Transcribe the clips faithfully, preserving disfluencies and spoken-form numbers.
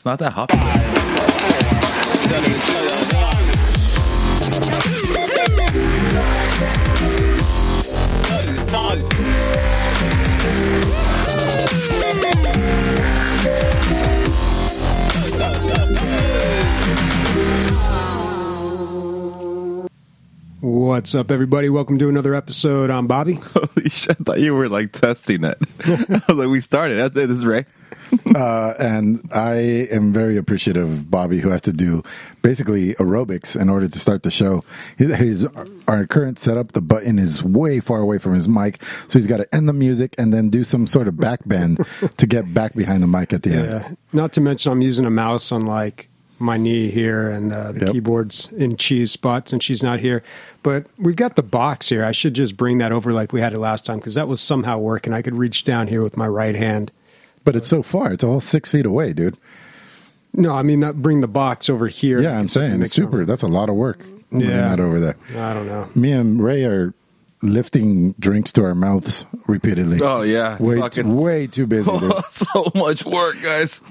It's not that hot. What's up, everybody? Welcome to another episode. I'm Bobby. Holy shit, I thought you were like testing it. I was like, we started. That's it. This is Ray. Uh, and I am very appreciative of Bobby, who has to do basically aerobics in order to start the show. His, our current setup, the button is way far away from his mic, so he's got to end the music and then do some sort of back bend to get back behind the mic at the end. Yeah. Not to mention I'm using a mouse on like my knee here, and uh, the Yep. keyboard's in Cheese spots, and she's not here. But we've got the box here. I should just bring that over like we had it last time, because that was somehow working. I could reach down here with my right hand. But it's so far. It's all six feet away, dude. No, I mean, not bring the box over here. Yeah, I'm saying. It's super. That's a lot of work. Moving Yeah. that over there. I don't know. Me and Ray are lifting drinks to our mouths repeatedly. Oh, yeah. Way, Fucking- way too busy, dude. So much work, guys.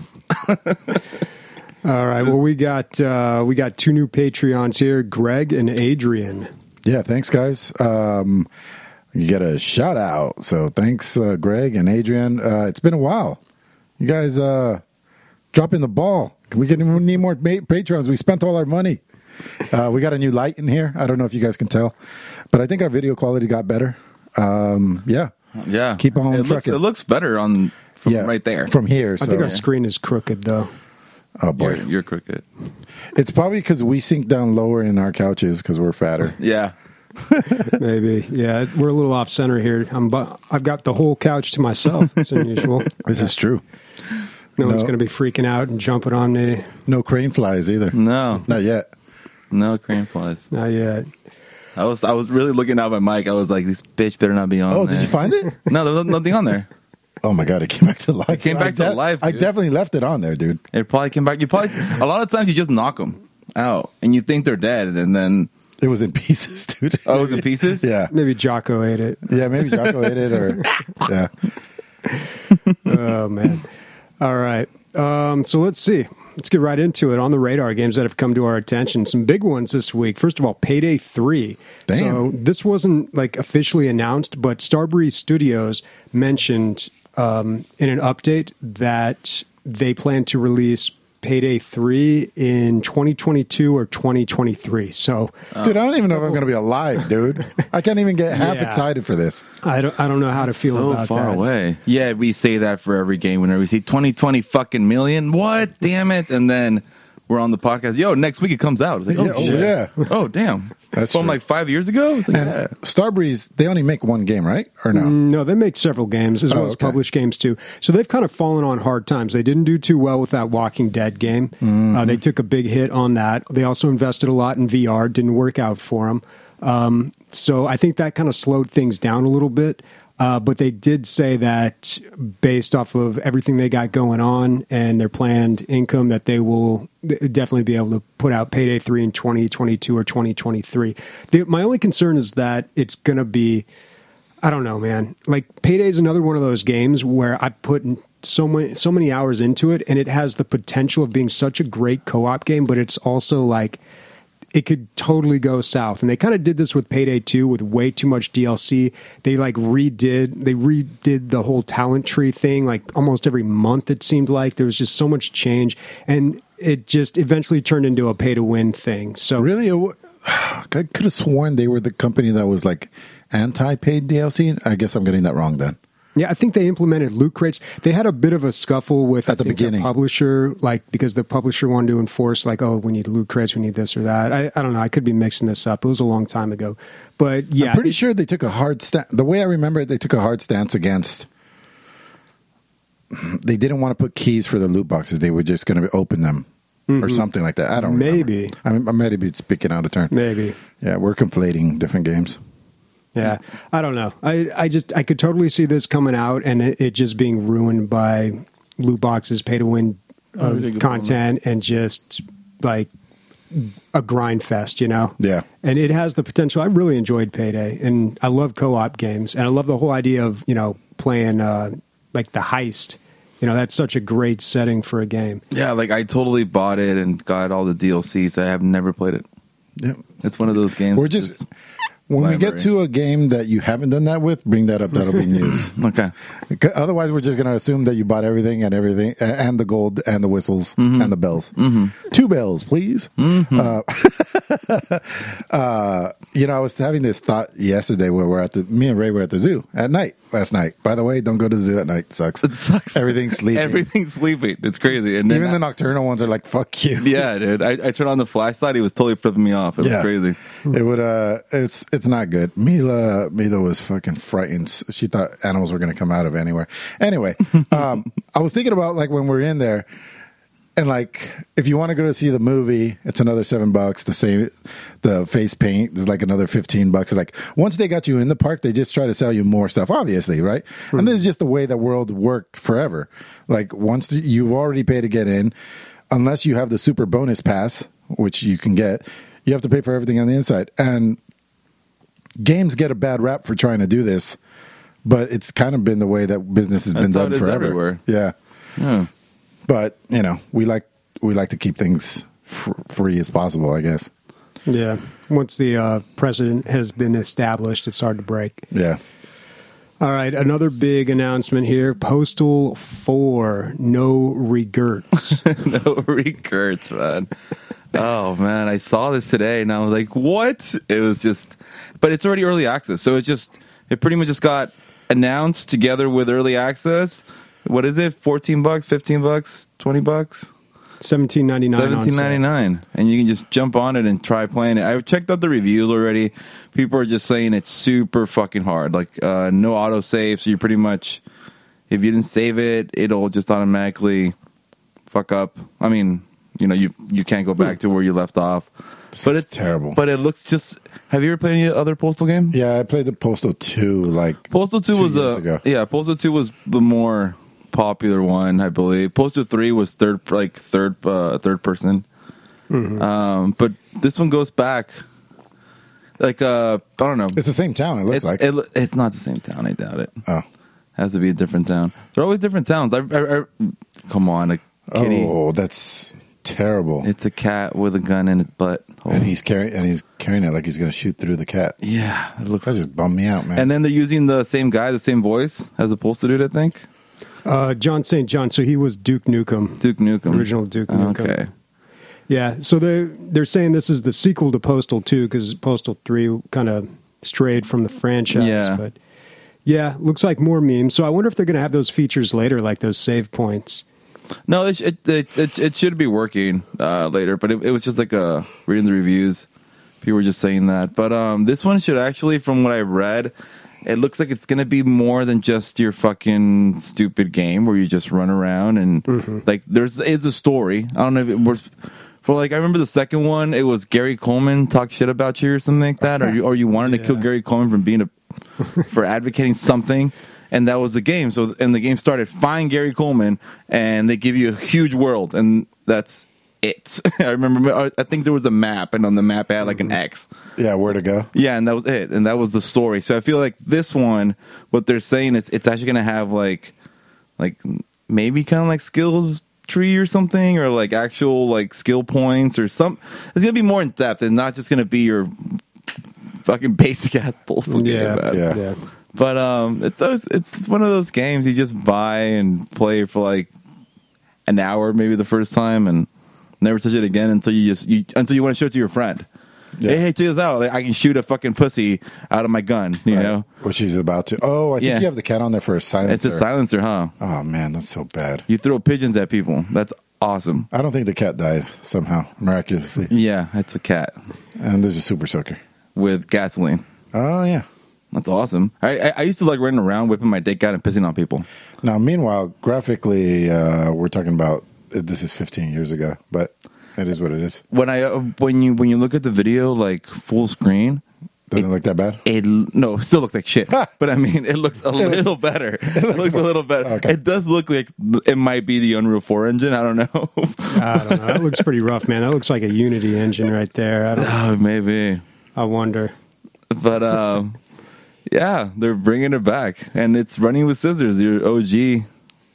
All right. Well, we got uh, we got two new Patreons here, Greg and Adrian. Yeah, thanks, guys. Um, you get a shout out. So thanks, uh, Greg and Adrian. Uh, it's been a while. You guys uh, dropping the ball. We can need more ma- patrons. We spent all our money. Uh, we got a new light in here. I don't know if you guys can tell, but I think our video quality got better. Um, yeah. Yeah. Keep on it looks, trucking. it looks better on from Yeah, right there. From here. I So. think our screen is crooked, though. Oh, boy. You're, you're crooked. It's probably because we sink down lower in our couches because we're fatter. Yeah. Maybe. Yeah, we're a little off center here. I'm, bu- I've got the whole couch to myself. It's unusual. This is true. No, one's No. going to be freaking out and jumping on me. No crane flies either. No. Not yet. No crane flies. Not yet. I was I was really looking at my mic. I was like, this bitch better not be on Oh, there. did you find it? No, there was nothing on there. Oh my god, it came back to life. It came back I to life, I dude. definitely left it on there, dude. It probably came back. You probably a lot of times you just knock them out and you think they're dead, and then It was in pieces, dude. oh, it was in pieces. Yeah, Maybe Jocko ate it. yeah. Maybe Jocko ate it, or yeah. Oh, man. All right. Um, so let's see. Let's get right into it. On the radar, games that have come to our attention. Some big ones this week. First of all, Payday three. Damn. So this wasn't like officially announced, but Starbreeze Studios mentioned um, in an update that they plan to release Payday three in twenty twenty-two or twenty twenty-three. So Dude, I don't even know if I'm going to be alive, dude. I can't even get half Yeah. excited for this. I don't, I don't know how to feel so about far that. away. Yeah, we say that for every game whenever we see twenty twenty fucking million. What? Damn it! And then we're on the podcast. Yo, next week it comes out. It's like, oh, Yeah, oh, shit. yeah. Oh, damn. That's from true. like five years ago. It's like, And yeah. Starbreeze, they only make one game, right? Or no? No, they make several games as Oh, well as okay. published games too. So they've kind of fallen on hard times. They didn't do too well with that Walking Dead game. Mm-hmm. Uh, they took a big hit on that. They also invested a lot in V R. Didn't work out for them. Um, so I think that kind of slowed things down a little bit. Uh, but they did say that based off of everything they got going on and their planned income, that they will definitely be able to put out Payday three in twenty twenty-two or twenty twenty-three. The, my only concern is that it's going to be, I don't know, man. Like Payday is another one of those games where I put in so many so many hours into it, and it has the potential of being such a great co-op game, but it's also like it could totally go south. And they kind of did this with Payday two with way too much D L C. They like redid they redid the whole talent tree thing like almost every month. It seemed like there was just so much change, and it just eventually turned into a pay to win thing. So Really? It wa- I could have sworn they were the company that was like anti-paid D L C. I guess I'm getting that wrong then. yeah, I think they implemented loot crates. They had a bit of a scuffle with At the I think, their beginning. publisher, like because the publisher wanted to enforce, like, oh, we need loot crates, we need this or that. I, I don't know. I could be mixing this up. It was a long time ago, but yeah, I'm pretty it- sure they took a hard stance. The way I remember it, they took a hard stance against. They didn't want to put keys for the loot boxes. They were just going to open them or something like that. I don't remember. Maybe. I, I might be speaking out of turn. maybe. Yeah, we're conflating different games. Yeah, I don't know. I, I just I could totally see this coming out and it, it just being ruined by loot boxes, pay to win uh, really good content, and just like a grind fest, you know? Yeah. And it has the potential. I really enjoyed Payday, and I love co-op games, and I love the whole idea of, you know, playing uh, like the heist You know, that's such a great setting for a game. Yeah, like I totally bought it and got all the D L Cs. I have never played it. Yep. It's one of those games. We're just when we get to a game that you haven't done that with, bring that up. That'll be news. Okay. Otherwise, we're just going to assume that you bought everything and everything, and the gold and the whistles mm-hmm. and the bells. Mm-hmm. Two bells, please. Mm-hmm. Uh, uh, you know, I was having this thought yesterday where we're at the, me and Ray were at the zoo at night last night. By the way, don't go to the zoo at night. It sucks. It sucks. Everything's sleeping. Everything's sleeping. It's crazy. And even I, the nocturnal ones are like, "Fuck you." Yeah, dude. I, I turned on the flashlight. He was totally flipping me off. It was yeah. crazy. It would. Uh, it's it's not good. Mila Mila was fucking frightened. She thought animals were going to come out of anywhere. Anyway, um, I was thinking about like when we're in there, and like if you want to go to see the movie, it's another seven bucks. The same, the face paint is like another fifteen bucks. It's like once they got you in the park, they just try to sell you more stuff. Obviously, right? Mm-hmm. And this is just the way the world worked forever. Like once you've already paid to get in, unless you have the super bonus pass, which you can get, you have to pay for everything on the inside. And games get a bad rap for trying to do this, but it's kind of been the way that business has been That's how done it is forever. everywhere. Yeah. Yeah. But, you know, we like we like to keep things f- free as possible, I guess. Yeah. Once the uh, precedent has been established, it's hard to break. Yeah. All right, another big announcement here. Postal four, no regrets. No regrets, man. Oh, man. I saw this today, and I was like, what? It was just... But it's already early access, so it just... It pretty much just got announced together with early access. What is it? fourteen bucks, fifteen bucks, twenty bucks? seventeen ninety-nine seventeen ninety-nine, and you can just jump on it and try playing it. I checked out the reviews already. People are just saying it's super fucking hard. Like uh, no auto save, so you pretty much, if you didn't save it, it'll just automatically fuck up. I mean, you know, you you can't go back to where you left off. This but is it's terrible. But it looks just. Have you ever played any other Postal game? Yeah, I played the Postal two like Postal two two was years a ago. yeah. Postal two was the more popular one, I believe. Postal three was third, like third, uh, third person. Mm-hmm. Um, but this one goes back, like uh, I don't know. It's the same town. It looks It's, like it, it's not the same town. I doubt it. Oh, It has to be a different town. They're always different towns. I, I, I, come on, a kitty. oh, that's terrible. It's a cat with a gun in its butt. Oh. And he's carrying and he's carrying it like he's going to shoot through the cat. Yeah, it looks. That just bummed me out, man. And then they're using the same guy, the same voice as the Postal dude, I think. Uh, John Saint John, so he was Duke Nukem. Duke Nukem. Original Duke Nukem. Okay. Yeah, so they're, they're saying this is the sequel to Postal two because Postal three kind of strayed from the franchise. Yeah. But yeah, looks like more memes. So I wonder if they're going to have those features later, like those save points. No, it it it, it, it should be working uh, later, but it, it was just like uh, reading the reviews. People were just saying that. But um, this one should actually, from what I read, it looks like it's going to be more than just your fucking stupid game where you just run around and mm-hmm. like there's is a story. I don't know if it was for like I remember the second one. It was Gary Coleman talk shit about you or something like that, or you or you wanted yeah. to kill Gary Coleman from being a for advocating something. And that was the game. So, and the game started, find Gary Coleman, and they give you a huge world, and that's it. I remember, I think there was a map, and on the map it had like an X. Yeah, where to go. Yeah, and that was it, and that was the story. So I feel like this one, what they're saying is it's actually going to have like, like maybe kind of like skills tree or something, or like actual like skill points or some. It's going to be more in depth, and not just going to be your fucking basic ass Postal yeah, game. Yeah, yeah. But um, it's those, it's one of those games you just buy and play for like an hour, maybe the first time, and never touch it again until you just you until you want to show it to your friend. Yeah. Hey, hey, check this out! Like, I can shoot a fucking pussy out of my gun. You right. know, which he's about to. Oh, I think Yeah. you have the cat on there for a silencer. it's a silencer, huh? Oh man, that's so bad. You throw pigeons at people. That's awesome. I don't think the cat dies somehow miraculously. Yeah, it's a cat And there's a super soaker. with gasoline. Oh yeah. That's awesome. I, I I used to like running around whipping my dick out and pissing on people. Now, meanwhile, graphically, uh, we're talking about this is fifteen years ago, but it is what it is. When I uh, when you when you look at the video like full screen, Doesn't it look that bad? it no it still looks like shit. But I mean, it looks a little better. It looks, looks a little better. okay. It does look like it might be the Unreal four engine. I don't know. I don't know. That looks pretty rough, man. That looks like a Unity engine right there. I don't. Oh, maybe. I wonder. But um, yeah, they're bringing it back, and it's running with scissors. Your O G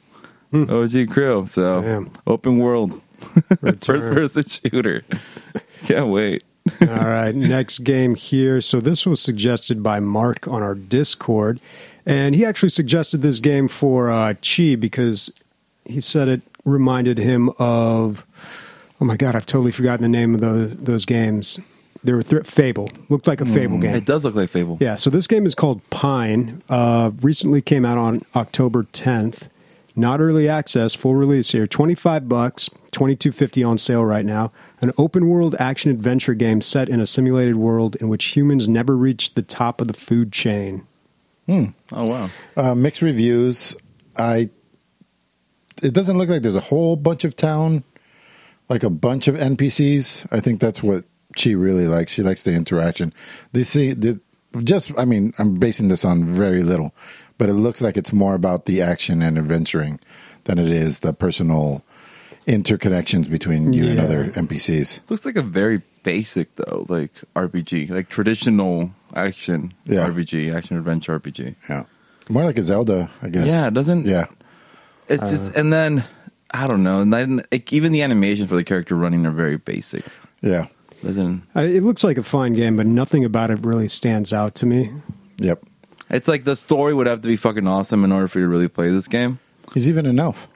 O G crew. So Damn. open world, first Return. person shooter. Can't wait. All right, next game here. So this was suggested by Mark on our Discord, and he actually suggested this game for uh, Chi because he said it reminded him of. Oh my God, I've totally forgotten the name of those those games. They were th- Fable. Looked like a Fable game. It does look like Fable. Yeah, so this game is called Pine. Uh, recently came out on October tenth. Not early access, full release here. twenty-five bucks, twenty-two fifty on sale right now. An open world action adventure game set in a simulated world in which humans never reach the top of the food chain. Hmm. Oh wow. Uh, mixed reviews. I. It doesn't look like there's a whole bunch of town, like a bunch of N P Cs. I think that's what she really likes. She likes the interaction. They see the just. I mean, I'm basing this on very little, but it looks like it's more about the action and adventuring than it is the personal interconnections between you and Yeah. other N P Cs. Looks like a very basic though, like R P G, like traditional action Yeah. R P G, action adventure R P G. Yeah, more like a Zelda, I guess. Yeah, it doesn't. Yeah, It's just, and then I don't know, and then like, even the animations for the character running are very basic. yeah, Doesn't. Uh, it looks like a fine game, but nothing about it really stands out to me. yep. It's like the story would have to be fucking awesome in order for you to really play this game. He's even an elf.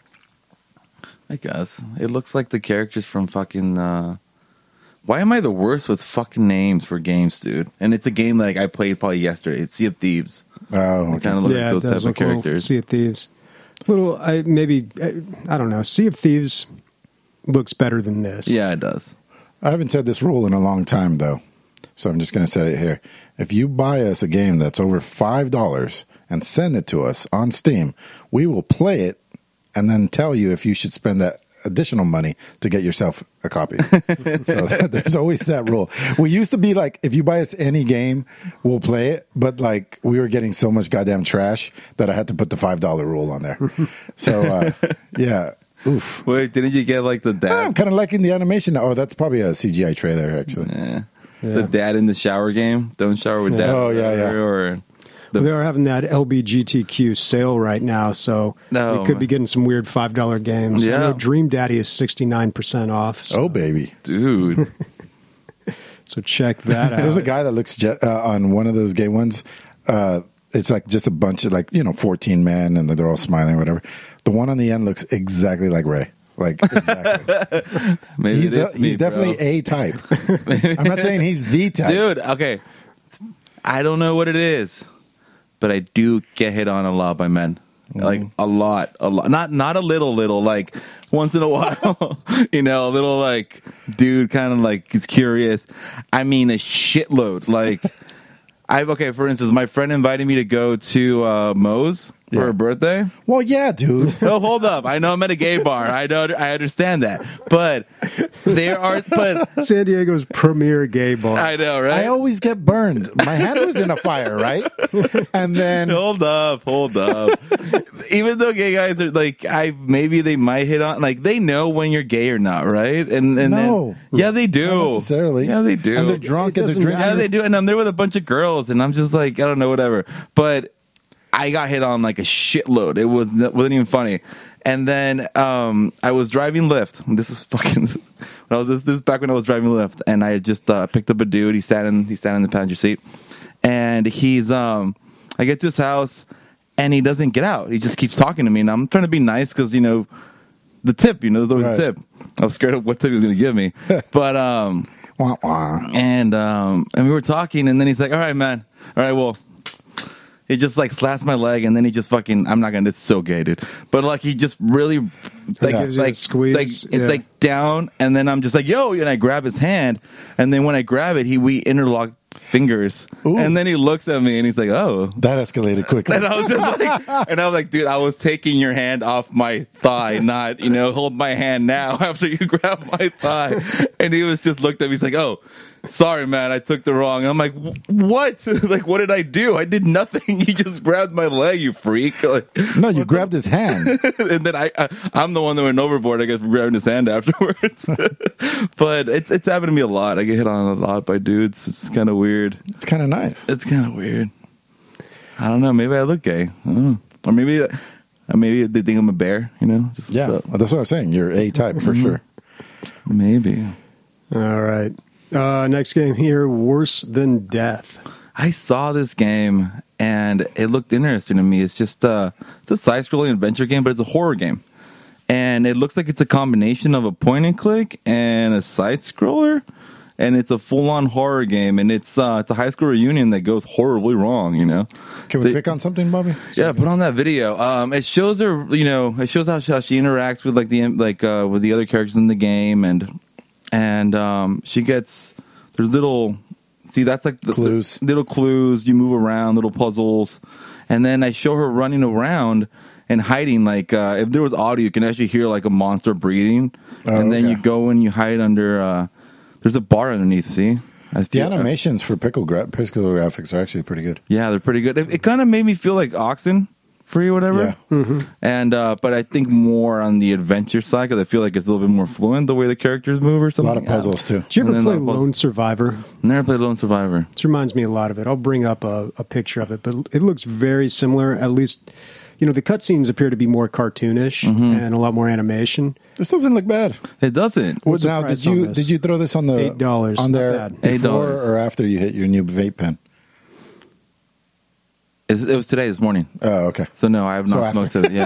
I guess it looks like the characters from fucking. Uh, why am I the worst with fucking names for games, dude? And it's a game like I played probably yesterday. It's Sea of Thieves. Oh, It okay. kind of look yeah, like those it does type of look a little characters. Sea of Thieves. Little, I maybe I, I don't know. Sea of Thieves looks better than this. Yeah, it does. I haven't said this rule in a long time, though, so I'm just going to say it here. If you buy us a game that's over five dollars and send it to us on Steam, we will play it and then tell you if you should spend that additional money to get yourself a copy. So there's always that rule. We used to be like, if you buy us any game, we'll play it. But like we were getting so much goddamn trash that I had to put the five dollar rule on there. So uh, yeah, oof. Wait, didn't you get like the I'm dad? kind of liking the animation. Oh, that's probably a C G I trailer, actually. Eh. Yeah. The dad in the shower game. Don't shower with Yeah. dad. Oh, yeah, yeah. Or the, They are having that L B G T Q sale right now, so No. we could be getting some weird five dollar games. I Yeah. know Dream Daddy is sixty-nine percent off, so, Oh, baby. dude. so check that out. There's a guy that looks je- uh, on one of those gay ones. Uh, it's like just a bunch of like, you know, fourteen men and they're all smiling, whatever. The one on the end looks exactly like Ray. Like, exactly. Maybe he's it a, is me, he's definitely bro. a type. I'm not saying he's the type. Dude, okay. I don't know what it is, but I do get hit on a lot by men. Like a lot, a lot. Not not a little, little. Like once in a while, you know, a little like dude, kind of like he's curious. I mean, a shitload. Like I've okay. For instance, my friend invited me to go to uh, Moe's for Yeah. her birthday. Well, yeah, dude. So hold up. I know I'm at a gay bar. I know. I understand that, but there are. But San Diego's premier gay bar. I know, right? I always get burned. My hand was in a fire, right? And then Hold up, hold up. Even though gay guys are like, I maybe they might hit on, like they know when you're gay or not, right? And and No. then, yeah, they do. not necessarily. Yeah, they do. And they're drunk It and they're doesn't drinking. Yeah, they do. And I'm there with a bunch of girls, and I'm just like, I don't know, whatever. But I got hit on like a shitload. It was it wasn't even funny. And then um, I was driving Lyft. This is fucking. When I was, this, this is back when I was driving Lyft, and I had just uh, picked up a dude. He sat in he sat in the passenger seat, and he's um. I get to his house, and he doesn't get out. He just keeps talking to me, and I'm trying to be nice because you know the tip. You know, there's always Right. a tip. I was scared of what tip he was going to give me, but um. Wah, wah. And um, and we were talking, and then he's like, "All right, man. All right, well." He just like slaps my leg, and then he just fucking. I'm not gonna. This is so gay, dude. But like he just really like Yeah. Gives you a like squeeze, like yeah. it's like down, and then I'm just like yo, and I grab his hand, and then when I grab it, he we interlock fingers, Ooh. and then he looks at me, and he's like, oh. That escalated quickly. And I was just like, and I was like, dude, I was taking your hand off my thigh, not, you know, hold my hand now after you grab my thigh. And he was just looked at me, he's like, oh, sorry, man, I took the wrong. I'm like, what? Like, what did I do? I did nothing. You just grabbed my leg, you freak. Like, No, you grabbed his hand. and then I, I, I'm the one that went overboard, I guess, for grabbing his hand afterwards. But it's it's happened to me a lot. I get hit on a lot by dudes. It's kind of weird. It's kind of nice. It's kind of weird. I don't know. Maybe I look gay. I don't know. Or maybe, I Uh, maybe they think I'm a bear, you know? Just, Yeah, so, that's what I'm saying. You're A type for sure. maybe. All right. Uh, next game here, Worse Than Death. I saw this game and it looked interesting to me. It's just uh, it's a side-scrolling adventure game, but it's a horror game, and it looks like it's a combination of a point and click and a side scroller, and it's a full-on horror game, and it's uh, it's a high school reunion that goes horribly wrong. You know, Can we So- click on something, Bobby? Yeah, put on that video. Um, it shows her, you know, it shows how she, how she interacts with like the like uh, with the other characters in the game, and and um, she gets there's little see that's like the, Clues. the little clues. You move around, little puzzles, and then I show her running around and hiding. Like uh, if there was audio, you can actually hear like a monster breathing, Oh, and then okay. you go and you hide under. Uh, there's a bar underneath. See, I The feel- animations for pickle, gra- pickle graphics are actually pretty good. Yeah, they're pretty good. It, it kind of made me feel like Oxen Free or whatever. Yeah. And uh, but I think more on the adventure side because I feel like it's a little bit more fluent the way the characters move or A something. lot of puzzles too. Did you ever And then play a lot of puzzles. Lone Survivor? Never played Lone Survivor. This reminds me a lot of it. I'll bring up a, a picture of it, but it looks very similar. At least, you know, the cutscenes appear to be more cartoonish and a lot more animation. This doesn't look bad. It doesn't. What's the now, price did you on this? did you throw this on the eight dollars, on not there bad. eight before dollars. or after you hit your new vape pen? It's, it was today, this morning. Oh, okay. So no, I have So not after. smoked it.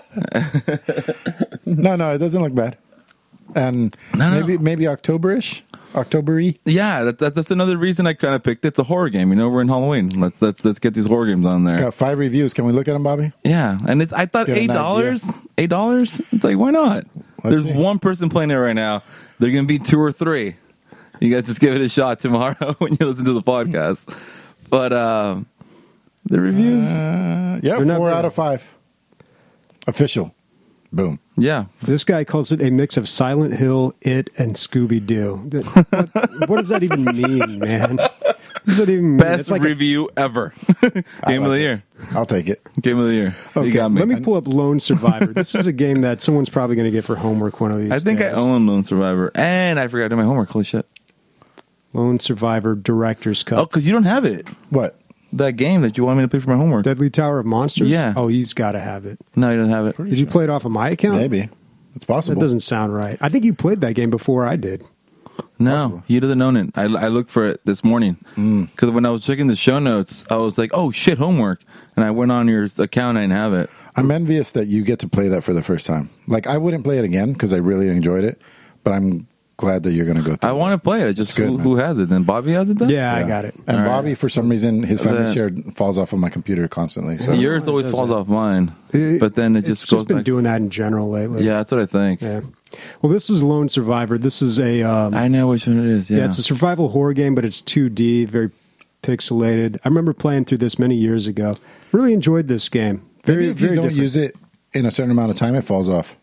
Yeah. No, no, it doesn't look bad. And No, no. maybe maybe October-ish, October-y. Yeah, that, that, that's another reason I kind of picked it. It's a horror game. You know, we're in Halloween. Let's let's let's get these horror games on It's there. got five reviews. Can we look at them, Bobby? Yeah, and it's I thought Let's get eight an dollars. Eight dollars. It's like why not? Let's There's see. one person playing it right now. They're gonna be two or three. You guys just give it a shot tomorrow when you listen to the podcast. But um, the reviews, Uh, yeah, They're not four bad. out of five. Official. Boom. yeah, This guy calls it a mix of Silent Hill, It, and Scooby Doo. What, what does that even mean, man? What does that even mean? best It's like a- review ever. Game of like the it. year. I'll take it. Game of the year. Okay, You got me. let me pull up Lone Survivor. This is a game that someone's probably going to get for homework one of these I think days. I own Lone Survivor, and I forgot to do my homework. Holy shit! Lone Survivor Director's Cut. Oh, because you don't have it. What? That game that you want me to play for my homework. Deadly Tower of Monsters? Yeah. Oh, he's got to have it. No, you don't have it. Did you play it off of my account? Maybe. It's possible. That doesn't sound right. I think you played that game before I did. No, he doesn't own it. I, I looked for it this morning because when I was checking the show notes, I was like, "Oh shit, homework!" And I went on your account. I didn't have it. I'm envious that you get to play that for the first time. Like, I wouldn't play it again because I really enjoyed it, but I'm glad that you're going to go through I it. want to play it. It's just good, who, man. who has it? Then Bobby has it. Then Yeah, I got it. And All right. Bobby, for some reason, his family Then- share falls off of my computer constantly. So yours always does falls it? off mine, It- but then it it's just goes just been back. doing that in general lately. Yeah, that's what I think. Yeah. Well, this is Lone Survivor. This is a um, I know which one it is. Yeah, yeah, it's a survival horror game, but it's two D, very pixelated. I remember playing through this many years ago. Really enjoyed this game. Very, maybe if you very don't different. use it in a certain amount of time, it falls off.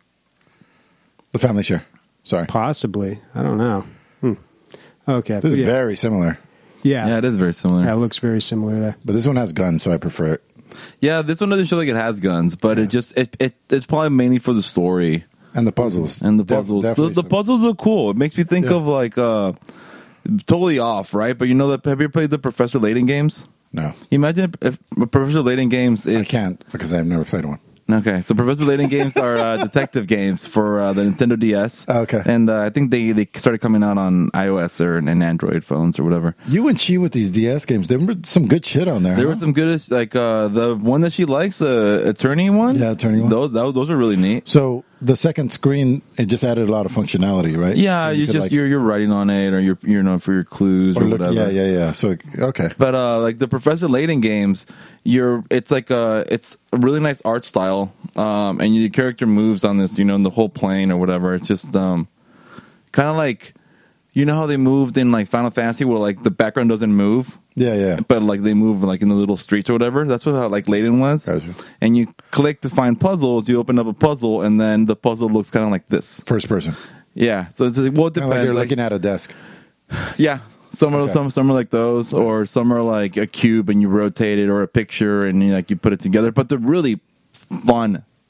The family share. Sorry. Possibly. I don't know. Hmm. Okay. This is yeah. very similar, yeah. yeah, it is very similar. Yeah, it looks very similar there. but this one has guns, so I prefer it. Yeah, this one doesn't show like it has guns, but it just it, it it's probably mainly for the story And the puzzles. and the Def- puzzles. the, definitely the some- puzzles are cool. It makes me think Yeah. of like uh totally off, right? But you know that have you ever played the Professor Layton games? No, Imagine if, if Professor Layton games is I can't because I've never played one. Okay, so Professor Layton games are uh, detective games for uh, the Nintendo D S. Oh, okay. and uh, I think they, they started coming out on iOS or and Android phones or whatever. You and Chi with these D S games, there were some good shit on there. There huh? was some good, like uh, the one that she likes, uh, Attorney one. Yeah, Attorney one. Those that, those are really neat. So the second screen, it just added a lot of functionality, right? Yeah, So you, could, just like, you're you're writing on it, or you're you know for your clues or, or look, whatever. yeah, yeah, yeah. So okay, But uh, like the Professor Layton games, you're it's like a it's a really nice art style, um, and your character moves on this, you know, in the whole plane or whatever. It's just um, kind of like you know how they moved in like Final Fantasy, where like the background doesn't move, yeah, yeah. but like they move like in the little streets or whatever. That's what how like Layton was. Gotcha. And you click to find puzzles. You open up a puzzle, and then the puzzle looks kind of like this. First person, Yeah, so it's like, well, it kind of depends. like you're like- looking at a desk. yeah. Some are Okay. some some are like those, or some are like a cube and you rotate it, or a picture and you, like you put it together. But they're really fun.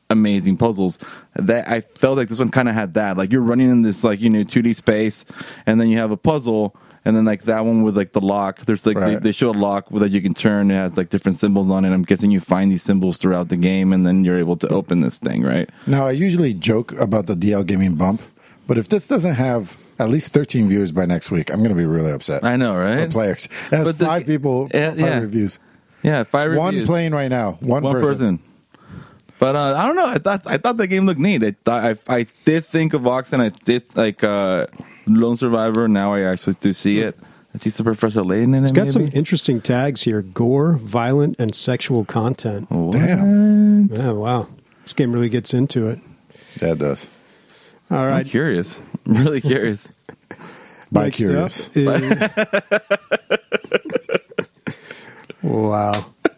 amazing puzzles. That I felt like this one kind of had that. Like you're running in this like you know two D space, and then you have a puzzle, and then like that one with like the lock. There's like Right. they, they show a lock that you can turn. It has like different symbols on it. I'm guessing you find these symbols throughout the game, and then you're able to open this thing, right? Now, I usually joke about the D L gaming bump, but if this doesn't have at least thirteen views by next week, I'm going to be really upset. I know, For right? players. It has But the- five people, Yeah, five yeah. reviews. Yeah, five One reviews. playing right now. One, one person. person. But uh, I don't know. I thought I thought that game looked neat. I thought I, I did think of Oxen. I did like uh, Lone Survivor. Now I actually do see it. I see some Professor Layton in it. It's got some maybe? interesting tags here: gore, violent, and sexual content. What? Damn. Yeah, wow. This game really gets into it. Yeah, it does. All I'm right. curious. I'm really curious. By Next curious. up is... wow.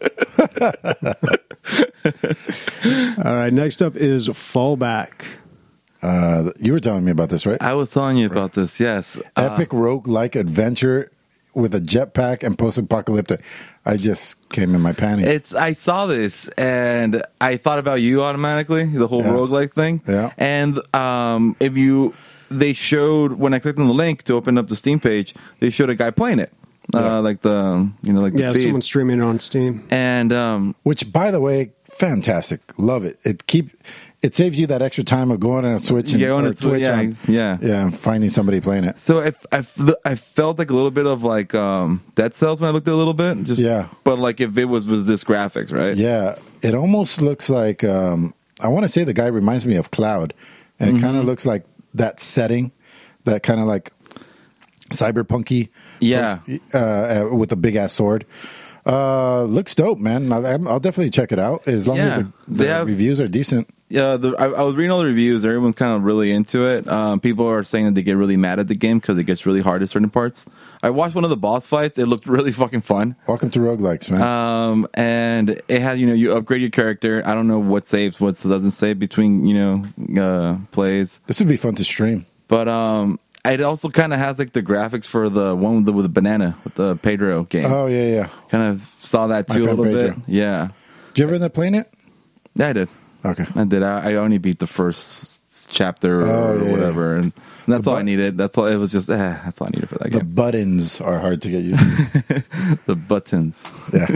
All right. Next up is Fallback. Uh, you were telling me about this, right? I was telling you about this. Yes. Uh, Epic rogue-like adventure with a jetpack and post-apocalyptic. I just came in my panties. It's. I saw this and I thought about you automatically. The whole Yeah. roguelike thing. Yeah. And um, if you, they showed when I clicked on the link to open up the Steam page, they showed a guy playing it. Yeah. Uh, like the you know like the Yeah, feed. someone's streaming it on Steam. And um, Which, by the way, fantastic. Love it. It keep it saves you that extra time of going on a Switch and Yeah, on or a Switch, yeah, on- yeah. yeah, and finding somebody playing it. so I, I, I felt like a little bit of like um, Dead Cells when I looked at it a little bit. Just, Yeah. But like if it was was this graphics, right? Yeah, it almost looks like um, I want to say the guy reminds me of Cloud, and it Mm-hmm. kind of looks like that setting, that kind of like cyberpunky, Yeah. uh, uh, with a big ass sword. Uh, looks dope, man. I'll, I'll definitely check it out as long Yeah. as the, They the have- reviews are decent. Yeah, the, I, I was reading all the reviews. Everyone's kind of really into it. Um, people are saying that they get really mad at the game because it gets really hard at certain parts. I watched one of the boss fights. It looked really fucking fun. Welcome to roguelikes, man. Um, and it had, you know, you upgrade your character. I don't know what saves, what doesn't save between, you know, uh, plays. this would be fun to stream. But um, it also kind of has like the graphics for the one with the, with the banana, with the Pedro game. Oh yeah, yeah. Kind of saw that My too a friend little Pedro. bit. Yeah. Did you ever end up playing it? Yeah, I did. Okay. I did. I, I only beat the first chapter or, Oh, yeah, whatever, and that's The all I bu- needed. That's all. It was just. Eh, that's all I needed for that The game. buttons are hard to get used to. The buttons. Yeah.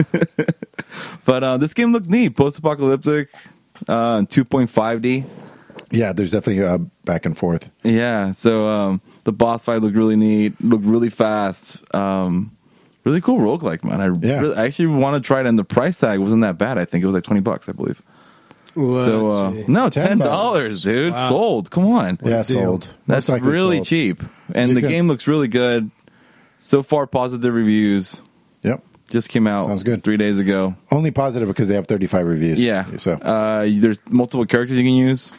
But uh, this game looked neat. Post-apocalyptic, uh, two point five D. Yeah, there's definitely uh, back and forth. Yeah. So um, the boss fight looked really neat. Looked really fast. Um, really cool roguelike, man. I, Yeah. really, I actually want to try it, and the price tag wasn't that bad. I think it was like twenty bucks, I believe. Let's so uh, see. no, ten ten dollars, dude. Wow. Sold. Come on. Yeah, deal. sold. That's Most likely really sold. cheap, and the Decent. game looks really good. So far, positive reviews. Yep. Just came out Sounds good. three days ago. Only positive because they have thirty-five reviews. Yeah. So, uh, there's multiple characters you can use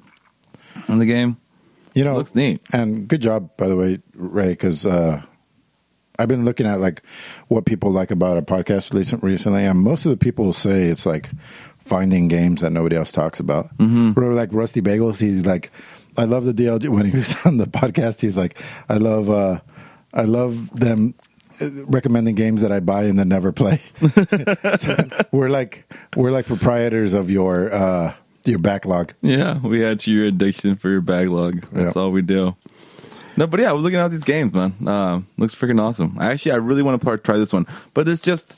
in the game. you know, Looks neat. And good job, by the way, Ray, because uh, I've been looking at like what people like about a podcast recent- recently, and most of the people say it's like finding games that nobody else talks about. Mm-hmm. Remember, like Rusty Bagels, he's like, I love the D L G. When he was on the podcast, he's like, I love, uh, I love them recommending games that I buy and then never play. So we're like, we're like proprietors of your uh, your backlog. Yeah, we add to your addiction for your backlog. That's Yeah. all we do. No, but yeah, I was looking at these games, man. Uh, looks freaking awesome. I actually, I really want to try this one, but there's just,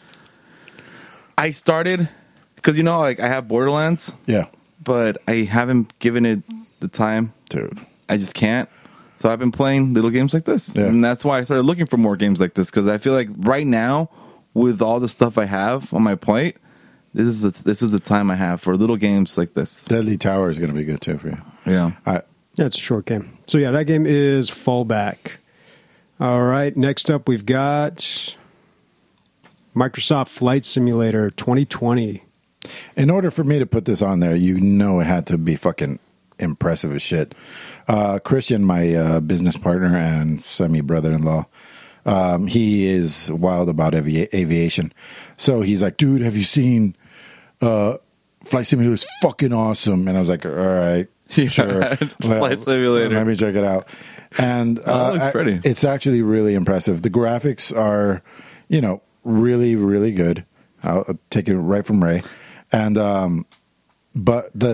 I started because you know, like I have Borderlands, Yeah, but I haven't given it the time. dude. I just can't. So I've been playing little games like this, Yeah. and that's why I started looking for more games like this because I feel like right now, with all the stuff I have on my plate, this is the, this is the time I have for little games like this. Deadly Tower is going to be good too for you. Yeah. All right. Yeah, it's a short game. So yeah, that game is Fallback. All right, next up we've got Microsoft Flight Simulator twenty twenty. In order for me to put this on there, you know it had to be fucking impressive as shit. Uh, Christian, my uh, business partner and semi-brother-in-law, um, he is wild about avi- aviation. So he's like, dude, have you seen uh, Flight Simulator? Is fucking awesome. And I was like, all right, Yeah, sure. Flight Simulator. Let me check it out. And Oh, uh, it looks I- pretty. it's actually really impressive. The graphics are, you know, really, really good. I'll take it right from Ray. And um, but the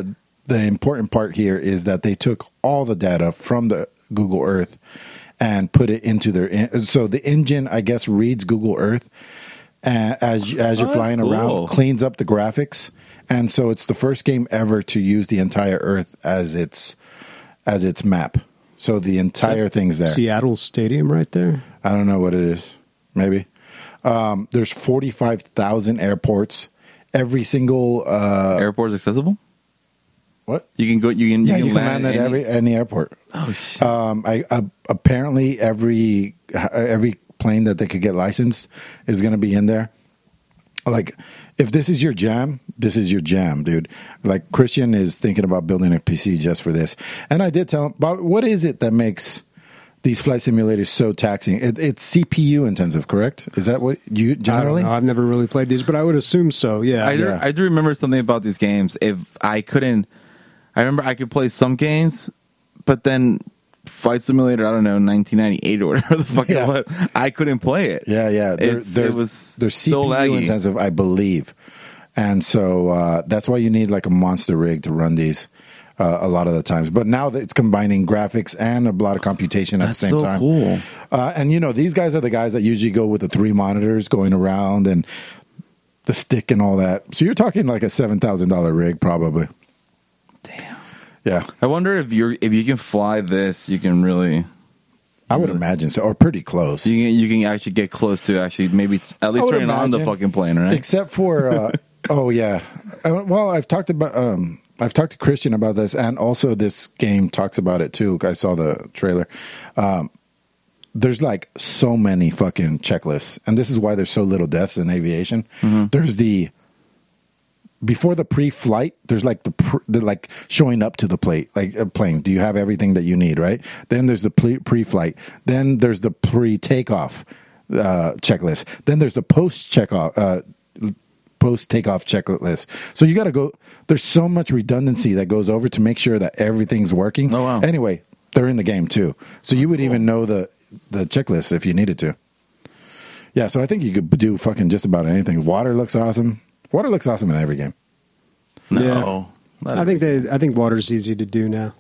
the important part here is that they took all the data from the Google Earth and put it into their. In- so the engine, I guess, reads Google Earth uh, as as you're Oh, flying that's around, cool. cleans up the graphics, and so it's the first game ever to use the entire Earth as its as its map. So the entire thing's there. Seattle Stadium right there. I don't know what it is. Maybe. Um, there's forty-five thousand airports. Every single uh, Airport's accessible. what? You can go. You can. Yeah, you can, you can land at any- every any airport. Oh shit! Um, I uh, apparently every every plane that they could get licensed is going to be in there. Like, if this is your jam, this is your jam, dude. Like, Christian is thinking about building a P C just for this, and I did tell him, Bob, what is it that makes these flight simulators so taxing? It, it's C P U intensive, correct? Is that what you generally? I don't know. I've never really played these, but I would assume so. Yeah. I do, yeah. I do remember something about these games. If I couldn't, I remember I could play some games, but then Flight Simulator, I don't know, nineteen ninety-eight or whatever the fuck Yeah. it was, I couldn't play it. Yeah, yeah. They're, It's- they're, it was they're C P U so laggy. intensive, I believe, and so uh, that's why you need like a monster rig to run these uh, a lot of the times. But now that it's combining graphics and a lot of computation at That's the same so time. cool. Uh, and you know, these guys are the guys that usually go with the three monitors going around and the stick and all that. So you're talking like a seven thousand dollar rig, probably. Damn. Yeah, I wonder if you're if you can fly this, you can really I would imagine so, or pretty close. you can you can actually get close to actually maybe s- at I least would turning on the imagine. fucking plane, right? Except for, uh, oh yeah. Uh, well, I've talked about, um, I've talked to Christian about this, and also this game talks about it too. I saw the trailer. Um, there's like so many fucking checklists, and this is why there's so little deaths in aviation. Mm-hmm. There's the before the pre-flight. There's like the, pr- the like showing up to the plate, like a plane. Do you have everything that you need? Right. Then there's the pre- pre-flight. Then there's the pre-takeoff uh, checklist. Then there's the post-checkoff. Uh, post takeoff checklist. So you got to go. There's so much redundancy that goes over to make sure that everything's working. Oh, wow. Anyway, they're in the game too, so you would even know the the checklist if you needed to. Yeah, so I think you could do fucking just about anything. Water looks awesome. Water looks awesome in every game. No, not I think every- they. I think water's easy to do now.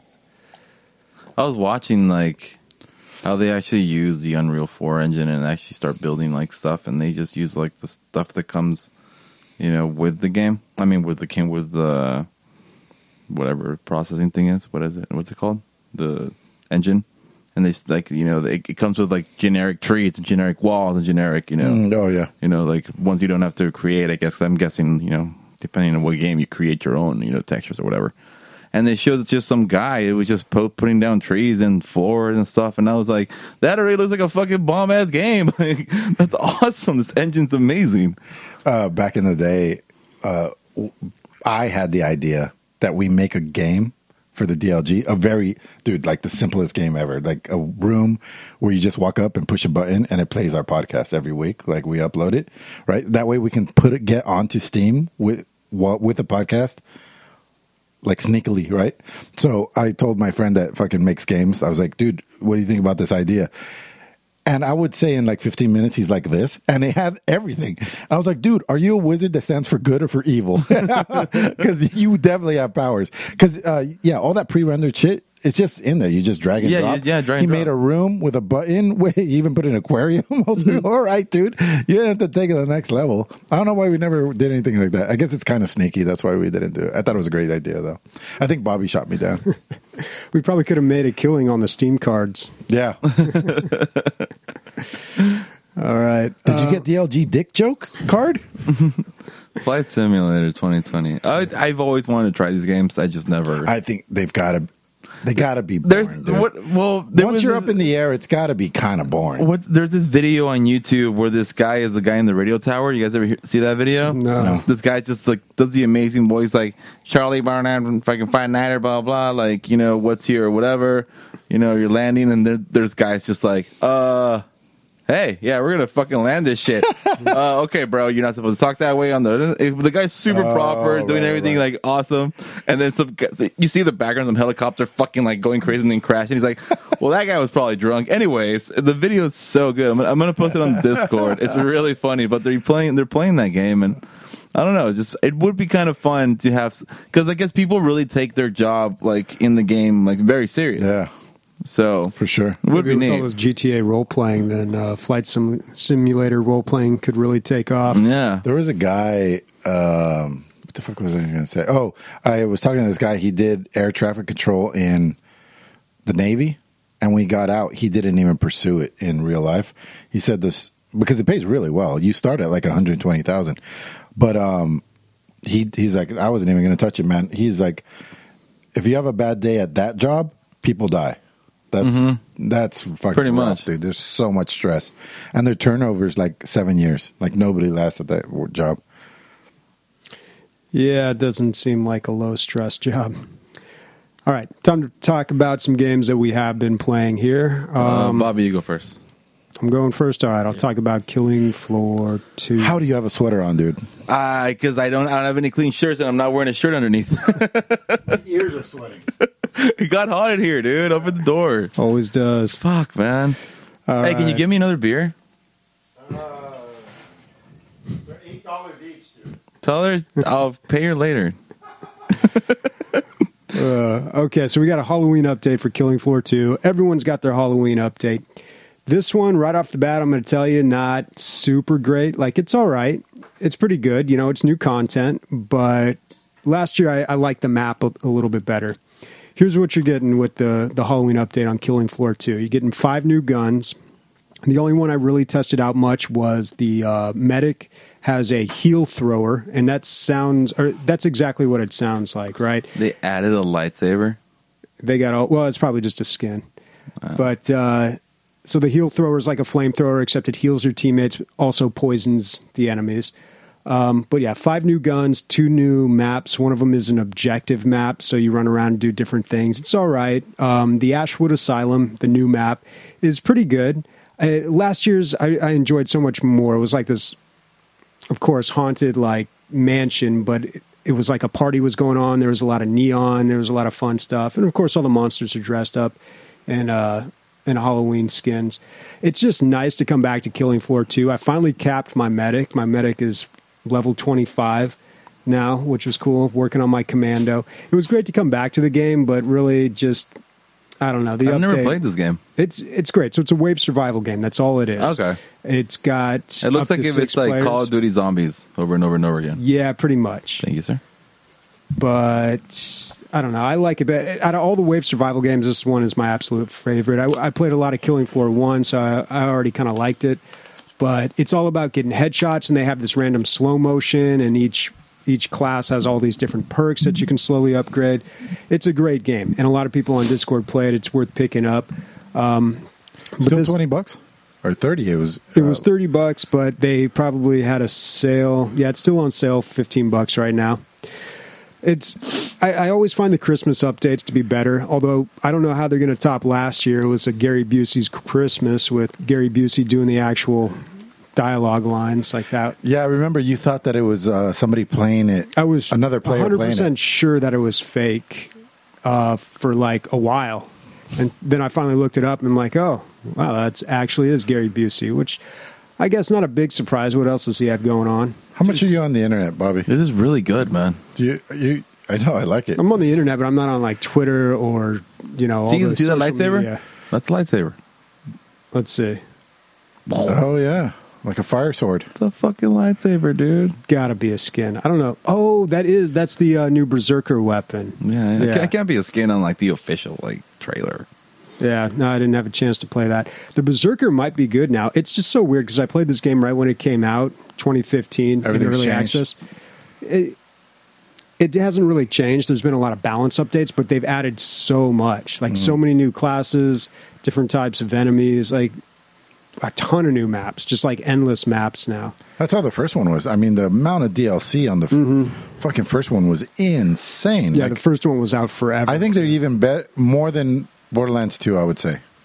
I was watching like how they actually use the Unreal four engine and actually start building like stuff, and they just use like the stuff that comes, you know, with the game. I mean, with the game with the whatever processing thing is. What is it? What's it called? The engine. And they s- like you know it, it comes with like generic trees and generic walls and generic you know Mm, oh yeah. you know like ones you don't have to create. I guess I'm guessing you know depending on what game you create your own you know textures or whatever. And they showed just some guy. It was just po- putting down trees and floors and stuff. And I was like, that already looks like a fucking bomb ass game. Like, that's awesome. This engine's amazing. Uh, back in the day, uh, w- I had the idea that we make a game for the D L G, a very, dude, like the simplest game ever, like a room where you just walk up and push a button and it plays our podcast every week. Like we upload it, right? That way we can put it, get onto Steam with, wa- with the podcast, like sneakily, right? So I told my friend that fucking makes games. I was like, dude, what do you think about this idea? And I would say in like fifteen minutes, he's like this, and they had everything. I was like, dude, are you a wizard that stands for good or for evil? Because you definitely have powers. Because, uh, yeah, all that pre-rendered shit, it's just in there. You just drag and Yeah, drop. yeah, yeah, drag He and made drop. a room with a button. Where he even put an aquarium. I was like, all right, dude, you have to take it to the next level. I don't know why we never did anything like that. I guess it's kind of sneaky. That's why we didn't do it. I thought it was a great idea, though. I think Bobby shot me down. We probably could have made a killing on the Steam cards. Yeah. All right. Did you get D L G dick joke card? Flight Simulator twenty twenty. I, I've always wanted to try these games. I just never. I think they've got to. They got to be There's boring. dude. what? Well, there Once was you're this- up in the air, it's got to be kind of boring. What's there's this video on YouTube where this guy is the guy in the radio tower. You guys ever hear, see that video? No. No. This guy just like does the amazing voice, like Charlie Barnard from fucking Fight Nighter, blah blah. Like you know what's here or whatever. You know you're landing, and there, there's guys just like, uh, hey, yeah, we're gonna fucking land this shit. uh, okay, bro, you're not supposed to talk that way on the. The guy's super Oh, proper, doing right, everything right. like awesome, and then some guys, you see the background, some helicopter fucking like going crazy and then crashing. He's like, well, that guy was probably drunk. Anyways, the video is so good. I'm gonna, I'm gonna post it on the Discord. It's really funny, but they're playing they're playing that game and. I don't know. It's just it would be kind of fun to have because I guess people really take their job like in the game like very serious. Yeah, so for sure. it would Maybe be with all neat. those G T A role playing, then uh, flight sim- simulator role playing could really take off. Yeah. There was a guy. Um, what the fuck was I going to say? Oh, I was talking to this guy. He did air traffic control in the Navy, and when he got out, he didn't even pursue it in real life. He said this because it pays really well. You start at like one hundred twenty thousand, but um, he he's like, I wasn't even going to touch it, man. He's like, if you have a bad day at that job, people die. That's Mm-hmm. that's fucking Pretty rough, much. dude. There's so much stress, and their turnover is like seven years. Like nobody lasts at that job. Yeah, it doesn't seem like a low stress job. All right, time to talk about some games that we have been playing here. Uh, Um, Bobby, you go first. I'm going first. All right, I'll talk about Killing Floor two. How do you have a sweater on, dude? Because I don't, I don't have any clean shirts, and I'm not wearing a shirt underneath. Ears are sweating. It got hot in here, dude. Open the door. Always does. Fuck, man. All hey, can you right. give me another beer? Uh, they're eight dollars each, dude. Tell her I'll pay her later. Uh, okay, so we got a Halloween update for Killing Floor two. Everyone's got their Halloween update. This one, right off the bat, I'm going to tell you, not super great. Like, it's all right. It's pretty good. You know, it's new content. But last year, I, I liked the map a, a little bit better. Here's what you're getting with the, the Halloween update on Killing Floor two. You're getting five new guns. The only one I really tested out much was the uh, medic has a heel thrower, and that sounds, or that's exactly what it sounds like, right? They added a lightsaber. They got all, well, it's probably just a skin. But, uh, so the heel thrower is like a flamethrower, except it heals your teammates, also poisons the enemies. Um, but yeah, five new guns, two new maps. One of them is an objective map, so you run around and do different things. It's all right. Um, the Ashwood Asylum, the new map, is pretty good. Uh, last year's, I, I enjoyed so much more. It was like this, of course, haunted like mansion, but it, it was like a party was going on. There was a lot of neon. There was a lot of fun stuff, and of course, all the monsters are dressed up in uh, in Halloween skins. It's just nice to come back to Killing Floor two. I finally capped my medic. My medic is level twenty-five now, which was cool. Working on my commando. It was great to come back to the game, but really just. I don't know. The I've update, never played this game. It's it's great. So it's a wave survival game. That's all it is. Okay. It's got. It looks up like to if six it's like players. Call of Duty Zombies over and over and over again. Yeah, pretty much. Thank you, sir. But I don't know. I like it. But out of all the wave survival games, this one is my absolute favorite. I, I played a lot of Killing Floor one, so I, I already kind of liked it. But it's all about getting headshots, and they have this random slow motion, and each each class has all these different perks that you can slowly upgrade. It's a great game, and a lot of people on Discord play it. It's worth picking up. Um, but Still this- twenty bucks or thirty? It was. It was uh, thirty bucks, but they probably had a sale. Yeah, it's still on sale, fifteen bucks right now. It's. I, I always find the Christmas updates to be better. Although I don't know how they're going to top last year. It was a Gary Busey's Christmas with Gary Busey doing the actual dialogue lines like that. Yeah, I remember you thought that it was uh, somebody playing it. I was another player one hundred playing percent it. sure that it was fake uh, for like a while, and then I finally looked it up and I'm like, oh, wow, that's actually is Gary Busey, which I guess not a big surprise. What else does he have going on? How much are you on the internet, Bobby? This is really good, man. Do you? You? I know, I like it. I'm on the internet, but I'm not on like Twitter or you know. All See, the see that social lightsaber? media. That's a lightsaber. Let's see. Oh yeah, like a fire sword. It's a fucking lightsaber, dude. Gotta be a skin. I don't know. Oh, that is that's the uh, new Berserker weapon. Yeah, yeah. Yeah. It can't be a skin on like the official like trailer. Yeah, no, I didn't have a chance to play that. The Berserker might be good now. It's just so weird because I played this game right when it came out, twenty fifteen, in Everything's early changed. access. It, it hasn't really changed. There's been a lot of balance updates, but they've added so much, like so many new classes, different types of enemies, like a ton of new maps, just like endless maps now. That's how the first one was. I mean, the amount of D L C on the f- fucking first one was insane. Yeah, Like, the first one was out forever. I think they're even bet more than Borderlands two. I would say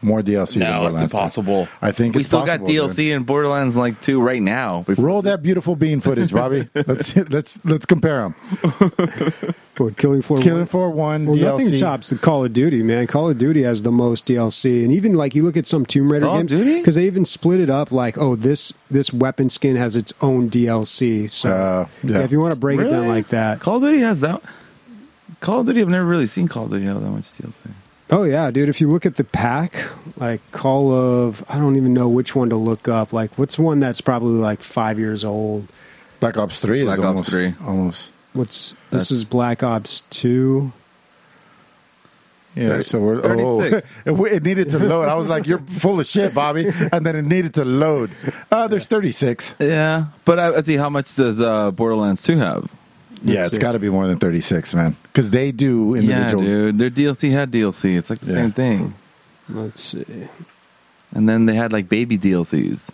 more D L C. than No, it's Borderlands two. impossible. I think we it's still possible, got D L C in Borderlands like two right now. dude. Roll that beautiful bean footage, Bobby. let's let's let's compare them. What, Killing Floor Killing one? Floor One Well, D L C. nothing tops the Call of Duty, man. Call of Duty has the most D L C, and even like you look at some Tomb Raider Call of games, Duty? because they even split it up. Like, oh, this this weapon skin has its own D L C. So Uh, yeah. yeah, if you want to break it down Really? like that, Call of Duty has that. Call of Duty, I've never really seen Call of Duty have that much D L C. oh yeah, dude. If you look at the pack, like Call of, I don't even know which one to look up. Like, what's one that's probably like five years old? Black Ops Three is Black Ops almost three. almost. What's That's- this is Black Ops two. Yeah, thirty so we're oh, thirty-six. it, it needed to load. I was like, "You're full of shit, Bobby," and then it needed to load. Uh, there's thirty-six. Yeah, but I, let's see, how much does uh, Borderlands two have? Yeah, Let's it's see. got to be more than thirty-six, man. Because they do Yeah, individual. dude, their D L C had D L C. It's like the Yeah. same thing. Let's see. And then they had like baby D L Cs.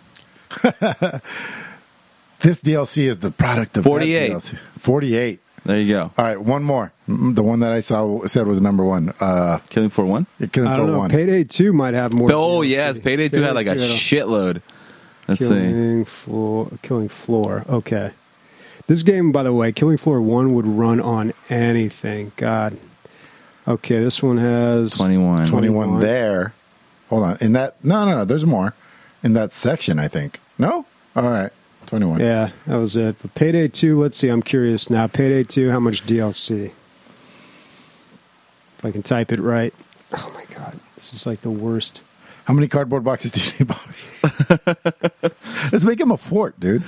This D L C is the product of that forty-eight. D L C. forty-eight. There you go. All right, one more. Mm, The one that I saw said was number one. Uh, Killing Floor one. Killing I Floor don't know. one. Payday two might have more. Oh, D L C. yes. Payday two had like a two shitload. Let's see. Killing Floor. Killing Floor. Okay. This game, by the way, Killing Floor one would run on anything. God. Okay, this one has twenty-one. twenty-one twenty-one. there. Hold on. In that, no, no, no. There's more in that section. I think. No. All right. twenty-one. Yeah, that was it. But Payday two, let's see. I'm curious now. Payday two, how much D L C? If I can type it right. Oh my God, this is like the worst. How many cardboard boxes do you need, Bobby? Let's make him a fort, dude.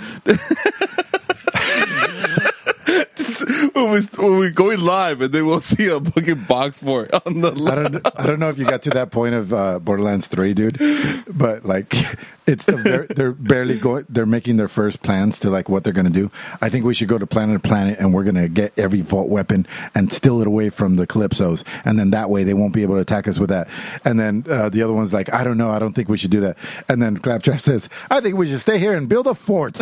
when, we, when we're going live, and then we'll see a fucking box for it on the I don't. I don't know if you got to that point of uh, Borderlands three, dude. But like, it's the ver- they're barely going. They're making their first plans to like what they're going to do. I think we should go to Planet to Planet, and we're going to get every vault weapon and steal it away from the Calypsos, and then that way they won't be able to attack us with that. And then uh, the other one's like, I don't know. I don't think we should do that. And then Claptrap says, I think we should stay here and build a fort.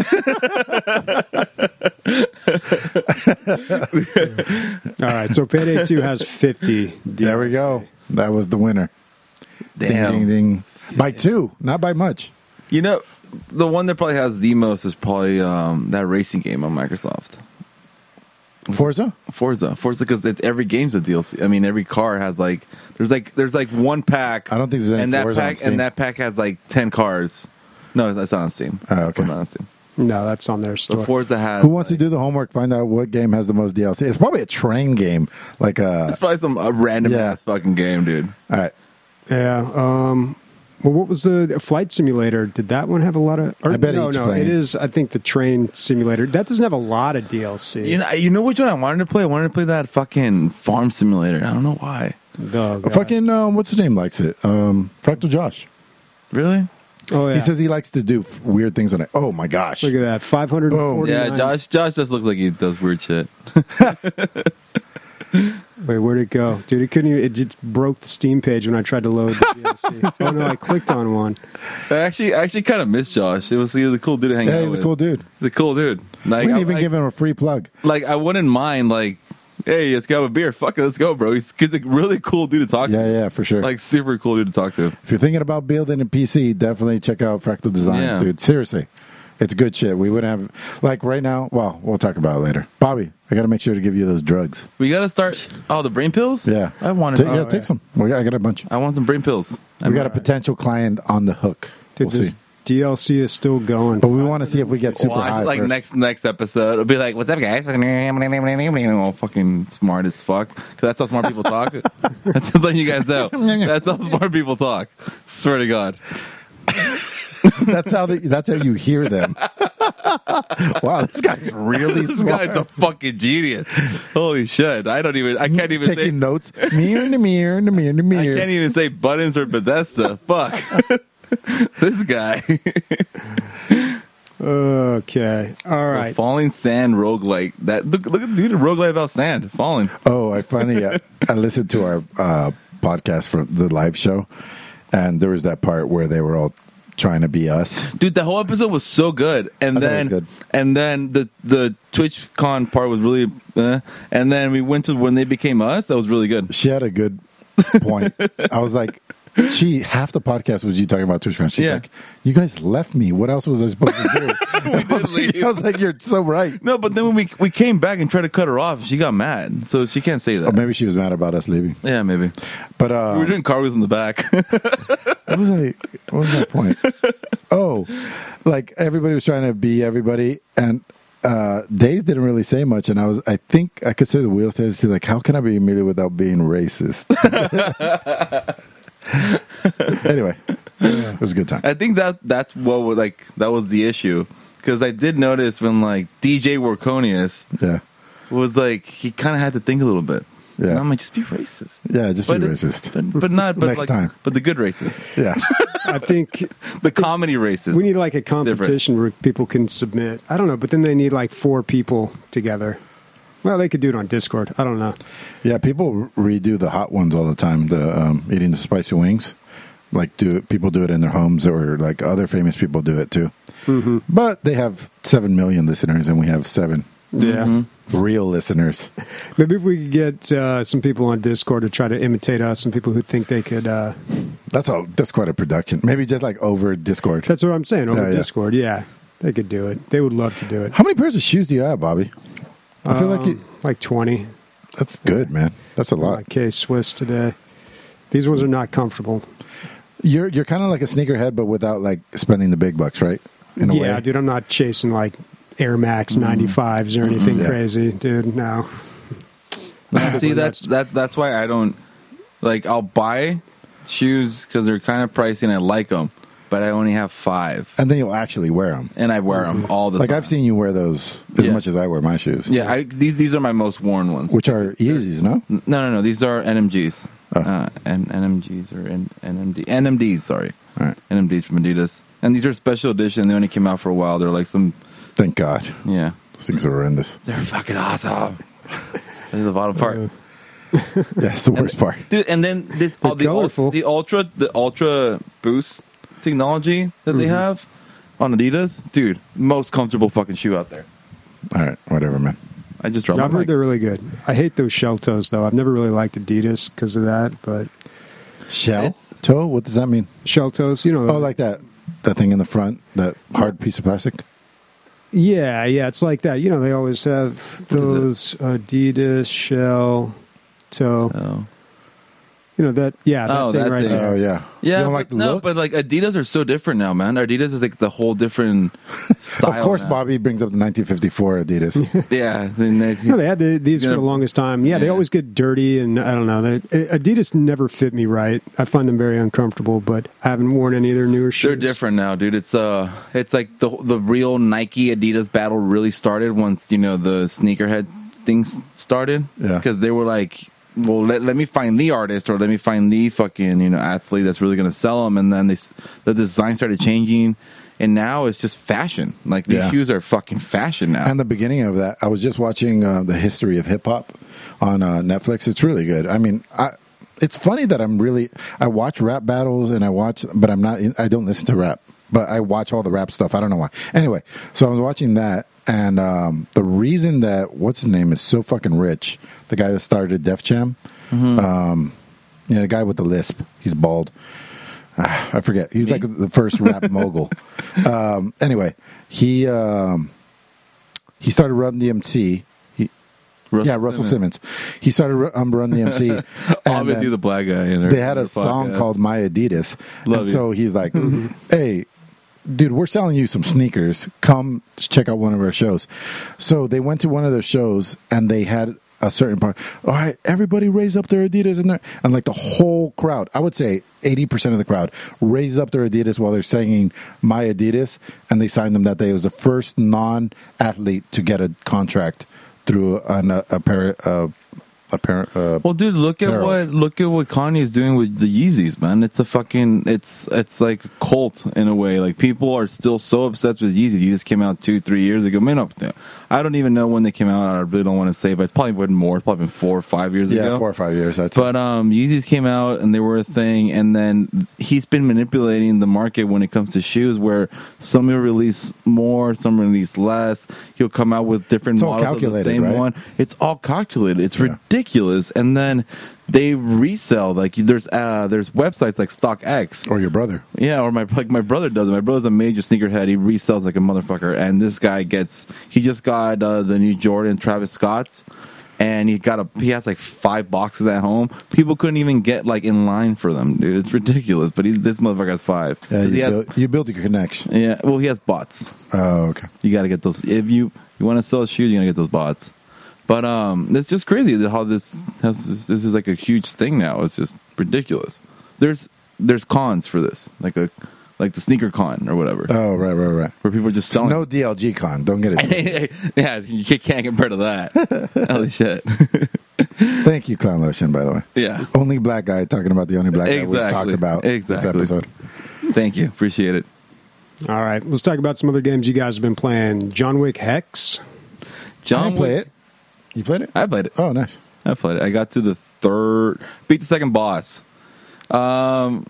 All right, so Payday two has fifty D L C. There we go. That was the winner. Damn. Ding, ding, ding. By two, not by much. You know, the one that probably has the most is probably um, that racing game on Microsoft. Forza? Forza, Forza, because it's every game's a D L C. I mean, every car has like there's like there's like one pack. I don't think there's any and that Forza on pack Steam. and that pack has like ten cars. No, that's not on Steam. Oh, okay. It's not on Steam. No, that's on their store. But Forza has. Who wants like, to do the homework? Find out what game has the most D L C. It's probably a train game. Like uh It's probably some a random Yeah. ass fucking game, dude. all right. Yeah. Um, well, what was the Flight Simulator? Did that one have a lot of? Or, I bet no, each no. plane. It is. I think the Train Simulator that doesn't have a lot of D L C. You know, you know which one I wanted to play? I wanted to play that fucking Farm Simulator. I don't know why. Oh, God. Fucking um, what's his name likes it? Um, Fractal Josh. Really? Oh yeah. He says he likes to do f- weird things on it. Oh my gosh. Look at that. Five hundred forty-nine. Yeah, Josh. Josh just looks like he does weird shit. Wait, where'd it go, dude? It couldn't. Even, it just broke the Steam page when I tried to load the D L C. Oh no, I clicked on one. I actually, I actually kind of miss Josh. It was he was a cool dude to hang Yeah, out he's a with. cool dude. He's a cool dude. Like, We didn't I, even like, give him a free plug. like I wouldn't mind. Like, hey, let's go have a beer. Fuck it, let's go, bro. He's, he's a really cool dude to talk Yeah, to. yeah, for sure. Like super cool dude to talk to. If you're thinking about building a P C, definitely check out Fractal Design, Yeah. dude. Seriously. It's good shit. We wouldn't have, like right now, well, we'll talk about it later. Bobby, I got to make sure to give you those drugs. We gotta start. Oh, the brain pills. Yeah. I wanted. Ta- yeah, oh, take some. We got, I got a bunch. I want some brain pills. We got a potential client on the hook. Dude, We'll this see. D L C is still going. But we want to see if we get super Watch, high like first. next next episode, it'll be like, "What's up, guys?" All fucking smart as fuck. Because that's how smart people talk. That's just letting you guys know. That's how smart people talk. Swear to God. That's how the, that's how you hear them. Wow, this guy's really This smart. guy's a fucking genius. Holy shit! I don't even. I can't even Taking say. notes. Mirror in the mirror in the mirror in the I mirror. can't even say Buttons or Bethesda. Fuck. This guy. Okay. All right. Falling Sand roguelike. That look. Look at the dude. A roguelike about sand falling. Oh, I finally uh, I listened to our uh, podcast from the live show, and there was that part where they were all trying to be us. Dude, the whole episode was so good, and I thought it then was good. and then the the TwitchCon part was really, eh. And then we went to when they became us. That was really good. She had a good point. I was like, she half the podcast was you talking about TwitchCon. She's Yeah. like, "You guys left me. What else was I supposed to do?" I, was like, I was like, "You're so right." No, but then when we we came back and tried to cut her off, she got mad. So she can't say that. Or maybe she was mad about us leaving. Yeah, maybe. But uh, We were doing cartwheels in the back. what was I? What was my point? Oh, like everybody was trying to be everybody, and uh, Days didn't really say much. And I was, I think, I could say the wheels to see like, how can I be Amelia without being racist? Anyway, it was a good time. I think that that's what was like that was the issue, because I did notice when like D J Warconius Yeah, was like he kind of had to think a little bit. Yeah. And I'm like, just be racist. yeah, just be But it- racist. but, but not but Next like, time. but the good racist, Yeah, I think the comedy racist. we need like a competition where people can submit. I don't know, but then they need like four people together. Well, they could do it on Discord. I don't know. yeah. People redo the hot ones all the time. The um, eating the spicy wings, like do it, people do it in their homes, or like other famous people do it too. Mm-hmm. But they have seven million listeners, and we have seven Yeah. Mm-hmm. real listeners. Maybe if we could get uh, some people on Discord to try to imitate us, some people who think they could. Uh, That's all. That's quite a production. Maybe just like over Discord. that's what I'm saying over Yeah, yeah. Discord. Yeah, they could do it. They would love to do it. How many pairs of shoes do you have, Bobby? I feel like you, Um, like twenty. that's good, man. That's a lot. My K Swiss today. These ones are not comfortable. You're you're kind of like a sneakerhead, but without like spending the big bucks, right? In a Yeah, way. dude, I'm not chasing like Air Max ninety-fives or anything Yeah. crazy, dude. No. See, that's that that's why I don't like. I'll buy shoes because they're kind of pricey and I like them, but I only have five, And then you'll actually wear them. and I wear them all the Like time. I've seen you wear those as Yeah. much as I wear my shoes. Yeah, I, these these are my most worn ones. Which are Yeezys, no? No, no, no. These are N M Gs. Oh. Uh, N- NMGs or N- NMD. N M Ds, sorry. All right. N M Ds from Adidas. And these are special edition. They only came out for a while. They're like some, Thank God. yeah. Those things are horrendous. They're fucking awesome. That's the bottom part. Yeah, it's the worst part. Dude, and then this They're oh, the, ul- colorful. the ultra the ultra boost technology that they have on Adidas, dude, most comfortable fucking shoe out there. All right, whatever, man. I just dropped I've my heard mic. they're really good. I hate those shell toes, though. I've never really liked Adidas because of that, but Shell It's- toe? What does that mean? shell toes, you know. Oh, like that that thing in the front, that hard piece of plastic. Yeah, yeah, it's like that. You know, they always have What is it? those Adidas shell toe. Oh. You know that? Yeah, that Oh, thing that right thing. there. Oh yeah, Yeah, You don't but, like the no, look? but like Adidas are so different now, man. Adidas is like the whole different style. Of course, now. Bobby brings up the nineteen fifty-four Adidas. Yeah, then they- No, they had the, these You for know- the longest time. Yeah, they Yeah. always get dirty, and I don't know. They, Adidas never fit me right. I find them very uncomfortable, but I haven't worn any of their newer shoes. They're different now, dude. It's uh, it's like the the real Nike Adidas battle really started once you know the sneakerhead things started. Yeah. because they were like, well, let, let me find the artist or let me find the fucking you know athlete that's really gonna sell them, and then they s- the design started changing, and now it's just fashion. Like these Yeah. shoes are fucking fashion now. And the beginning of that, I was just watching uh, the history of hip hop on uh, Netflix. It's really good. I mean, I, it's funny that I'm really I watch rap battles and I watch, but I'm not. I don't listen to rap, but I watch all the rap stuff. I don't know why. Anyway, so I was watching that, and um, the reason that what's his name is so fucking rich, the guy that started Def Jam, um, yeah, the guy with the lisp, he's bald. Ah, I forget. He was Me? like the first rap mogul. Um, anyway, he um, he started Run D M C. He, Russell yeah, Russell Simmons. Simmons. He started um, Run D M C. and Obviously, then the black guy. In their, they had their a song podcast. called My Adidas. Love and you. so he's like, hey, dude, we're selling you some sneakers. Come check out one of our shows. So they went to one of their shows and they had a certain part. All right, everybody raise up their Adidas in there. And like the whole crowd, I would say eighty percent of the crowd raised up their Adidas while they're singing My Adidas. And they signed them that day. It was the first non-athlete to get a contract through an, a, a, pair, uh, a pair, uh, Well, dude, look at Apparel. what look at what Kanye is doing with the Yeezys, man. It's a fucking it's it's like a cult in a way. Like people are still so obsessed with Yeezys. Yeezys came out two, three years ago. Man, no, I don't even know when they came out. I really don't want to say, but it's probably been more. It's probably been four or five years yeah, ago. four or five years. I'd say. But um, Yeezys came out and they were a thing, and then he's been manipulating the market when it comes to shoes, where some will release more, some release less. He'll come out with different It's all models of the calculated, same right? one. It's all calculated. It's Yeah. ridiculous. ridiculous. And then they resell, like there's uh, there's websites like StockX. Or your brother. Yeah, or my like my brother does it. My brother's a major sneakerhead. He resells like a motherfucker. And this guy gets, he just got uh, the new Jordan Travis Scott's. And he got a he has like five boxes at home. People couldn't even get like in line for them, dude. It's ridiculous. But he, this motherfucker has five. Yeah, you, he has, build, you build your connection. yeah, well, he has bots. Oh, okay. You got to get those. If you you want to sell shoes, you got to get those bots. But um, it's just crazy how this has this, this is like a huge thing now. It's just ridiculous. There's there's cons for this, like a like the sneaker con or whatever, Oh, right, right, right. where people are just It's selling. no D L G con. Don't get it. Yeah, you can't compare to that. Holy shit. Thank you, Clown Lotion, by the way. Yeah. Only black guy talking about the only black guy we've Exactly. talked about Exactly. this episode. Thank you. Appreciate it. All right, let's talk about some other games you guys have been playing. John Wick Hex. I John didn't play Wick- it. You played it? I played it. Oh, nice. I played it. I got to the third, beat the second boss. Um,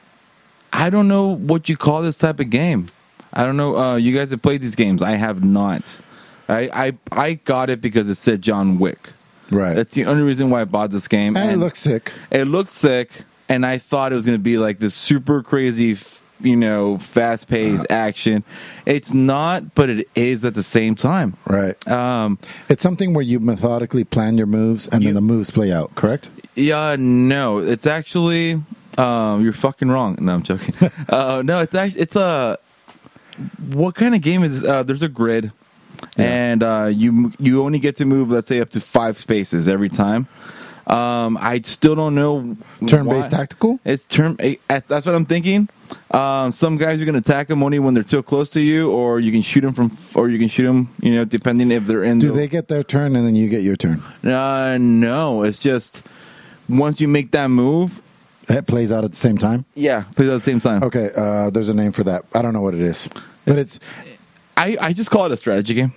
I don't know what you call this type of game. I don't know. Uh, you guys have played these games. I have not. I I, I got it because it said John Wick. Right. That's the only reason why I bought this game. and, it looks sick. It looked sick, and I thought it was going to be like this super crazy, f- you know, fast-paced action. It's not, but it is at the same time. Right. Um, It's something where you methodically plan your moves and You- then the moves play out, correct? Yeah, no, it's actually um, you're fucking wrong. No, I'm joking. uh, no, it's actually it's a what kind of game is this? Uh, there's a grid, Yeah. and uh, you you only get to move, let's say, up to five spaces every time. Um, I still don't know Turn-based why. tactical? It's turn. eh, That's, that's what I'm thinking. Um, some guys you can attack them only when they're too close to you, or you can shoot them from, or you can shoot them. You know, depending if they're in. Do the, they get their turn and then you get your turn? Uh, no, it's just once you make that move. It plays out at the same time? Yeah, plays at the same time. Okay, uh, there's a name for that. I don't know what it is. But it's, I, I just call it a strategy game.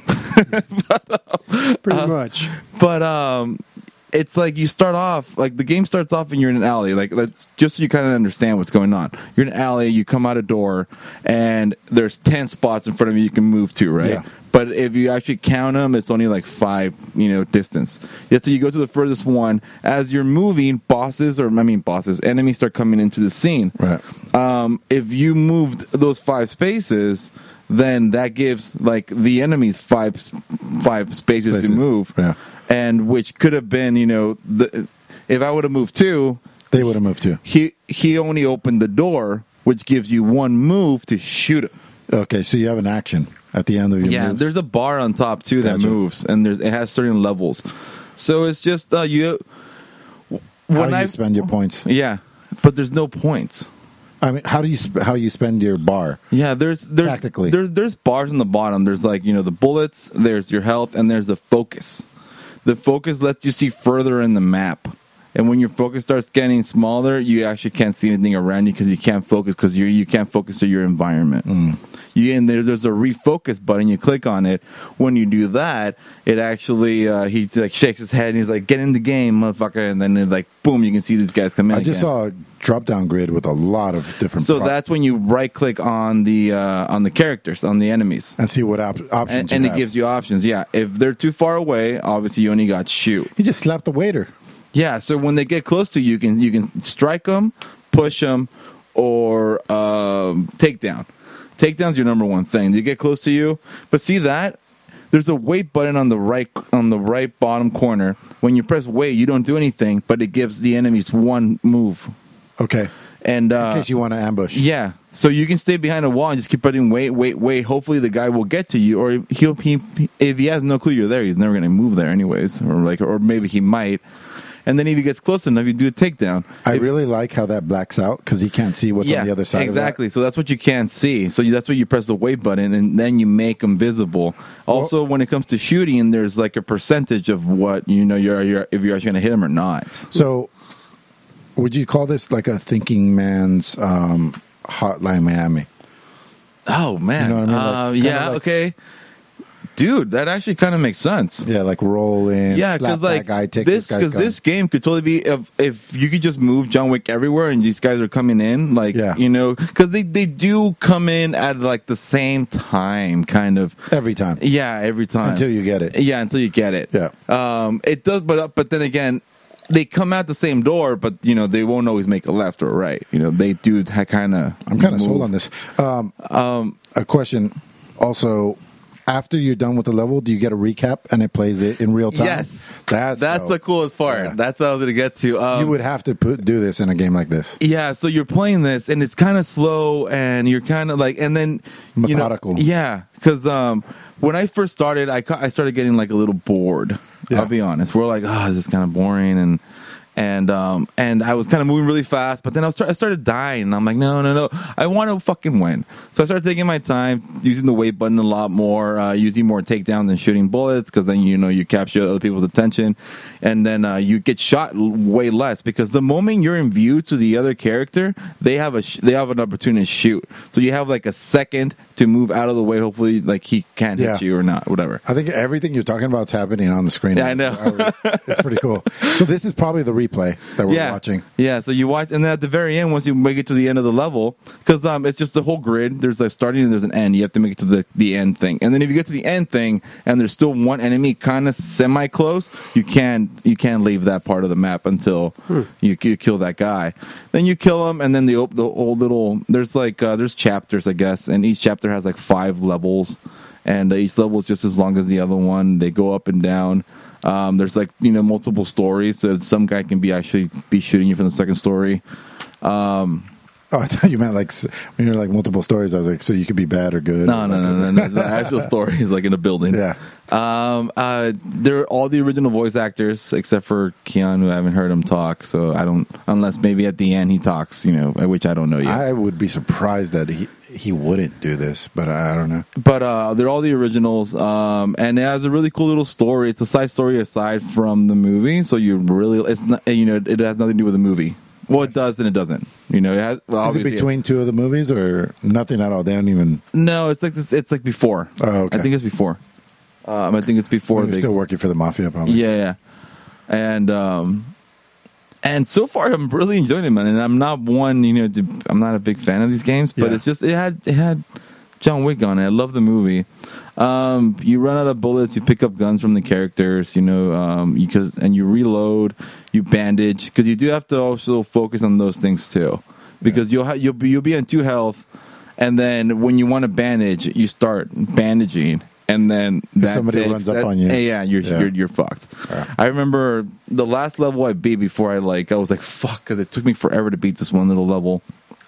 Pretty much. But um, it's like you start off, like the game starts off and you're in an alley. Like, let's just so you kind of understand what's going on. You're in an alley, you come out a door, and there's ten spots in front of you you can move to, right? Yeah. But if you actually count them, it's only like five, you know, distance. Yet, so you go to the furthest one. As you're moving, bosses, or I mean bosses, enemies start coming into the scene. Right. Um, if you moved those five spaces, then that gives like the enemies five five spaces, Places. to move. Yeah. And which could have been, you know, the if I would have moved two, they would have moved too. he he only opened the door, which gives you one move to shoot him. Okay, so you have an action at the end of your Yeah, moves. there's a bar on top too that Gotcha. moves, and there's it has certain levels. So it's just uh, you. How When you I spend your points. yeah, but there's no points. I mean, how do you sp- how you spend your bar? Yeah, there's there's Tactically. there's there's bars on the bottom. There's like, you know, the bullets, there's your health, and there's the focus. The focus lets you see further in the map. And when your focus starts getting smaller, you actually can't see anything around you because you can't focus because you you can't focus to your environment. Mm. You, and there's there's a refocus button. You click on it. When you do that, it actually uh, he like shakes his head and he's like, "Get in the game, motherfucker!" And then it, like boom, you can see these guys come in. I just again. saw a drop down grid with a lot of different. So pro- that's when you right click on the uh, on the characters, on the enemies. and see what op- options. And, you and it have. gives you options. Yeah, if they're too far away, obviously you only got shoot. He just slapped the waiter. Yeah, so when they get close to you, you can you can strike them, push them, or um, takedown. Takedown's your number one thing. They get close to you, but see that there's a wait button on the right on the right bottom corner. When you press wait, you don't do anything, but it gives the enemies one move. Okay, And uh, in case you want to ambush. yeah, so you can stay behind a wall and just keep pressing wait, wait, wait. Hopefully, the guy will get to you, or he'll he if he has no clue you're there, he's never going to move there anyways, or like, or maybe he might. And then if he gets close enough, you do a takedown. I If- really like how that blacks out because he can't see what's yeah, on the other side. exactly. So that's what you can't see. So you, that's why you press the wait button, and then you make them visible. Also, when it comes to shooting, there's like a percentage of what you know you're, you're if you're actually going to hit him or not. Of that. So, would you call this like a thinking man's um, Hotline Miami? Oh man, You know what I mean? Like, uh, kinda yeah, like- okay. dude, that actually kind of makes sense. Yeah, like roll in. Yeah, slap because like that guy, take this, this because guy's gun. this game could totally be if if you could just move John Wick everywhere and these guys are coming in, like Yeah. you know, because they they do come in at like the same time, kind of. every time Yeah, every time until you get it. Yeah, until you get it. Yeah. Um, it does, but but then again, they come out the same door, but you know they won't always make a left or a right. You know, they do kind of. I'm kind of sold on this. Um, Um, a question. Also, after you're done with the level, do you get a recap and it plays it in real time? yes, that's that's dope. the coolest part. Yeah. That's what I was gonna get to. Um, You would have to put, do this in a game like this. Yeah, so you're playing this, and it's kind of slow, and you're kind of like, and then you know- Methodical. yeah, because um, when I first started, I ca- I started getting like a little bored. Yeah. I'll be honest. We're like, oh, this is kind of boring, and and um and I was kind of moving really fast, but then I was I started dying, and I'm like, no, no, no, I want to fucking win. So I started taking my time, using the wait button a lot more, uh, using more takedowns than shooting bullets, because then you know you capture other people's attention, and then uh, you get shot l- way less, because the moment you're in view to the other character, they have a sh- they have an opportunity to shoot, so you have like a second to move out of the way. Hopefully, like he can't hit Yeah. you or not, whatever. I think everything you're talking about is happening on the screen. Yeah, I know. It's pretty cool. So this is probably the replay that we're yeah. watching. Yeah, so you watch, and then at the very end, once you make it to the end of the level, because um, it's just the whole grid. There's a starting and there's an end. You have to make it to the, the end thing, and then if you get to the end thing, and there's still one enemy kind of semi close, you can you can leave that part of the map until Hmm. you, you kill that guy. Then you kill him, and then the op- the old little there's like uh, there's chapters, I guess, and each chapter has like five levels, and uh, each level is just as long as the other one. They go up and down. Um, there's like you know multiple stories, so some guy can be actually be shooting you from the second story. Um, Oh, I thought you meant like s- when you're like multiple stories. I was like, so you could be bad or good. no, no, no, no, no. The actual story is like in a building. Yeah. Um, uh, they're all the original voice actors except for Keanu. I haven't heard him talk, so I don't. Unless maybe at the end he talks, you know, which I don't know yet. I would be surprised that he he wouldn't do this, but I, I don't know. But uh, they're all the originals, um, and it has a really cool little story. It's a side story aside from the movie, so you really, it's not, you know, it has nothing to do with the movie. Well, it does and it doesn't. You know, it has, well, Is it obviously- between two of the movies or nothing at all? They don't even. No, it's like this. It's like before. Oh, okay. I think it's before. Um, I think it's before. You're they- still working for the mafia, probably. Yeah, yeah. And um, and so far I'm really enjoying it, man. And I'm not one, you know, to, I'm not a big fan of these games, but Yeah. it's just it had it had John Wick on it. I love the movie. Um, you run out of bullets, you pick up guns from the characters, you know, um, because and you reload, you bandage, because you do have to also focus on those things too, because you'll ha- you'll be you'll be on two health, and then when you want to bandage, you start bandaging. And then that somebody takes- runs up that- on you. Yeah, you're Yeah. you're you're fucked. Yeah. I remember the last level I beat before I like I was like fuck, because it took me forever to beat this one little level.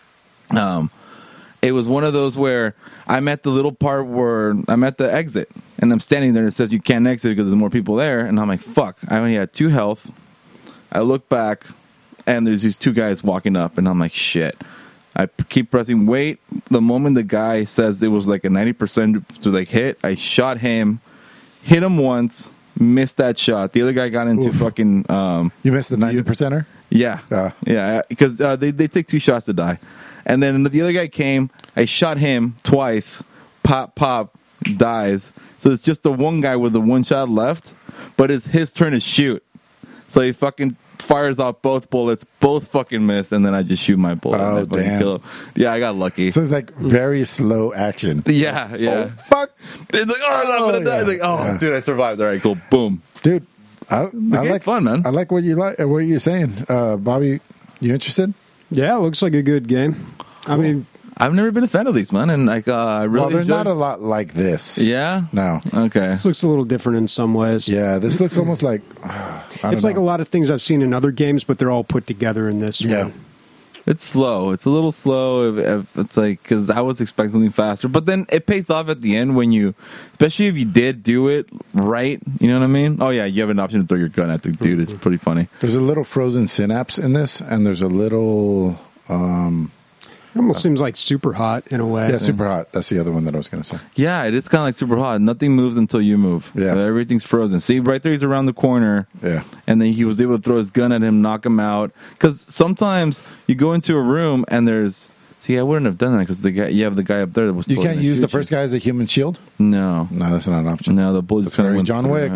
Um, it was one of those where I'm at the little part where I'm at the exit and I'm standing there and it says you can't exit because there's more people there, and I'm like fuck, I only had two health. I look back and there's these two guys walking up, and I'm like shit. I p- keep pressing wait. The moment the guy says it was like a ninety percent to like hit, I shot him, hit him once, missed that shot. The other guy got into Oof. fucking um, You missed the ninety percenter? yeah, Yeah. yeah, because uh, they they take two shots to die, and then the other guy came. I shot him twice. Pop, pop, dies. So it's just the one guy with the one shot left, but it's his turn to shoot. So he fucking fires off both bullets, both fucking miss, and then I just shoot my bullet. Oh, and I fucking damn. kill him. Yeah, I got lucky. So it's like very slow action. yeah, yeah. Oh, fuck. It's like, oh, I'm gonna Oh, die. yeah. It's like, oh, Yeah. dude, I survived. All right, cool. Boom. Dude, I, I game's like fun, man. I like what you like what you're saying. Uh, Bobby, you interested? Yeah, it looks like a good game. I mean, I've never been a fan of these, man, and like, uh, I really well, they're enjoyed- not a lot like this. Yeah. No. Okay. this looks a little different in some ways. Yeah, this looks almost like I don't It's like know. a lot of things I've seen in other games, but they're all put together in this Yeah. one. It's slow. It's a little slow. If, if it's like because I was expecting something faster, but then it pays off at the end when you, especially if you did do it right. You know what I mean? Oh yeah, you have an option to throw your gun at the dude. It's pretty funny. There's a little frozen synapse in this, and there's a little um, It almost seems like super hot in a way. yeah, super hot. That's the other one that I was going to say. Yeah, it is kind of like super hot. Nothing moves until you move. Yeah. So everything's frozen. See, right there, he's around the corner. Yeah. And then he was able to throw his gun at him, knock him out. Because sometimes you go into a room and there's See, I wouldn't have done that because the guy, you have the guy up there that was. You totally can't gonna use shoot the first you. guy as a human shield? No, No, that's not an option. no, the bullet That's just kind very of John Wick.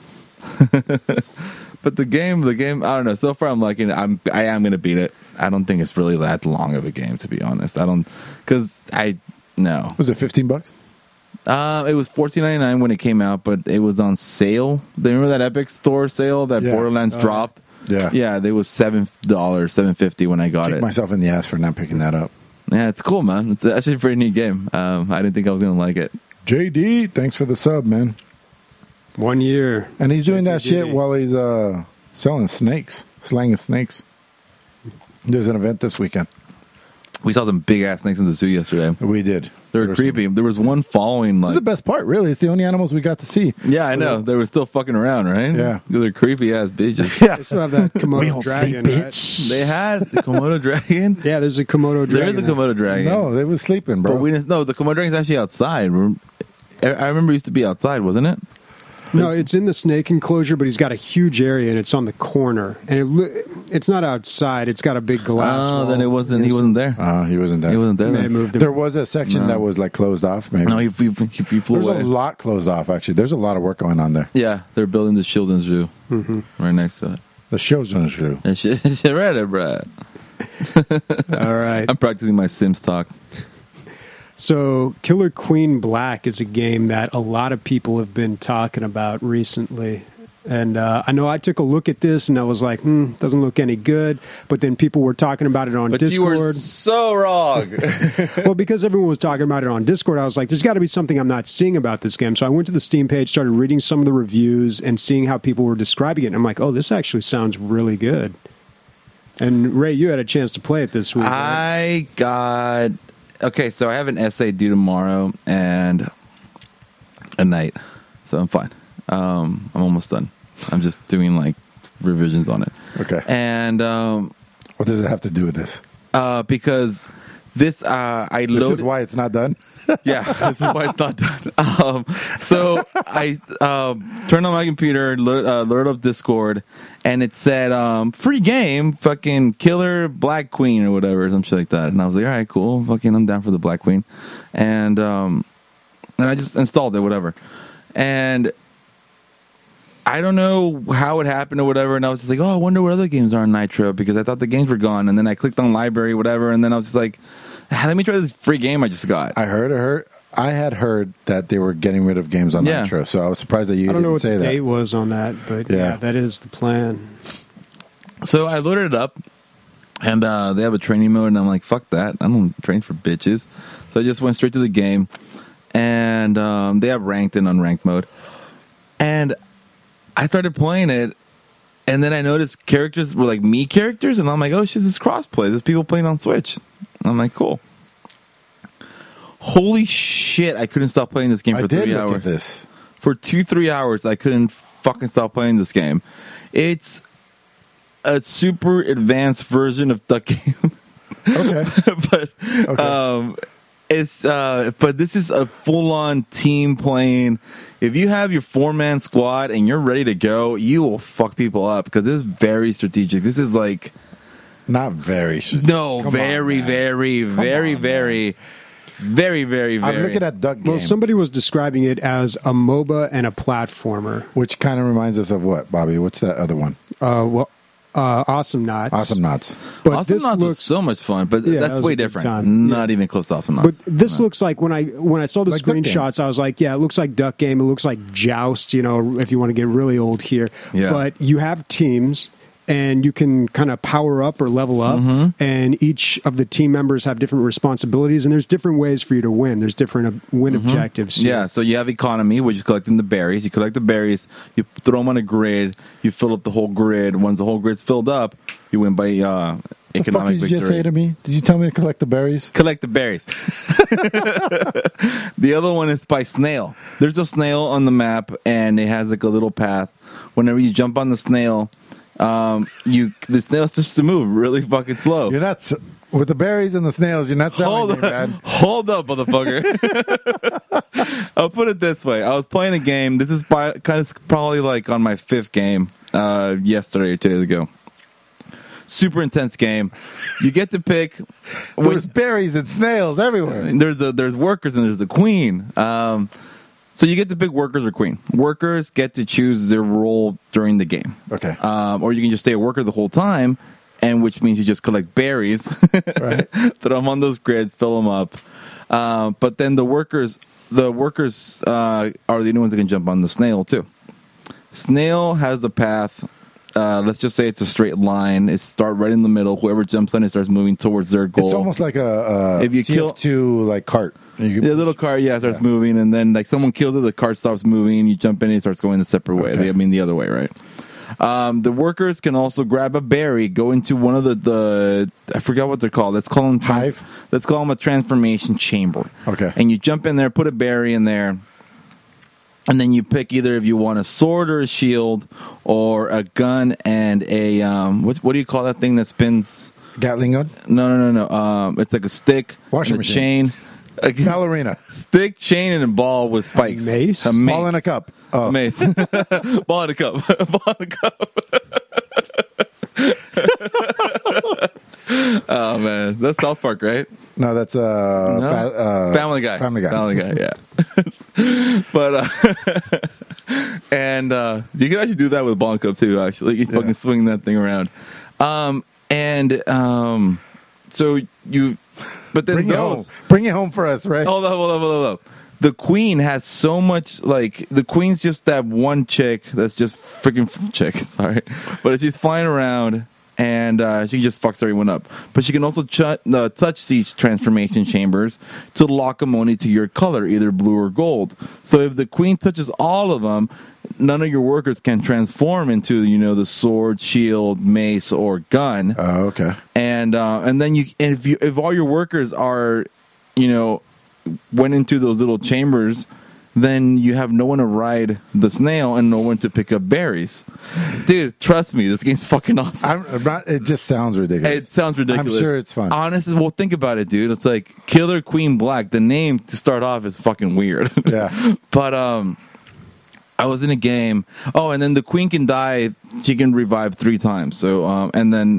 But the game, the game, I don't know. So far, I'm liking it. I'm, I am gonna beat it. I don't think it's really that long of a game, to be honest. I don't, because I no. Was it fifteen bucks? Uh, it was fourteen ninety nine when it came out, but it was on sale. They remember that Epic Store sale that Yeah. Borderlands Oh, dropped? Yeah. Yeah, they was seven dollars, seven fifty when I got Kick it. myself in the ass for not picking that up. Yeah, it's cool, man. It's actually a pretty neat game. Um, I didn't think I was gonna like it. J D, thanks for the sub, man. One year. And he's doing that J D. shit while he's uh, selling snakes, slanging snakes. There's an event this weekend. We saw some big ass snakes in the zoo yesterday. We did. They were There creepy. some- There was one following That's like. the best part, really. It's the only animals we got to see. Yeah, I know. They were still fucking around, right? Yeah. They're creepy ass bitches. Yeah. They still have that Komodo dragon, right? They had the Komodo dragon. Yeah, there's a Komodo There dragon. is a Komodo dragon. No, they was sleeping, bro. but we didn't. No, the Komodo dragon's actually outside. Rem- I I remember it used to be outside, wasn't it? No, it's in the snake enclosure, but he's got a huge area and it's on the corner. And it li- it's not outside. It's got a big glass Oh, wall. then it wasn't. He wasn't there. uh, he wasn't there. He wasn't there. They then. moved him. There was a section No. that was like closed off, maybe. No, he, he, he, he flew There's away. a lot closed off, actually. There's a lot of work going on there. Yeah, they're building the children's zoo Mm-hmm. right next to it. The show's on true. And shit, shit right there, Brad. All right. I'm practicing my Sims talk. So, Killer Queen Black is a game that a lot of people have been talking about recently. And uh, I know I took a look at this and I was like, hmm, doesn't look any good. But then people were talking about it on But you Discord. were so wrong. Well, because everyone was talking about it on Discord, I was like, there's got to be something I'm not seeing about this game. So I went to the Steam page, started reading some of the reviews and seeing how people were describing it. And I'm like, oh, this actually sounds really good. And Ray, you had a chance to play it this week. right? I got okay. So I have an essay due tomorrow and a night, so I'm fine. Um, I'm almost done. I'm just doing like revisions on it. Okay. And um, What does it have to do with this? uh, because this, uh, I This loaded. is why it's not done? Yeah, this is why it's not done. Um, so I um, turned on my computer, loaded, uh, loaded up Discord, and it said um, free game, fucking Killer Black Queen or whatever, some shit like that. And I was like, all right, cool, fucking, I'm down for the Black Queen, and um, and I just installed it, whatever, and I don't know how it happened or whatever, and I was just like, oh, I wonder what other games are on Nitro because I thought the games were gone, and then I clicked on library, whatever, and then I was just like, ah, let me try this free game I just got. I heard, I heard, I had heard that they were getting rid of games on Yeah. Nitro, so I was surprised that you I don't didn't know what say the that. date was on that, but yeah. Yeah. that is the plan. So I loaded it up, and uh, they have a training mode, and I'm like, fuck that. I don't train for bitches. So I just went straight to the game, and um, they have ranked and unranked mode. And I started playing it, and then I noticed characters were like me characters, and I'm like, oh shit, this is crossplay. There's people playing on Switch. I'm like, cool. Holy shit, I couldn't stop playing this game I for did three look hours. at this. For two, three hours, I couldn't fucking stop playing this game. It's a super advanced version of Duck Game. Okay. but um, it's uh, but this is a full on team playing. If you have your four man squad and you're ready to go, you will fuck people up because this is very strategic. This is like Not very. no, Come on, very, man. very, very, on, very, very, very, very. I'm looking at Duck Game, Well, somebody was describing it as a MOBA and a platformer. which kind of reminds us of what, Bobby? What's that other one? Uh, well, uh, Awesome Knots. Awesome Knots. But Awesome this Knots was looks, so much fun, but Yeah, that that's was way a good different. time. Not even close to Awesome Knots. but this looks like when I when I saw the Like Duck Game. screenshots, I was like, yeah, it looks like Duck Game. It looks like Joust. You know, if you want to get really old here. Yeah. But you have teams. And you can kind of power up or level up, Mm-hmm. and each of the team members have different responsibilities, and there's different ways for you to win. There's different uh, win objectives. here. Yeah, so you have economy, which is collecting the berries. You collect the berries, you throw them on a grid, you fill up the whole grid. Once the whole grid's filled up, you win by uh, The fuck economic did you victory. just say to me? Did you tell me to collect the berries? Collect the berries. The other one is by snail. There's a snail on the map, and it has like a little path. Whenever you jump on the snail, um, you the snail starts to move really fucking slow. You're not s- with the berries and the snails. You're not selling Hold me, up, man. hold up, motherfucker. I'll put it this way: I was playing a game. This is by, kind of probably like on my fifth game uh, yesterday or two days ago. super intense game. You get to pick. There's berries and snails everywhere. There's the there's workers and there's the queen. Um, so you get to pick workers or queen. Workers get to choose their role during the game. Okay. Um, or you can just stay a worker the whole time, and which means you just collect berries, Right. throw them on those grids, fill them up. Uh, but then the workers, the workers uh, are the only ones that can jump on the snail too. Snail has a path. Uh, let's just say it's a straight line. It starts right in the middle. Whoever jumps on it starts moving towards their goal. It's almost like a, a If you T F two kill- like cart. You The little cart, yeah, starts Yeah. moving, and then like someone kills it, the cart stops moving. You jump in, it starts going the separate way. Okay. I mean, the other way, right? Um, the workers can also grab a berry, go into one of the, the I forgot what they're called. Let's call them Hive? Let's call them a transformation chamber. Okay. And you jump in there, put a berry in there, and then you pick either if you want a sword or a shield, or a gun and a um, what what do you call that thing that spins? Gatling gun, No, no, no, no. Um, it's like a stick, Washing and a machine. chain. A ballerina, stick, chain, and a ball with spikes. mace? A mace. ball in a cup. Oh, A mace. Ball in a cup. Ball in a cup. Oh man, that's South Park, right? no, that's uh, No? fa- uh, Family Guy. Family Guy. Family Guy. Yeah. But uh, and uh, you can actually do that with a ball and cup too. Actually, you Yeah. fucking swing that thing around. Um, and um, so you, but then Bring it home. those. Bring it home for us, right? Hold up, hold up, hold up, hold up. The queen has so much, like, the queen's just that one chick that's just freaking chick, sorry. But she's flying around, and uh, she just fucks everyone up. But she can also ch- uh, touch these transformation chambers to lock them only to your color, either blue or gold. So if the queen touches all of them, none of your workers can transform into, you know, the sword, shield, mace, or gun. Oh, okay. And uh, and then you, and if you, if all your workers are, you know, went into those little chambers, then you have no one to ride the snail and no one to pick up berries. Dude, trust me, this game's fucking awesome. I'm, I'm not, it just sounds ridiculous. It sounds ridiculous. I'm sure it's fun. Honestly, well, think about it, dude. It's like Killer Queen Black. The name to start off is fucking weird. Yeah. But um, I was in a game. Oh, and then the queen can die. She can revive three times. So um, and then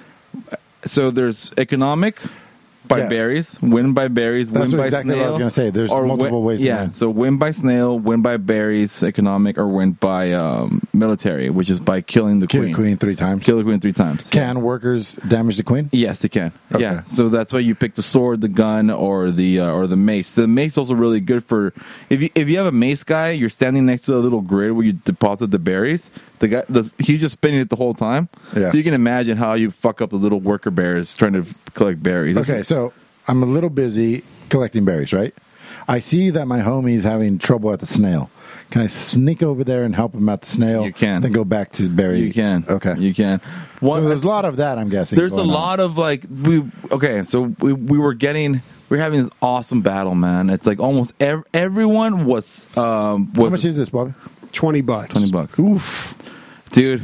so there's economic. By Yeah. berries, win by berries, That's win by exactly snail. what I was gonna say. There's or multiple win, ways to Yeah, win. so win by snail, win by berries, economic, or win by um, military, which is by killing the Kill queen. the queen three times. Kill the queen three times. Can workers damage the queen? Yes, it can. Okay. Yeah, so that's why you pick the sword, the gun, or the uh, or the mace. The mace is also really good for if you if you have a mace guy, you're standing next to the little grid where you deposit the berries. The guy, the, he's just spinning it the whole time. Yeah. So you can imagine how you fuck up the little worker bears trying to collect berries. Okay, so I'm a little busy collecting berries, right? I see that my homie's having trouble at the snail. Can I sneak over there and help him at the snail? You can. Then go back to berry. You can. Okay. You can. So One, there's a lot of that, I'm guessing. there's a going on. lot of like we okay. So we we were getting we were having this awesome battle, man. It's like almost ev- everyone was um was How much is this, Bobby? twenty bucks. twenty bucks, Oof. dude.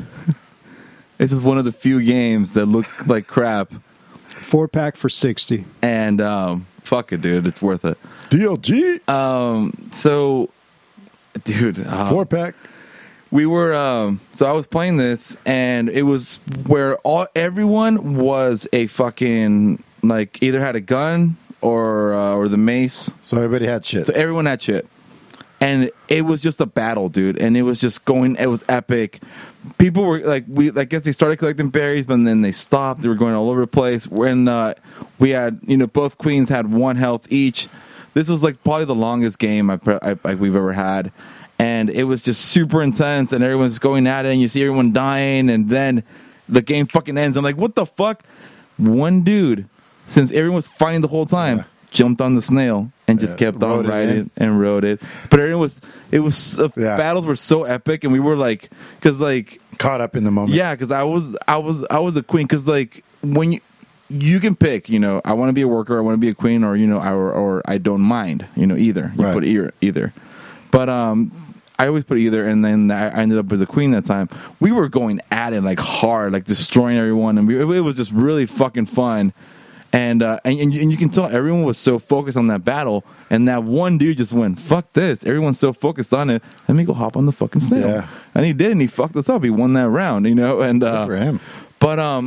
This is one of the few games that look like crap, Four pack for sixty. and um, fuck it, dude. It's worth it. D L G? Um, so, dude, uh, Four pack. we were um so I was playing this and it was where all everyone was a fucking like either had a gun or uh, or the mace. So everybody had shit. So everyone had shit. And it was just a battle, dude. And it was just going it was epic. People were like we I guess they started collecting berries, but then they stopped. They were going all over the place. When uh, we had, you know, both queens had one health each. This was like probably the longest game I, I, I we've ever had. And it was just super intense, and everyone's going at it, and you see everyone dying, and then the game fucking ends. I'm like, what the fuck? One dude, since everyone was fighting the whole time, Yeah. jumped on the snail and just Yeah, kept on rode it riding in. and rode it. But everyone was, it was, uh, Yeah. battles were so epic, and we were like, because like, Caught up in the moment. yeah, because I was, I was, I was a queen. Because like when you, you can pick, you know, I want to be a worker, I want to be a queen, or you know, or, or I don't mind, you know, either. You Right. put either, either. But um, I always put either, and then I ended up with the queen that time. We were going at it like hard, like destroying everyone, and we, it was just really fucking fun. And, uh, and and and you can tell everyone was so focused on that battle, and that one dude just went, "Fuck this!" Everyone's so focused on it. Let me go hop on the fucking snail, Yeah. and he did, and he fucked us up. He won that round, you know. And uh, Good for him. But um,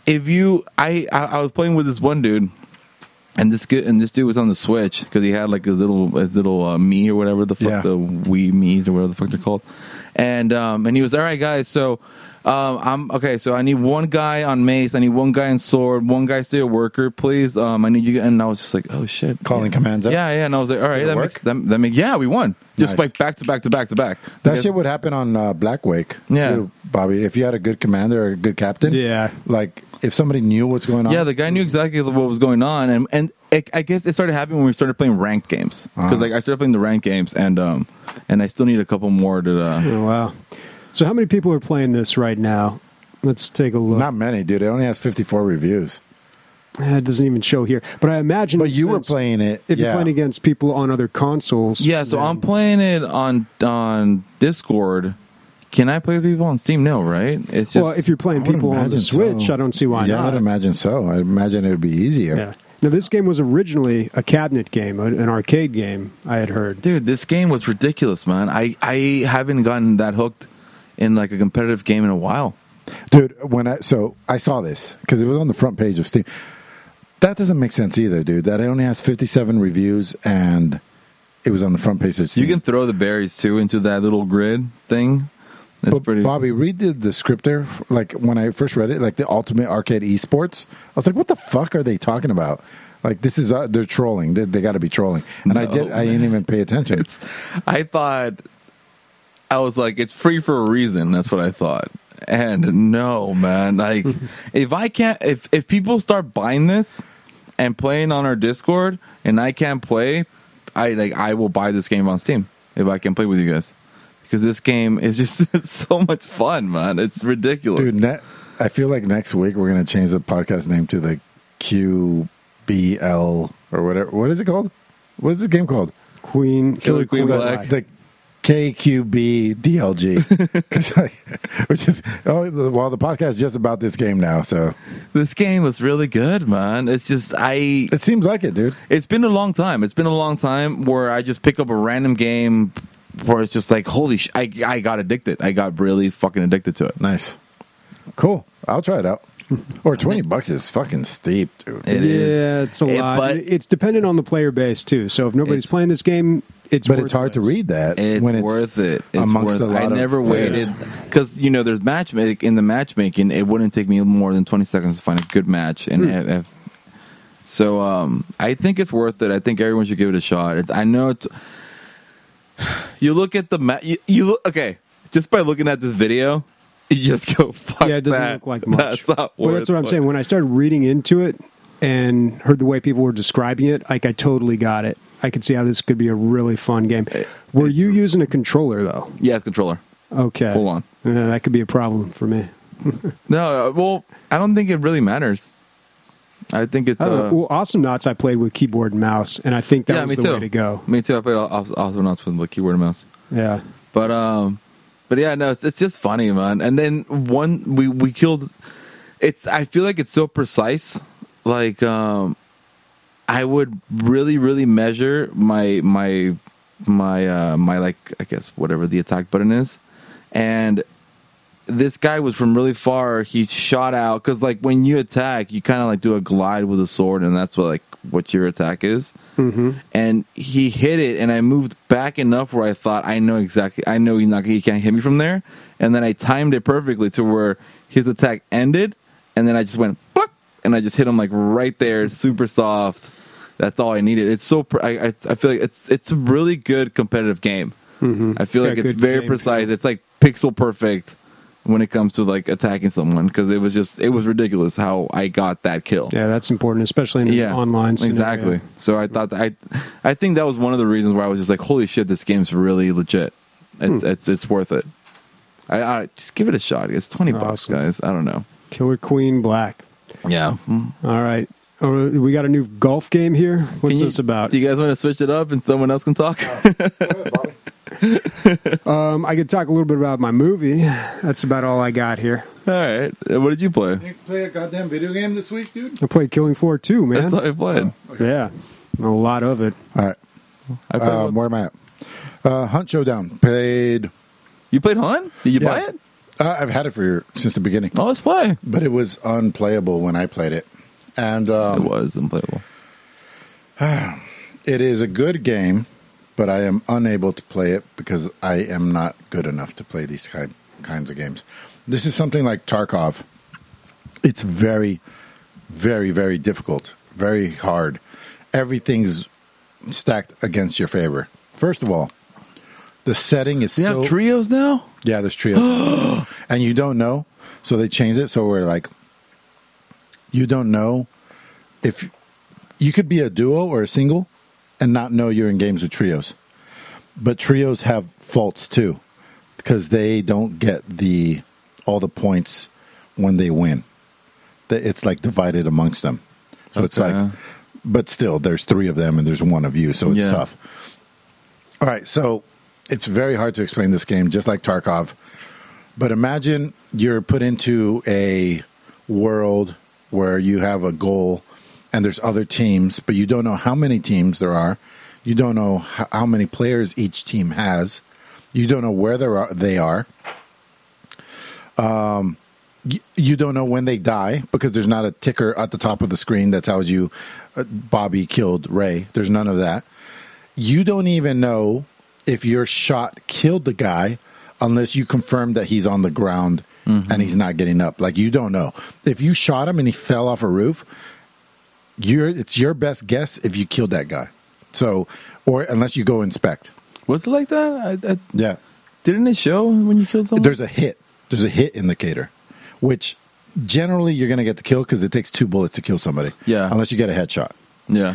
if you, I, I, I was playing with this one dude, and this good, and this dude was on the Switch because he had like his little, his little uh, me or whatever the fuck Yeah. the Wii Me's or whatever the fuck they're called, and um, and he was all right, guys. So. Um, I'm okay. So I need one guy on mace. I need one guy on sword. One guy stay a worker, please. Um, I need you. And I was just like, oh shit, Calling yeah. commands up? Yeah, yeah. And I was like, all right, Did it that work? makes that, that makes yeah, we won. Just Nice. like back to back to back to back. That Because- shit would happen on uh, Black Wake, Yeah. too, Bobby. If you had a good commander or a good captain, Yeah. like if somebody knew what's going on. Yeah, the guy knew exactly what was going on, and and it, I guess it started happening when we started playing ranked games because Uh-huh. like I started playing the ranked games, and um, and I still need a couple more to. Uh, Oh, wow. So how many people are playing this right now? Let's take a look. Not many, dude. It only has fifty-four reviews. Eh, It doesn't even show here. But I imagine. But you were since- playing it. If you're yeah. playing against people on other consoles. yeah, so then- I'm playing it on on Discord. Can I play with people on Steam? No, right? It's just Well, if you're playing I would people on the imagine Switch, so. I don't see why yeah, not. I'd imagine so. I imagine it would be easier. Yeah. Now, this game was originally a cabinet game, an an arcade game, I had heard. dude, this game was ridiculous, man. I I haven't gotten that hooked in like a competitive game in a while. Dude, when I so I saw this because it was on the front page of Steam. That doesn't make sense either, dude. That it only has fifty-seven reviews and it was on the front page of Steam. You can throw the berries too into that little grid thing. That's But pretty. Bobby, read the descriptor. Like when I first read it, like the Ultimate Arcade Esports. I was like, "What the fuck are they talking about?" Like this is uh, they're trolling. They, they got to be trolling. And I No, did. I didn't even pay attention. It's, I thought, I was like, it's free for a reason. That's what I thought. And no, man, like if I can't, if, if people start buying this and playing on our Discord and I can't play, I like, I will buy this game on Steam if I can play with you guys because this game is just so much fun, man. It's ridiculous. Dude, ne- I feel like next week we're gonna change the podcast name to the Q B L or whatever. What is it called? What is the game called? Queen, Killer Killer Queen Queen Black. Black. The K Q B D L G. 'Cause I- Which is oh well, the podcast is just about this game now. So This game was really good, man. It's just, I, it seems like it, dude. It's been a long time. It's been a long time where I just pick up a random game where it's just like, holy sh! I, I got addicted. I got really fucking addicted to it. Nice, cool. I'll try it out. Or twenty bucks is fucking steep, dude. It yeah, is. it's a It- lot. but- it's dependent on the player base too. So if nobody's It's- playing this game, it's but worth it's hard the to risk. read that It's, when it's worth it. It's amongst worth a lot I of never players. waited because you know there's matchmaking in the matchmaking. It wouldn't take me more than twenty seconds to find a good match, and if, if- so um, I think it's worth it. I think everyone should give it a shot. It's, I know it's. You look at the ma- you, you look okay just by looking at this video. You just go, fuck Yeah, it doesn't that. look like much. That's not Well, worth that's what I'm it. saying. When I started reading into it and heard the way people were describing it, like I totally got it. I could see how this could be a really fun game. Were you using a controller though? Yeah, it's controller. Okay, Full on. Yeah, that could be a problem for me. No, uh, well, I don't think it really matters. I think it's I don't know. uh, Well, Awesome Knots I played with keyboard and mouse, and I think that yeah, was me the too. way to go. Me too. I played also also not with the keyboard and mouse, Yeah. but um, but yeah, no, it's it's just funny, man. And then one we we killed. It's I feel like it's so precise. Like um, I would really really measure my my my uh my like I guess whatever the attack button is, and this guy was from really far. He shot out because like when you attack, you kind of like do a glide with a sword, and that's what like what your attack is. Mm-hmm. And he hit it, and I moved back enough where I thought I know exactly. I know he's not. He can't hit me from there. And then I timed it perfectly to where his attack ended, and then I just went pluck, and I just hit him like right there, super soft. That's all I needed. It's so. Pr- I, I I feel like it's it's a really good competitive game. Mm-hmm. I feel It's like got it's good very game precise. feel. It's like pixel perfect when it comes to like attacking someone because it was just it was ridiculous how I got that kill. Yeah, that's important, especially in an Yeah, online scenario. exactly. So I thought that I, I think that was one of the reasons why I was just like, holy shit, this game's really legit. It's Hmm. it's it's worth it. I, I just give it a shot. It's twenty bucks, Awesome. guys. I don't know. Killer Queen Black. Yeah. All right. Oh, we got a new golf game here. What's Can you- this about? Do you guys want to switch it up and someone else can talk? Um, I could talk a little bit about my movie. That's about all I got here. All right. Uh, What did you play? You play a goddamn video game this week, dude? I played Killing Floor two, man. That's all I played. Yeah, a lot of it. All right. I played Um, where am I at? Uh, Hunt Showdown. Played. you played Hunt? Did you Yeah. buy it? Uh, I've had it for since the beginning, Oh, let's play. but it was unplayable when I played it. And um, It was unplayable. it is a good game, but I am unable to play it because I am not good enough to play these kind, kinds of games. This is something like Tarkov. It's very, very, very difficult, very hard. Everything's stacked against your favor. First of all, the setting is They so... have trios now? Yeah, there's trios. And you don't know, so they changed it so we're like, you don't know if you could be a duo or a single and not know you're in games with trios. But trios have faults too, because they don't get the all the points when they win. It's like divided amongst them. So it's Okay. like, but still, there's three of them and there's one of you, so it's Yeah. tough. All right, so it's very hard to explain this game, just like Tarkov. But imagine you're put into a world where you have a goal and there's other teams, but you don't know how many teams there are. You don't know how, how many players each team has. You don't know where they are. They are. Um, you, you don't know when they die because there's not a ticker at the top of the screen that tells you uh, Bobby killed Ray. There's none of that. You don't even know if your shot killed the guy unless you confirm that he's on the ground mm-hmm. and he's not getting up. Like, you don't know. If you shot him and he fell off a roof, you're it's your best guess if you killed that guy. So, or unless you go inspect. Was it like that? I, I, Yeah. Didn't it show when you killed someone? There's a hit. There's a hit indicator, which generally you're going to get the kill because it takes two bullets to kill somebody. Yeah. Unless you get a headshot. Yeah.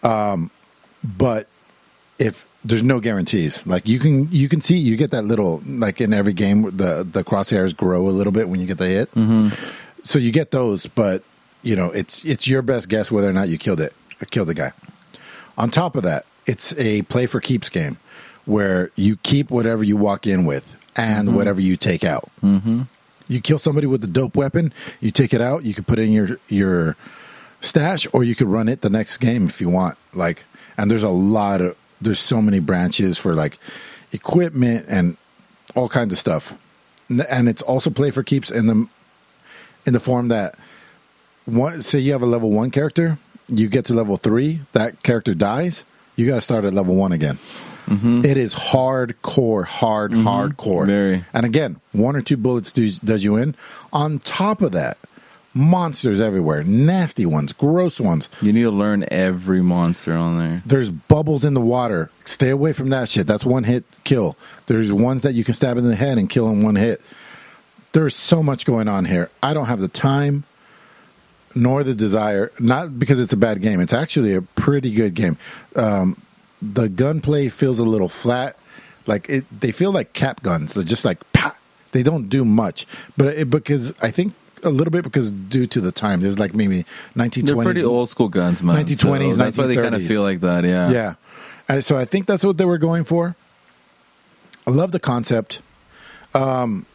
But if there's no guarantees, like you can you can see you get that little, like in every game the the crosshairs grow a little bit when you get the hit. Mm-hmm. So you get those, but you know it's it's your best guess whether or not you killed it or killed the guy. On top of that, it's a play for keeps game where you keep whatever you walk in with and mm-hmm. whatever you take out. Mm-hmm. You kill somebody with a dope weapon, you take it out, you can put it in your your stash, or you could run it the next game if you want. Like, and there's a lot of there's so many branches for like equipment and all kinds of stuff, and it's also play for keeps in the in the form that one say you have a level one character, you get to level three, that character dies, you got to start at level one again. Mm-hmm. It is hardcore, hard, mm-hmm. hardcore. Very. And again, one or two bullets does, does you in. On top of that, monsters everywhere, nasty ones, gross ones. You need to learn every monster on there. There's bubbles in the water. Stay away from that shit. That's one hit kill. There's ones that you can stab in the head and kill in one hit. There's so much going on here. I don't have the time nor the desire, not because it's a bad game. It's actually a pretty good game. Um, the gunplay feels a little flat. Like it, they feel like cap guns. They're just like, pah! They don't do much. But it, because I think a little bit because due to the time, there's like maybe nineteen twenties. They're pretty old school guns, man. nineteen twenties, so that's why they kind of nineteen thirties. feel like that, yeah. Yeah. And so I think that's what they were going for. I love the concept. Um,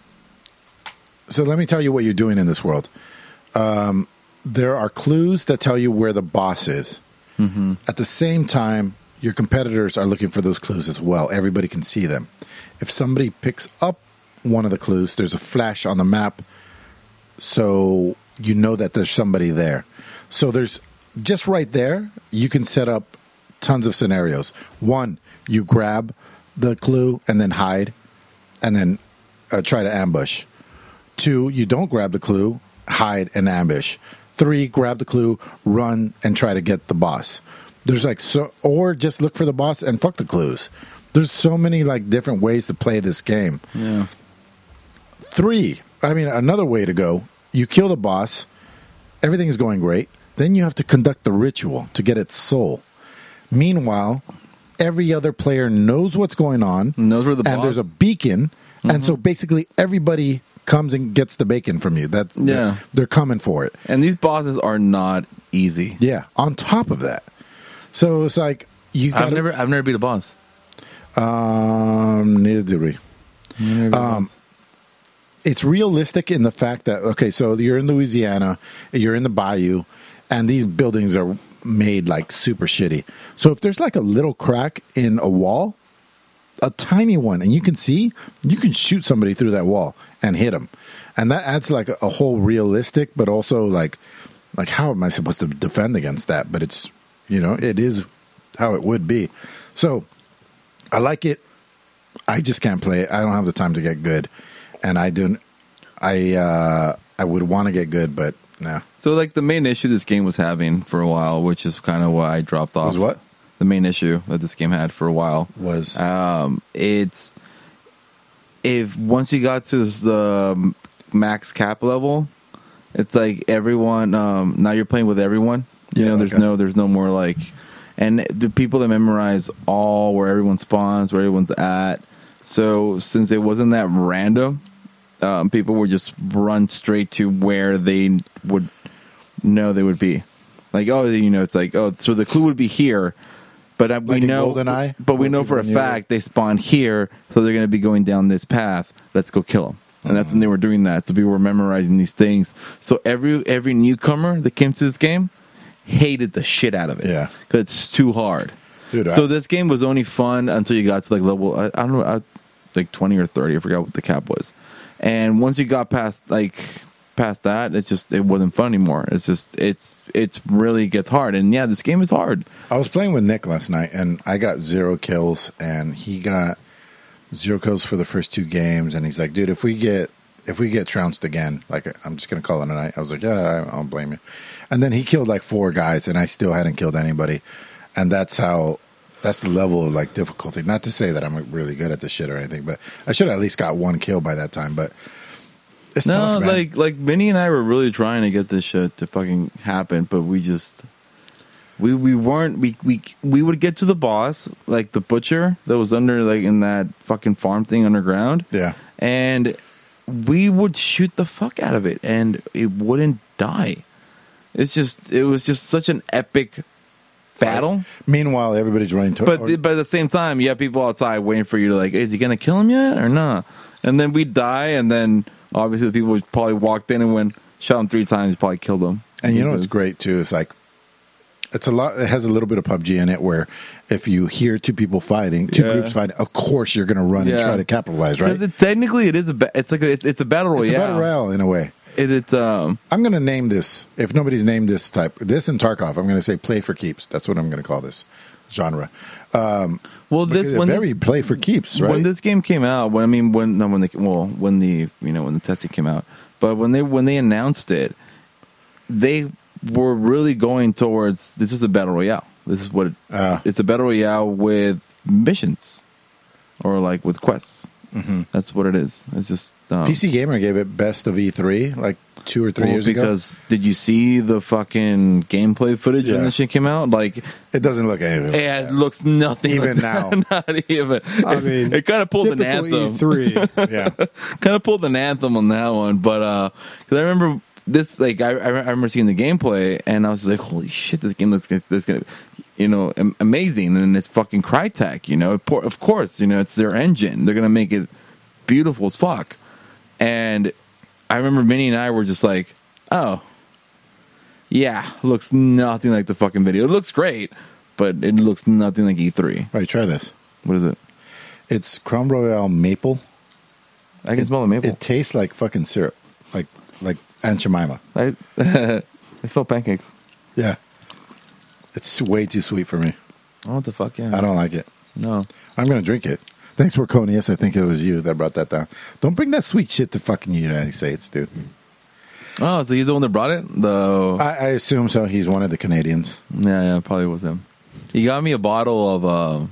so let me tell you what you're doing in this world. Um, there are clues that tell you where the boss is. Mm-hmm. At the same time, your competitors are looking for those clues as well. Everybody can see them. If somebody picks up one of the clues, there's a flash on the map, so you know that there's somebody there. So there's just right there, you can set up tons of scenarios. One, you grab the clue and then hide and then uh, try to ambush. Two, you don't grab the clue, hide and ambush. Three, grab the clue, run and try to get the boss. There's like so, or just look for the boss and fuck the clues. There's so many like different ways to play this game. Yeah. Three, I mean, another way to go, you kill the boss, everything is going great, then you have to conduct the ritual to get its soul. Meanwhile, every other player knows what's going on, Knows where the and boss- there's a beacon, mm-hmm. and so basically everybody comes and gets the bacon from you. That's Yeah. they're, they're coming for it. And these bosses are not easy. Yeah. On top of that, so it's like you. Gotta, I've never, I've never beat a boss. Um, neither did we. Never beat a Um, boss. It's realistic in the fact that, okay, so you're in Louisiana, you're in the bayou, and these buildings are made like super shitty. So if there's like a little crack in a wall, a tiny one, and you can see you can shoot somebody through that wall and hit them, and that adds like a, a whole realistic, but also like like how am I supposed to defend against that? But it's you know it is how it would be. So I like it. I just can't play it. I don't have the time to get good, and I don't. I uh, I would want to get good, but no. So, like, the main issue this game was having for a while, which is kind of why I dropped off. Was what? The main issue that this game had for a while Was um, it's if once you got to the max cap level, it's like everyone. Um, now you're playing with everyone. You Yeah, know, there's okay. no, there's no more like, and the people that memorize all where everyone spawns, where everyone's at. So since it wasn't that random, um, people would just run straight to where they would know they would be. Like, oh, you know, it's like, oh, so the clue would be here, but uh, we Like in know, GoldenEye, but we where know for a people knew fact they spawn here, so they're going to be going down this path. Let's go kill them. And that's when they were doing that. So people were memorizing these things. So every every newcomer that came to this game hated the shit out of it. Yeah. Because it's too hard. Dude, so I- this game was only fun until you got to like level, I, I don't know, I, like twenty or thirty. I forgot what the cap was. And once you got past like past that, it's just it wasn't fun anymore. It's just it's it's really gets hard. And yeah, this game is hard. I was playing with Nick last night, and I got zero kills, and he got zero kills for the first two games. And he's like, "Dude, if we get if we get trounced again, like I'm just gonna call it a night." I was like, "Yeah, I don't blame you." And then he killed like four guys, and I still hadn't killed anybody. And that's how that's the level of like difficulty. Not to say that I'm really good at this shit or anything, but I should have at least got one kill by that time. But it's No, tough, man. like like Vinny and I were really trying to get this shit to fucking happen, but we just we we weren't we we we would get to the boss, like the butcher that was under like in that fucking farm thing underground. Yeah. And we would shoot the fuck out of it and it wouldn't die. It's just it was just such an epic battle. Meanwhile, everybody's running to. But or- but at the same time, you have people outside waiting for you to like, is he gonna kill him yet or not? And then we die, and then obviously the people probably walked in and went shot him three times, probably killed him. And you know what's great too is like it's a lot. It has a little bit of P U B G in it, where if you hear two people fighting, two Yeah. groups fighting, of course you're going to run and Yeah. try to capitalize, right? Because it, technically it is a ba- it's like a, it's, it's a battle royale. It's a battle royale in a way. It, it's um I'm going to name this. If nobody's named this type, this and Tarkov, I'm going to say play for keeps. That's what I'm going to call this genre. Um, well this because when they're very this, play for keeps, right? when this game came out, when I mean when no when the well when the you know when the testing came out, but when they when they announced it, they were really going towards this is a battle royale. This is what it, Ah. it's a battle royale with missions or like with quests. Mm-hmm. That's what it is. It's just um, P C Gamer gave it best of E three like two or three well, years ago. because did you see the fucking gameplay footage when Yeah. this shit came out? Like, It doesn't look anything. like it that. looks nothing Even like now. that. Not even. I It- mean, it, kind of pulled an typical anthem. E three. Yeah. kind of pulled an anthem on that one, but uh, because I remember this, like I, I remember seeing the gameplay, and I was like, "Holy shit, this game looks this gonna, you know, am- amazing!" And it's fucking Crytek, you know. Por- Of course, you know it's their engine; they're gonna make it beautiful as fuck. And I remember Minnie and I were just like, "Oh, yeah, looks nothing like the fucking video. It looks great, but it looks nothing like E three." Right, try this. What is it? It's Crown Royale maple. I can smell the maple. It tastes like fucking syrup, like like Aunt Jemima. I, I smell pancakes. Yeah, it's way too sweet for me. Oh, what the fuck? Yeah, I don't like it. No. I'm gonna drink it. Thanks for Conius. I think it was you that brought that down. Don't bring that sweet shit to fucking United States, dude. Oh, so he's the one that brought it? The I, I assume so. He's one of the Canadians. yeah, yeah, probably was him. He got me a bottle of uh,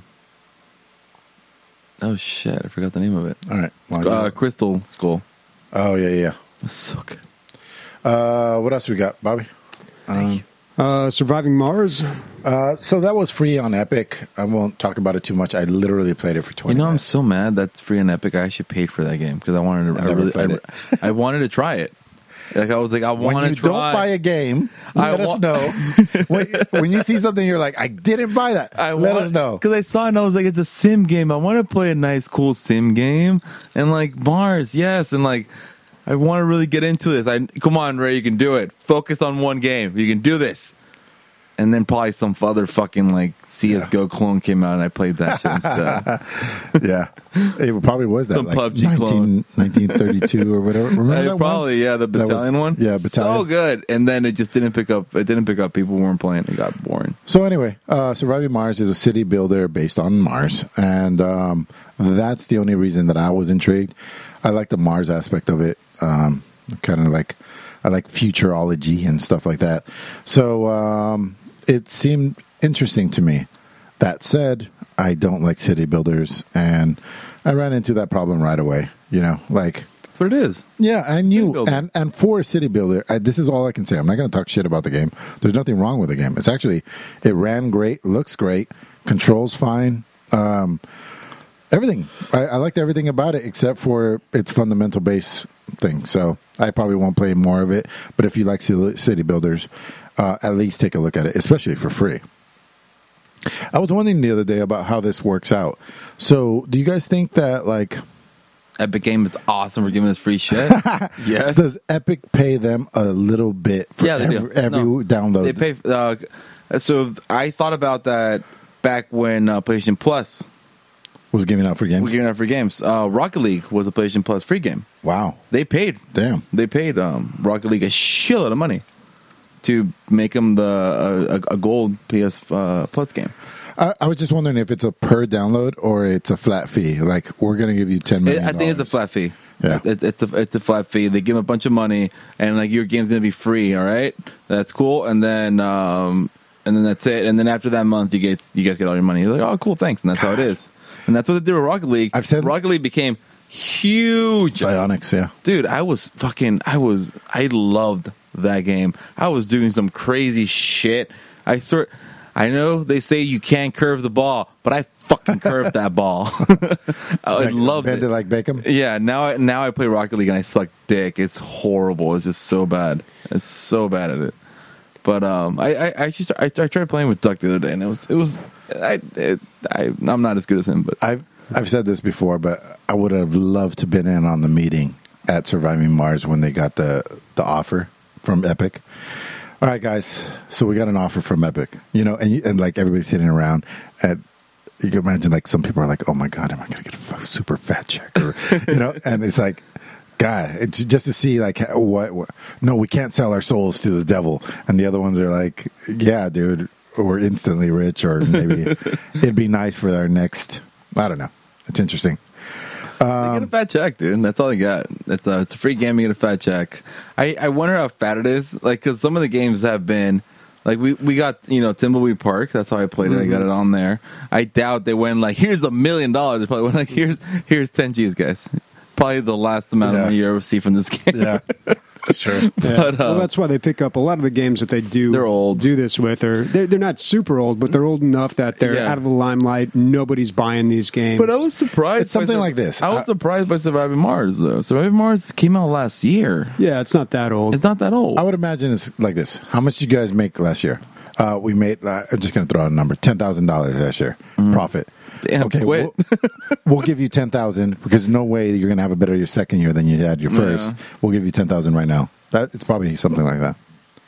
oh shit, I forgot the name of it. All right. Well, Uh, Crystal Skull. oh yeah, yeah. That's so good. Uh, what else we got, Bobby? Thank you. Uh, Surviving Mars. Uh, so that was free on Epic. I won't talk about it too much. I literally played it for You twenty know, I'm minutes. so mad that's free on Epic. I actually paid for that game because I wanted to. I I, never really, played I, it. I wanted to try it. Like I was like, I When want you to try. don't buy a game, I let wa- us know. when, when you see something, you're like, I didn't buy that. I let want, us know. because I saw it and I was like, it's a sim game. I want to play a nice, cool sim game, and like Mars, yes, and like I want to really get into this. I come on, Ray, you can do it. Focus on one game. You can do this. and then probably some other fucking like C S G O yeah. clone came out, and I played that shit instead. Yeah, it probably was that some like P U B G clone, nineteen thirty-two or whatever. Remember that probably one? yeah, the battalion was, one. Yeah, battalion. So good, and then it just didn't pick up. It didn't pick up. People weren't playing. It got boring. So anyway, uh, Surviving Mars is a city builder based on Mars, and um, that's the only reason that I was intrigued. I like the Mars aspect of it. Um, kind of like I like futurology and stuff like that. So um, it seemed interesting to me. That said, I don't like city builders, and I ran into that problem right away. You know, like that's what it is. Yeah, I knew, and and for a city builder, I, this is all I can say. I'm not going to talk shit about the game. There's nothing wrong with the game. It's actually, it ran great, looks great, controls fine. Um, everything. I, I liked everything about it except for its fundamental base thing. So I probably won't play more of it. But if you like city builders, uh, at least take a look at it, especially for free. I was wondering the other day about how this works out. So do you guys think that, like, Epic Game is awesome for giving us free shit? Yes. Does Epic pay them a little bit for yeah, they every, do. every no, download? They pay. Uh, so I thought about that back when uh, PlayStation Plus was giving out free games. Was giving out free games. Uh, Rocket League was a PlayStation Plus free game. Wow. They paid. Damn. They paid um, Rocket League a shitload of money to make them the a, a gold P S uh, Plus game. I, I was just wondering if it's a per download or it's a flat fee. Like, we're going to give you ten million dollars. I think it's a flat fee. Yeah, it's, it's a it's a flat fee. They give them a bunch of money, and like your game's going to be free. All right, that's cool. And then um, and then that's it. And then after that month, you guys you guys get all your money. You're like, oh, cool, thanks. And that's how it is. And that's what they did with Rocket League. I've said Rocket League became huge. Psyonix, yeah, dude. I was fucking. I was. I loved that game. I was doing some crazy shit. I sort. I know they say you can't curve the ball, but I fucking curved that ball. I like, loved bend it. it like Beckham. Yeah, now I, now I play Rocket League and I suck dick. It's horrible. It's just so bad. It's so bad at it. But um, I I, I actually start, I, I tried playing with Duck the other day, and it was it was I it, I I'm not as good as him. But I've I've said this before, but I would have loved to been in on the meeting at Surviving Mars when they got the the offer from Epic. All right, guys. So we got an offer from Epic, you know, and and like everybody's sitting around, and you can imagine like some people are like, "Oh my god, am I going to get a f- super fat check?" Or, you know, and it's like, God, it's just to see like what, what. No, we can't sell our souls to the devil, and the other ones are like, "Yeah, dude, we're instantly rich," or maybe it'd be nice for our next. I don't know. It's interesting. Um, they get a fat check, dude. That's all they got. It's a, it's a free game. You get a fat check. I, I wonder how fat it is. Like, because some of the games have been, like, we, we got, you know, Thimbleweed Park. That's how I played it. Mm-hmm. I got it on there. I doubt they went, like, here's a million dollars. They probably went, like, here's here's ten G's, guys. Probably the last amount yeah. of money you ever see from this game. Yeah. Sure. Yeah. But, uh, well, that's why they pick up a lot of the games that they do. They're old. Do this with, or they're, they're not super old, but they're old enough that they're Yeah. out of the limelight. Nobody's buying these games. But I was surprised. It's something by, like this. I was I, surprised by Surviving Mars, though. Surviving Mars came out last year. Yeah, it's not that old. It's not that old. I would imagine it's like this. How much did you guys make last year? Uh, we made. Uh, I'm just going to throw out a number: ten thousand dollars last year mm. profit. Damn, okay, quit. We'll, we'll give you ten thousand because no way you're going to have a better your second year than you had your first. Yeah. We'll give you ten thousand right now. That it's probably something like that.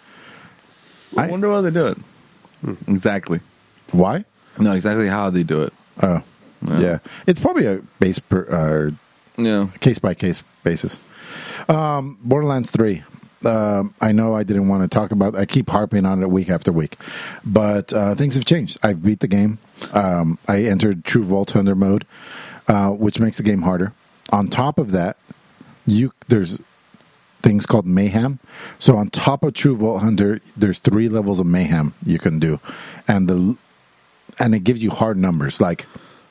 I wonder why they do it. Hmm. Exactly. Why? No, exactly how they do it. Oh, yeah. yeah. It's probably a base per, uh, yeah, case by case basis. Um, Borderlands three. Um, I know I didn't want to talk about. I keep harping on it week after week, but uh, things have changed. I've beat the game. Um, I entered True Vault Hunter mode, uh, which makes the game harder. On top of that, you there's things called mayhem. So on top of True Vault Hunter, there's three levels of mayhem you can do, and the and it gives you hard numbers. Like,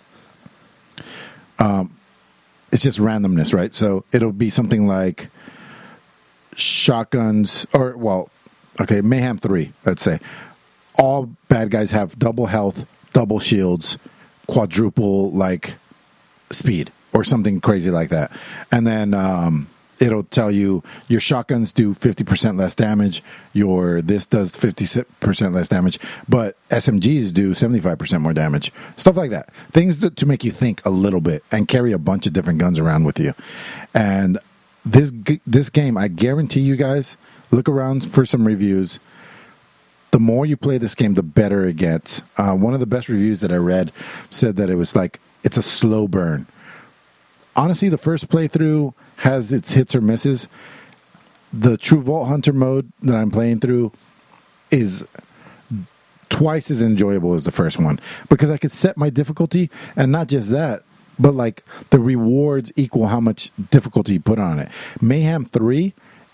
um, it's just randomness, right? So it'll be something like shotguns, or well, okay, mayhem three. Let's say all bad guys have double health, double shields, quadruple like speed, or something crazy like that, and then. Um, It'll tell you your shotguns do fifty percent less damage, your this does fifty percent less damage, but S M Gs do seventy-five percent more damage. Stuff like that. Things to, to make you think a little bit and carry a bunch of different guns around with you. And this this game, I guarantee you guys, look around for some reviews. the more you play this game, the better it gets. Uh, one of the best reviews that I read said that it was like, it's a slow burn. Honestly, the first playthrough has its hits or misses. The True Vault Hunter mode that I'm playing through is twice as enjoyable as the first one because I could set my difficulty, and not just that, but like the rewards equal how much difficulty you put on it. Mayhem three,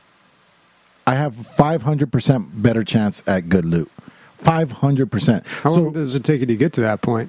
I have five hundred percent better chance at good loot. five hundred percent. How So long does it take you to get to that point?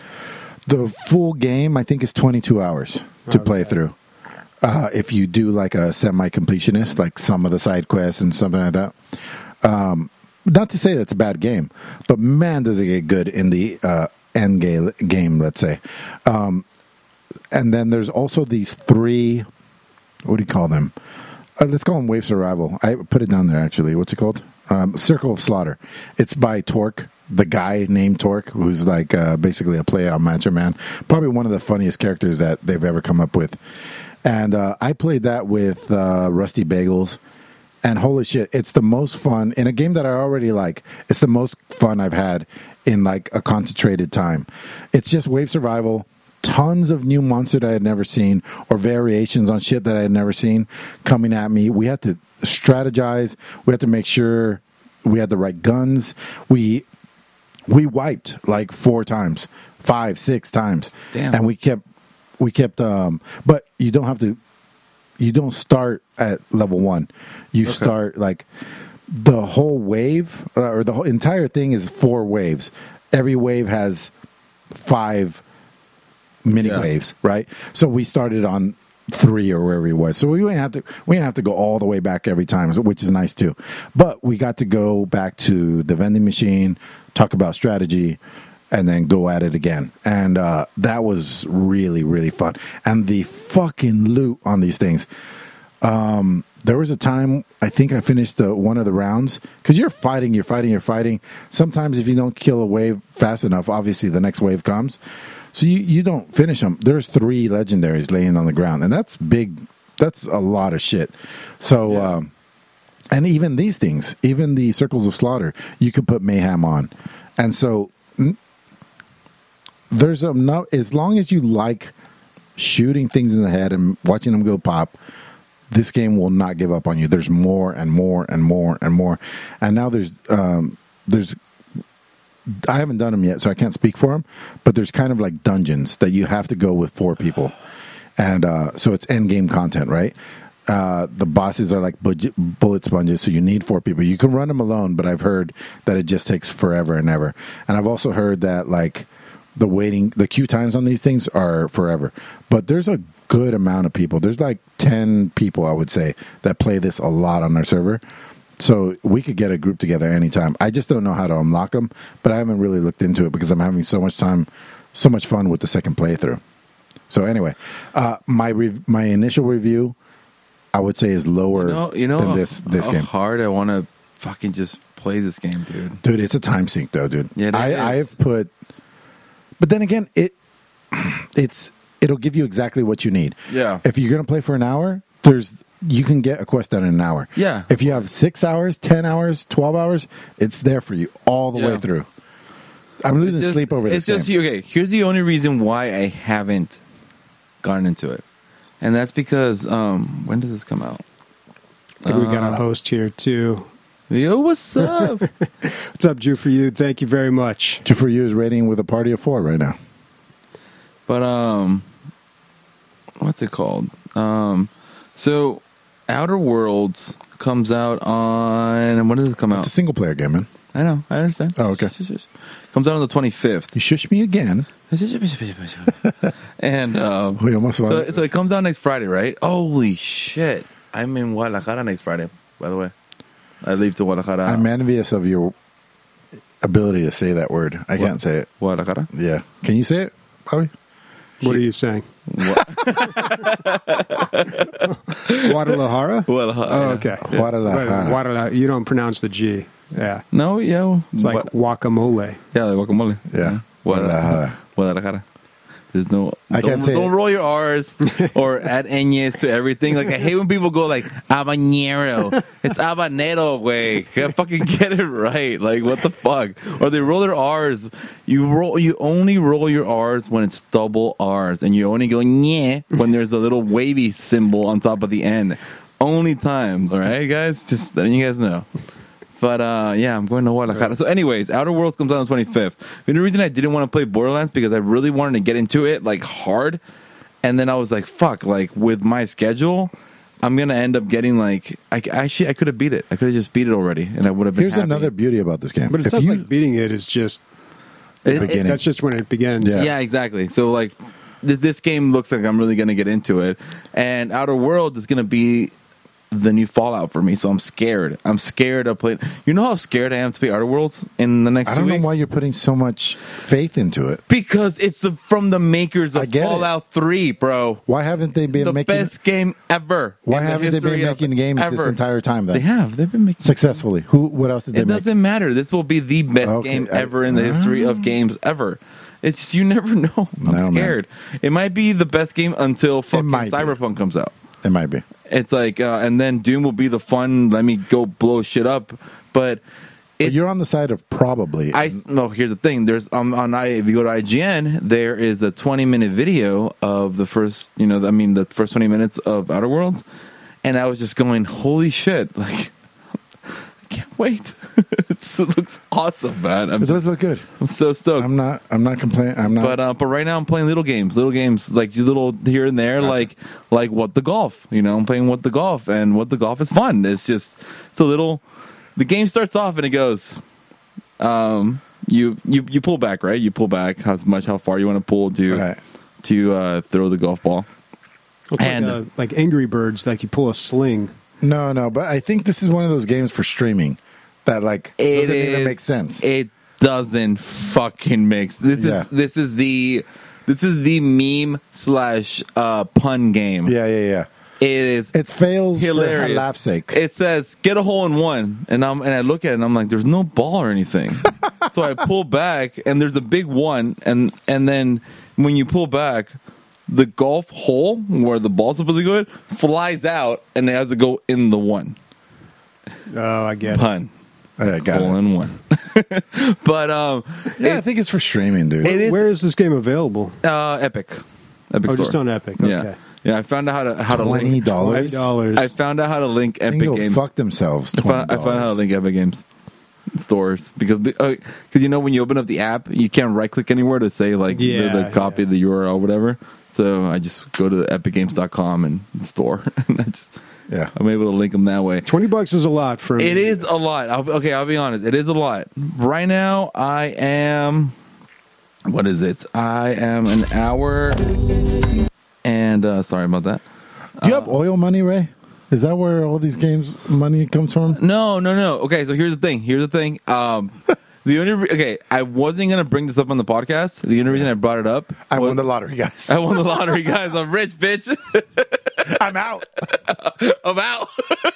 the full game, I think, is twenty-two hours to play Okay. through. Uh, if you do like a semi-completionist, like some of the side quests and something like that. Um, not to say that's a bad game, but man, does it get good in the uh, end game, game, let's say. Um, and then there's also these three, what do you call them? Uh, let's call them Wave Survival. I put it down there, actually. What's it called? Um, Circle of Slaughter. It's by Torque, the guy named Torque, who's like uh, basically a play on Macho Man. Probably one of the funniest characters that they've ever come up with. And uh, I played that with uh, Rusty Bagels. And holy shit, it's the most fun in a game that I already like. It's the most fun I've had in like a concentrated time. It's just Wave Survival. Tons of new monsters that I had never seen or variations on shit that I had never seen coming at me. We had to strategize. We had to make sure we had the right guns. We we wiped like four times, five, six times. Damn. And we kept we kept um but you don't have to you don't start at level one. You Okay. start like the whole wave uh, or the whole entire thing is four waves. Every wave has five mini Yeah. waves, right? So we started on three or wherever it was. So we didn't have to we didn't have to go all the way back every time, which is nice too. But we got to go back to the vending machine, talk about strategy, and then go at it again. And uh, that was really, really fun. And the fucking loot on these things. Um, there was a time I think I finished the, one of the rounds because you're fighting, you're fighting, you're fighting. Sometimes if you don't kill a wave fast enough, obviously the next wave comes. So you, you don't finish them. There's three legendaries laying on the ground, and that's big. That's a lot of shit. So, Yeah. um, and even these things, even the Circles of Slaughter, you could put Mayhem on. And so n- there's enough, as long as you like shooting things in the head and watching them go pop, this game will not give up on you. There's more and more and more and more. And now there's, um, there's, I haven't done them yet, so I can't speak for them, but there's kind of like dungeons that you have to go with four people. And uh, so it's end game content, right? Uh, the bosses are like budget, bullet sponges, so you need four people. You can run them alone, but I've heard that it just takes forever and ever. And I've also heard that like the waiting, the queue times on these things are forever. But there's a good amount of people. There's like ten people, I would say, that play this a lot on our server. So we could get a group together anytime. I just don't know how to unlock them, but I haven't really looked into it because I'm having so much time, so much fun with the second playthrough. So anyway, uh, my rev- my initial review, I would say, is lower You know, you know than how, this this how game. hard I want to fucking just play this game, dude. Dude, it's a time sink, though, dude. Yeah, it I, is. I've put, but then again, it it's it'll give you exactly what you need. Yeah. If you're gonna play for an hour, there's you can get a quest done in an hour. Yeah. If you have six hours, ten hours, twelve hours, it's there for you all the Yeah. way through. I'm losing It's just- sleep over this It's just game. okay. Here's the only reason why I haven't gotten into it, and that's because um, when does this come out? I think we got Uh, a host here too. Yo, what's up? What's up, Drew? For you, thank you very much. Two for you is rating with a party of four right now. But um, what's it called? Um, so Outer Worlds comes out on when does it come It's out? a single player game, man. I know, I understand. Oh, okay. Shush, shush, shush. Comes out on the twenty-fifth. You shush me again. And um, We almost so, wanted- so it comes out next Friday, right? Holy shit! I'm in Guadalajara next Friday. By the way, I leave to Guadalajara. I'm envious of your ability to say that word. I can't say it. Guadalajara. Yeah. Can you say it, Bobby? What are you saying? Guadalajara? Guadalajara. Oh, okay. Guadalajara. Right, Guadalajara. You don't pronounce the G. Yeah. No, yeah, It's like Gua- guacamole. yeah, like guacamole. Yeah. Guadalajara. Guadalajara. Guadalajara. There's no. I don't, can't say Don't it. roll your R's or add ñes to everything. Like I hate when people go like habanero. It's habanero, way. Fucking get it right. Like what the fuck? Or they roll their R's. You roll. You only roll your R's when it's double R's, and you only go ñe when there's a little wavy symbol on top of the end. Only time. All right, guys. Just letting you guys know. But, uh, yeah, I'm going to Guadalajara. So, anyways, Outer Worlds comes out on the twenty-fifth. The only reason I didn't want to play Borderlands because I really wanted to get into it, like, hard. And then I was like, fuck, like, with my schedule, I'm going to end up getting, like, I, actually, I could have beat it. I could have just beat it already, and I would have been Here's happy. another beauty about this game. But it If sounds you- like beating it is just It- beginning. that's just when it begins. Yeah. Yeah, exactly. So, like, th- this game looks like I'm really going to get into it. And Outer Worlds is going to be the new Fallout for me, so I'm scared. I'm scared of playing. You know how scared I am to play Outer Worlds in the next I two don't know weeks? why you're putting so much faith into it. Because it's the, from the makers I of get it. Fallout three, bro. Why haven't they been The making? best game ever. Why in the haven't they been history of making games this ever. entire time? Then They have. They've been making successfully. Who? What else did they It make? doesn't matter. This will be the best Okay, game I- ever in the history of games ever. It's just, you never know. I'm No, man. scared. It might be the best game until fucking might be. Cyberpunk comes out. It might be. It's like, uh, and then Doom will be the fun. Let me go blow shit up. But But it, you're on the side of probably. I no. Here's the thing. There's um, on I if you go to I G N, there is a twenty minute video of the first. You know, I mean, the first twenty minutes of Outer Worlds, and I was just going, "Holy shit!" Like, I can't wait. It just looks awesome, man. I'm, it does look good. I'm so stoked. I'm not. I'm not complaining. I'm not. But uh, but right now I'm playing little games, little games like little here and there, Gotcha. like like What the Golf. You know, I'm playing What the Golf, and What the Golf is fun. It's just it's a little. The game starts off and it goes, um, you you you pull back, right? You pull back how much how far you want to pull to Right. to uh, throw the golf ball. It's And- like, uh, like Angry Birds, like you pull a sling. no, no. But I think this is one of those games for streaming that like It doesn't even is- make sense. It doesn't fucking make s- this Yeah. is this is the this is the meme slash uh, pun game. yeah, yeah, yeah. It is. It fails Hilarious. for laugh's sake. It says get a hole in one, and I'm and I look at it and I'm like, there's no ball or anything. So I pull back and there's a big one, and and then when you pull back, the golf hole where the ball's supposed to go in flies out, and it has to go in the one. Oh, I get it. Pun. Yeah, got Hole it. in one. But um, Yeah, I think it's for streaming, dude. It is- Where is this game available? uh, Epic. Epic Oh, Store. just on Epic. Yeah. Okay. Yeah, I found out how to how to Twenty link. dollars. Twenty dollars. I found out how to link They can Epic go Games. fuck themselves. I Twenty found, I found out how to dollars. link Epic Games stores because because you know when you open up the app you can't right click anywhere to say like the, Yeah, the copy yeah. the U R L or whatever. So I just go to epic games dot com and store, and I just Yeah. I'm able to link them that way. Twenty bucks is a lot for It is a lot. I'll, okay, I'll be honest. It is a lot. Right now, I am. What is it? I am an hour. And uh, sorry about that. Do you have oil money, Ray? Is that where all these games money comes from? No, no, no. Okay, so here's the thing. Here's the thing. Um, the only re- okay, I wasn't gonna bring this up on the podcast. The only reason I brought it up, I was- won the lottery, guys. I won the lottery, guys. I'm rich, bitch. I'm out. I'm out.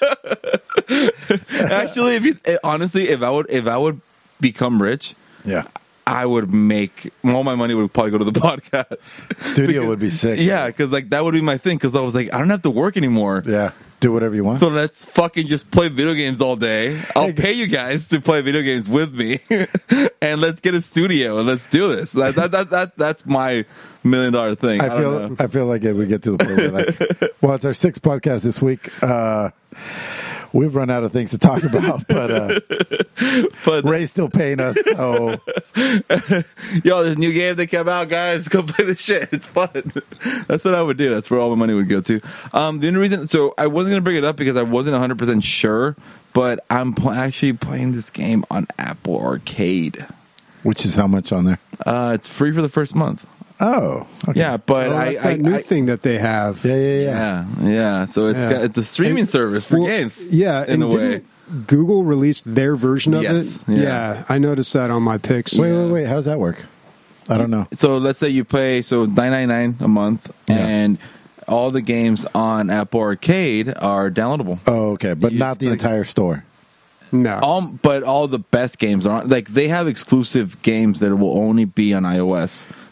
Actually, if you, eh, honestly, if I would, if I would become rich, Yeah. I would make all my money would probably go to the podcast. Studio would be sick. Yeah, because like that would be my thing. Because I was like, I don't have to work anymore. Yeah. Do whatever you want. So let's fucking just play video games all day. I'll pay you guys to play video games with me, and let's get a studio and let's do this. That, that, that, that, that's my million dollar thing. I, I don't feel know. I feel like it, we get to the point where like, well, it's our sixth podcast this week. Uh, we've run out of things to talk about, but uh, But Ray's still paying us. So yo, there's a new game that came out, guys. Go play the shit. It's fun. That's what I would do. That's where all my money would go to. Um, the only reason, so I wasn't gonna bring it up because I wasn't one hundred percent sure, but I'm pl- actually playing this game on Apple Arcade. which is how much on there? Uh, it's free for the first month. Oh, okay. Yeah, but Oh, I, that's I, that new I thing that they have. Yeah, yeah, yeah. yeah, yeah. So it's Yeah. got, it's a streaming And- service for well, games. Yeah, in and a way. didn't Google released their version of Yes, it. yeah. I noticed that on my picks. Wait, wait, wait. How's that work? I don't know. So let's say you pay so nine ninety nine a month, Yeah. and all the games on Apple Arcade are downloadable. Oh, okay, but You not just the like- entire store. No. All, but all the best games are like they have exclusive games that will only be on iOS.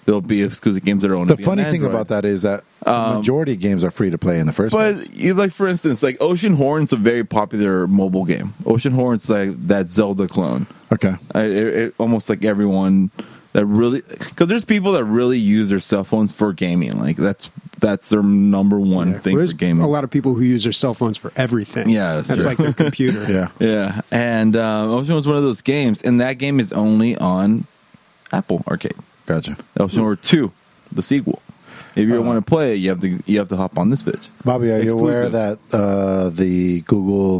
there'll be exclusive games that are only The funny thing about that is that the majority of games are free to play in the first place. But you like, for instance, like Ocean Horn's a very popular mobile game. Ocean Horn's like that Zelda clone. Okay. I, it, it, almost like everyone that really, because there's people that really use their cell phones for gaming. Like that's that's their number one Yeah. thing Well, for there's gaming. a lot of people who use their cell phones for everything. Yeah, that's that's true. like their computer. Yeah. Yeah, and um, Ocean was one of those games, and that game is only on Apple Arcade. Gotcha. Ocean Horn two, the sequel. If you Uh, want to play it, you have to you have to hop on this bitch. Bobby, are you aware Exclusive. that uh, the Google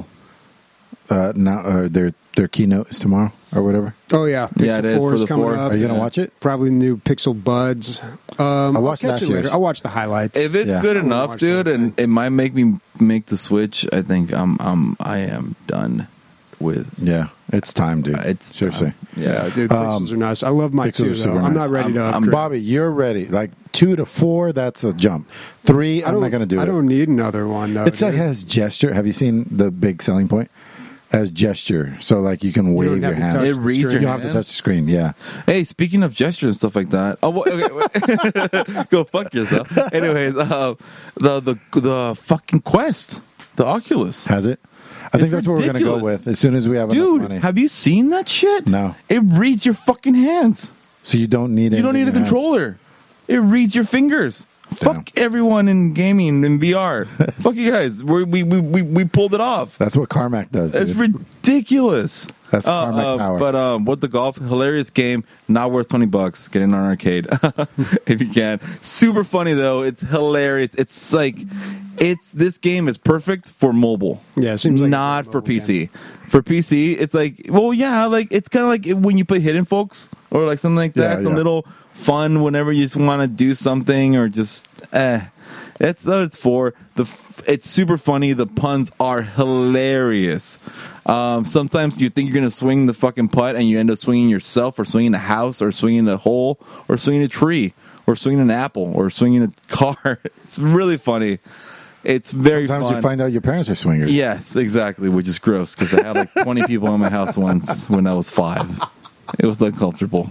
uh, now uh, their their keynote is tomorrow or whatever? Oh yeah, Pixel Yeah, it is four for is the coming four. up. Are you gonna Yeah. watch it? Probably new Pixel Buds. Um, I watched I'll catch last it later. year's. I'll watch the highlights. If it's Yeah. good I wanna enough, watch the dude, whole and thing. it might make me make the switch, I think I'm I'm I am done with. Yeah, it's time, dude. It's seriously. time. yeah, dude, Um, Pixels are nice. I love my Pixels two. are super Though. I'm nice. not ready to I'm- I'm upgrade. Bobby, you're ready. Like two to four, that's a jump. Three, I I'm don't, not going to do I it. don't need another one though. It's like dude. has gesture. Have you seen the big selling point? Has gesture, so like you can wave don't your have to hand. touch It the reads screen. your You don't have to hand? touch the screen. Yeah, Hey, speaking of gesture and stuff like that. Oh, well, okay, wait. Go fuck yourself. Anyways, uh, the the the fucking Quest, the Oculus. has it? I think It's that's what we're going to go ridiculous. with as soon as we have enough Dude, money. have you seen that shit? No. It reads your fucking hands. So you don't need. You don't anything need a in your hands. controller. It reads your fingers. Damn. Fuck everyone in gaming and V R. Fuck you guys. We're, we we we we pulled it off. That's what Carmack does. It's dude. ridiculous. That's Carmack power. But um, what the golf hilarious game, not worth twenty bucks. Get in on arcade if you can. Super funny though. It's hilarious. It's like it's this game is perfect for mobile. Yeah, it seems like not a for mobile P C. For P C, it's like well, yeah, like it's kind of like when you play Hidden Folks or like something like that. Yeah, Some yeah. little fun whenever you just want to do something or just eh. That's what it's for. The f- it's super funny. The puns are hilarious. Um, sometimes you think you're gonna swing the fucking putt and you end up swinging yourself, or swinging a house, or swinging a hole, or swinging a tree, or swinging an apple, or swinging a car. It's really funny. It's very Sometimes fun. you find out your parents are swingers. Yes, exactly, which is gross because I had like twenty people in my house once when I was five. It was uncomfortable.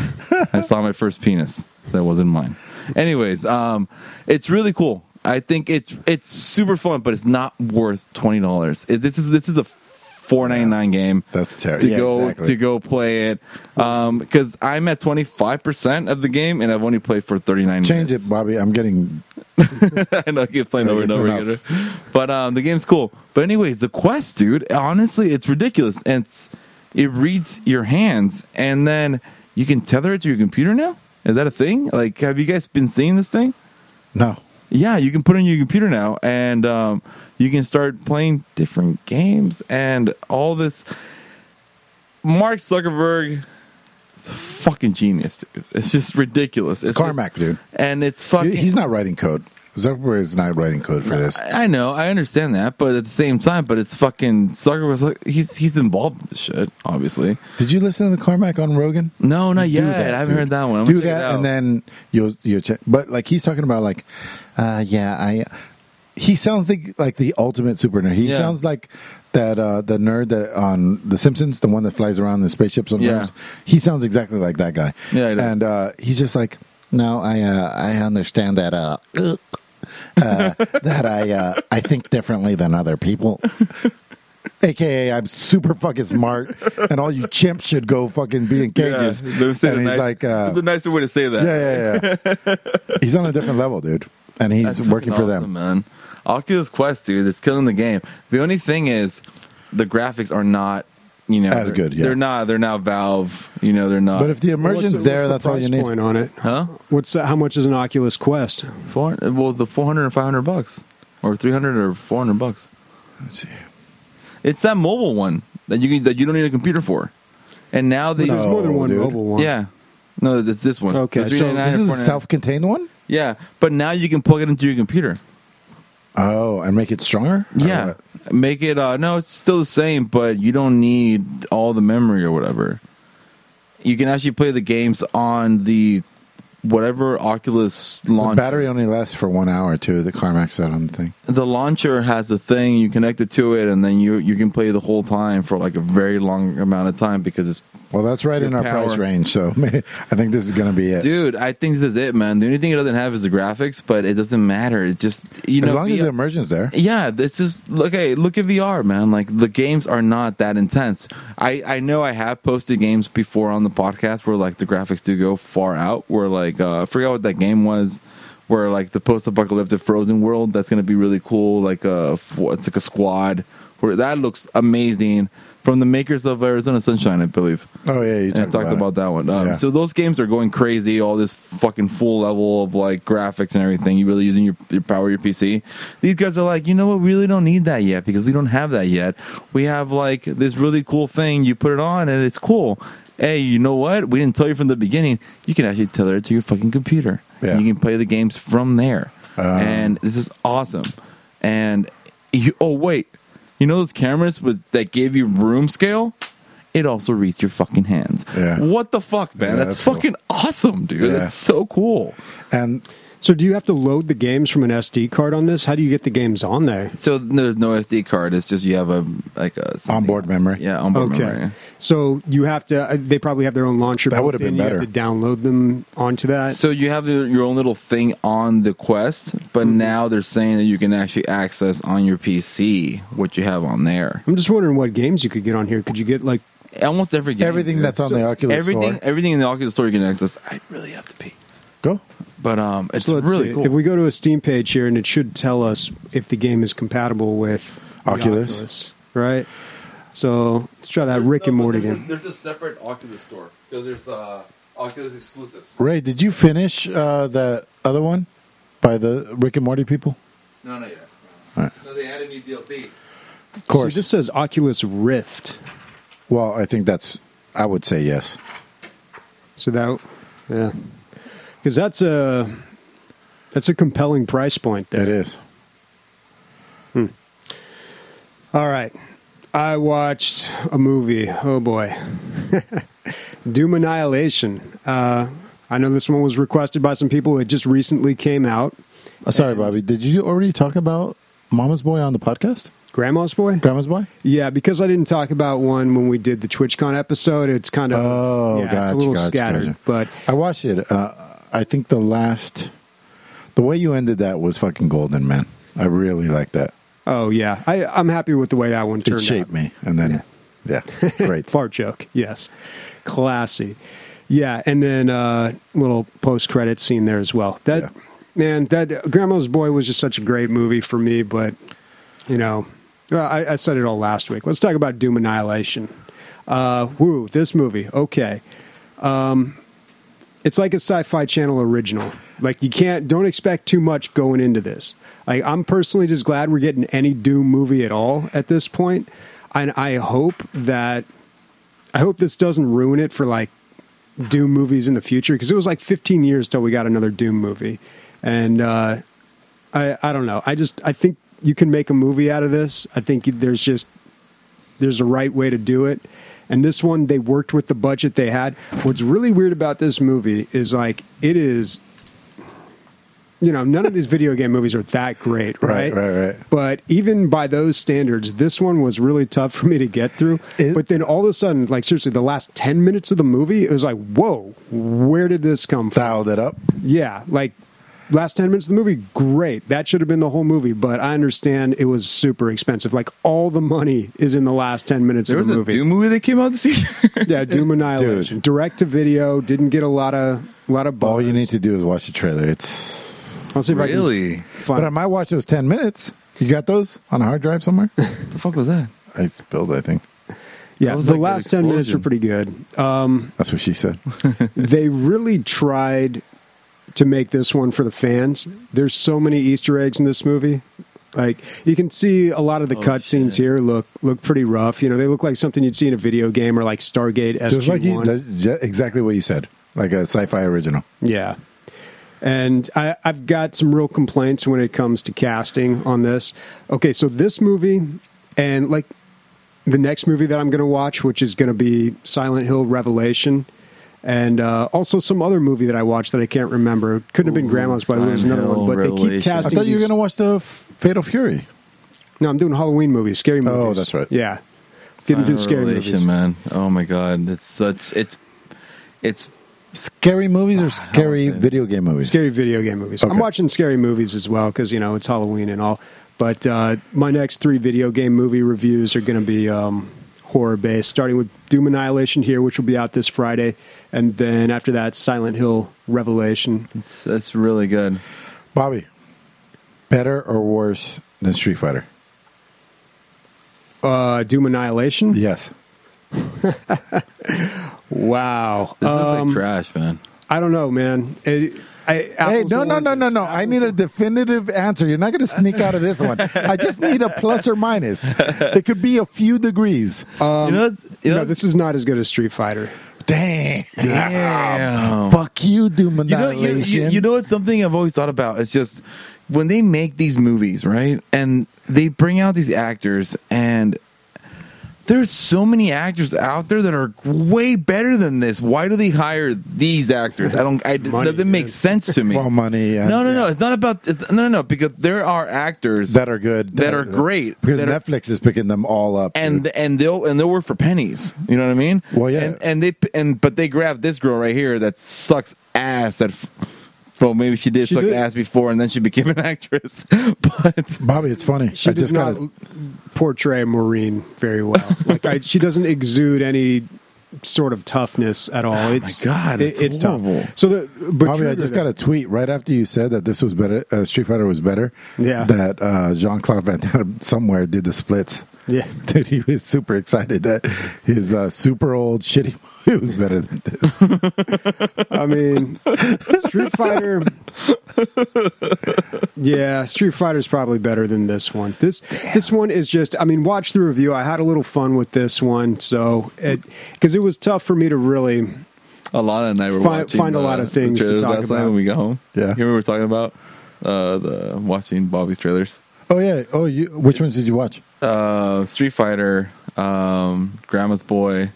I saw my first penis. That wasn't mine. Anyways, um, it's really cool. I think it's it's super fun, but it's not worth twenty dollars. This is this is a four ninety nine game. That's terrible. To Yeah, go exactly. to go play it because I'm at twenty five percent of the game and I've only played for thirty nine. Change minutes. it, Bobby. I'm getting. I know I keep playing over and It's over enough. again. But um, the game's cool. But anyways, the Quest, dude, honestly, it's ridiculous. And it's, it reads your hands, and then you can tether it to your computer now. Is that a thing? Like, have you guys been seeing this thing? No. Yeah, you can put it on your computer now, and um, you can start playing different games and all this. Mark Zuckerberg is a fucking genius, dude. It's just ridiculous. It's, just- Carmack, dude. and it's fucking. He- He's not writing code. Zuckerberg's not writing code for this. I I know, I understand that, but at the same time, but it's fucking Zuckerberg's like he's he's involved in this shit, obviously. Did you listen to the Carmack on Rogan? No, not Do yet. that, I haven't dude. heard that one. I'm Do gonna check it that, out. and then you'll you'll check. But like he's talking about, like, uh, yeah, I. He sounds like like the ultimate super nerd. He Yeah. sounds like that uh, the nerd that on The Simpsons, the one that flies around in the spaceship sometimes. Yeah. He sounds exactly like that guy. Yeah, he does. and uh, he's just like, no, I uh, I understand that. Uh, uh, that I uh, I think differently than other people. A K A I'm super fucking smart, and all you chimps should go fucking be in cages. Yeah, they've said and a he's nice- like, uh, it's a nicer way to say that. yeah, yeah, yeah. He's on a different level, dude, and he's That's working fucking for awesome, them. man. Oculus Quest, dude, it's killing the game. The only thing is, the graphics are not, you know, As they're- good, yeah. They're not. They're not Valve. You know, they're not. But if the What's immersion's the- there, what's the that's all you price need. point on it. huh? What's that, how much is an Oculus Quest? Four, well, the four hundred or five hundred bucks, or three hundred or four hundred bucks. Let's see. It's that mobile one that you can, that you don't need a computer for. And now they There's No, more than one dude. mobile one. yeah. No, it's this one. Okay, so three ninety-nine This or is a four ninety-nine. self-contained one. Yeah, but now you can plug it into your computer. Oh, and make it stronger. Or Yeah, what? make it. Uh, no, it's still the same, but you don't need all the memory or whatever. You can actually play the games on the whatever Oculus The launcher. battery only lasts for one hour too. The Carmack said on the thing. The launcher has a thing. You connect it to it, and then you you can play the whole time for like a very long amount of time because it's Well, that's right Your in our power. price range, so I think this is going to be it. Dude, I think this is it, man. The only thing it doesn't have is the graphics, but it doesn't matter. It just, you as know, long as V R the immersion's there. Yeah, it's just look. Hey, look at V R, man. Like the games are not that intense. I I know I have posted games before on the podcast where like the graphics do go far out. Where like uh, I forgot what that game was. Where like the post-apocalyptic Frozen world, that's gonna be really cool. Like a it's like a squad where that looks amazing. From the makers of Arizona Sunshine, I believe. Oh yeah, you And I talked, talked about, about, that one. Um, Yeah. So those games are going crazy. All this fucking full level of like graphics and everything. You really using your, your power, your P C. These guys are like, you know what? We really don't need that yet because we don't have that yet. We have like this really cool thing. You put it on and it's cool. Hey, you know what? We didn't tell you from the beginning. You can actually tether it to your fucking computer. Yeah. And you can play the games from there. Um. And this is awesome. And you, oh wait, you know those cameras with that gave you room scale? It also reads your fucking hands. Yeah. What the fuck, man? Yeah, that's, that's cool. fucking awesome, dude. Yeah. That's so cool. and So do you have to load the games from an S D card on this? How do you get the games on there? So there's no S D card. It's just you have a like a something- Onboard memory. Yeah, onboard Okay. memory. So you have to, uh, they probably have their own launcher. That built would have been in. better. You have to download them onto that. So you have your your own little thing on the Quest, but Mm-hmm. now they're saying that you can actually access on your P C what you have on there. I'm just wondering what games you could get on here. Could you get like, Almost every game, everything dude. that's on the Oculus everything, Store. everything in the Oculus Store you can access. I really have to pee, Go. but um, it's so let's really see. cool. If we go to a Steam page here, and it should tell us if the game is compatible with the Oculus. right? So let's try that Rick and Morty game. There's a separate Oculus Store because there's uh, Oculus exclusives. Ray, did you finish uh, the other one by the Rick and Morty people? No, not yet. All right. No, they added new D L C. Of course. See, this says Oculus Rift. well, I think that's. I would say yes. So that, yeah, because that's a that's a compelling price point there. It is. All right. I watched a movie. Oh, boy. Doom Annihilation. Uh, I know this one was requested by some people. It just recently came out. Uh, sorry, Bobby. Did you already talk about Mama's Boy on the podcast? Grandma's Boy? Grandma's Boy? Yeah, because I didn't talk about one when we did the TwitchCon episode, it's kind of Oh, yeah, it's gotcha, a little gotcha, scattered. gotcha. But I watched it. Uh, I think the last. The way you ended that was fucking golden, man. I really like that. oh, yeah. I, I'm happy with the way that one It turned shaped out. me. And then, yeah, great. Fart joke, yes. Classy. Yeah, and then a uh, little post-credit scene there as well. That Yeah. man, that Grandma's Boy was just such a great movie for me, but, you know, well, I, I said it all last week. Let's talk about Doom Annihilation. Uh, woo, this movie, okay. Um, it's like a Sci-Fi Channel original. Like, you can't, don't expect too much going into this. Like, I'm personally just glad we're getting any Doom movie at all at this point. And I hope that, I hope this doesn't ruin it for, like, Doom movies in the future, because it was like fifteen years till we got another Doom movie. And uh, I, I don't know. I just, I think you can make a movie out of this. I think there's just, there's a right way to do it. And this one, they worked with the budget they had. What's really weird about this movie is, like, it is, you know, none of these video game movies are that great, right? Right, right, right. But even by those standards, this one was really tough for me to get through. It- but then all of a sudden, like, seriously, the last ten minutes of the movie, it was like, whoa, where did this come from? Dialed it up. Yeah, like, last ten minutes of the movie, great. That should have been the whole movie, but I understand it was super expensive. Like, all the money is in the last ten minutes There of was the a movie. Doom movie that came out this year. Yeah, Doom Annihilation. Direct to video, didn't get a lot of a lot of buzz. All you need to do is watch the trailer. It's. I'll see if I Really? can find. But I might watch those ten minutes. You got those on a hard drive somewhere? The fuck was that? I spilled, I think. yeah, That was the like an last ten minutes were explosion. pretty good. Um, That's what she said. they really tried to make this one for the fans. There's so many Easter eggs in this movie. Like, you can see a lot of the Oh, cutscenes shit. here look look pretty rough. You know, they look like something you'd see in a video game or like Stargate S G one. Just like you, that's ju- exactly what you said. Like a sci-fi original. Yeah. And I, I've got some real complaints when it comes to casting on this. Okay, so this movie and like the next movie that I'm going to watch, which is going to be Silent Hill Revelation, and uh, also some other movie that I watched that I can't remember. It couldn't have been Ooh, Grandma's, but it was Silent another Hill one. But they Revelation. keep I casting. thought you were these- going to watch the F- Fatal Fury. No, I'm doing Halloween movies, scary movies. Oh, that's right. Yeah. Get into Silent scary Revelation, movies. man. Oh my god, it's such it's it's Scary movies or scary okay. video game movies? Scary video game movies. Okay. I'm watching scary movies as well because, you know, it's Halloween and all. But uh, my next three video game movie reviews are going to be um, horror-based, starting with Doom Annihilation here, which will be out this Friday. And then after that, Silent Hill Revelation. it's, it's really good. Bobby, better or worse than Street Fighter? Uh, Doom Annihilation? Yes. Wow. This looks Um, like trash, man. I don't know, man. It, I, Hey, apples no, and no, no, no, oranges. no. I Apples need a and- definitive answer. You're not going to sneak out of this one. I just need a plus or minus. It could be a few degrees. Um, you know, it's- you know, no, this is not as good as Street Fighter. Dang. Damn. Fuck you, Doom You know, you, Annihilation. you, you know, it's something I've always thought about. It's just when they make these movies, right? And they bring out these actors, and there's so many actors out there that are way better than this. Why do they hire these actors? I don't. I, it Money, doesn't make man. sense to me. Well, money. And, no, no, no. It's not about. It's, no, no, no. Because there are actors That are good. that are great. Because that are- Netflix is picking them all up. and dude. and they'll and they'll work for pennies. You know what I mean? Well, yeah. And, and they and but they grab this girl right here that sucks ass. That f- well, maybe she did She suck did. ass before, and then she became an actress. But Bobby, it's funny. She I does just not got portray Maureen very well. Like I, she doesn't exude any sort of toughness at all. It's Oh God, it- it's it's tough. horrible. So the but Bobby, true I to just that- got a tweet right after you said that this was better. Uh, Street Fighter was better. Yeah. That uh, Jean Claude Van Damme somewhere did the splits. Yeah. Dude, he was super excited that his uh, super old shitty movie was better than this. I mean, Street Fighter. Yeah, Street Fighter's probably better than this one. This this one is just. I mean, watch the review. I had a little fun with this one, so it because it was tough for me to really. Alana and I were Find- watching find a the- lot of the things to trailers talk last night about. when we got home. Yeah. You remember we were talking about uh, the watching Bobby's trailers. Oh yeah. Oh, you. Which ones did you watch? Uh, Street Fighter, um, Grandma's Boy.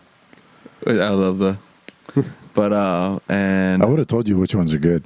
I love the. But uh, and I would have told you which ones are good.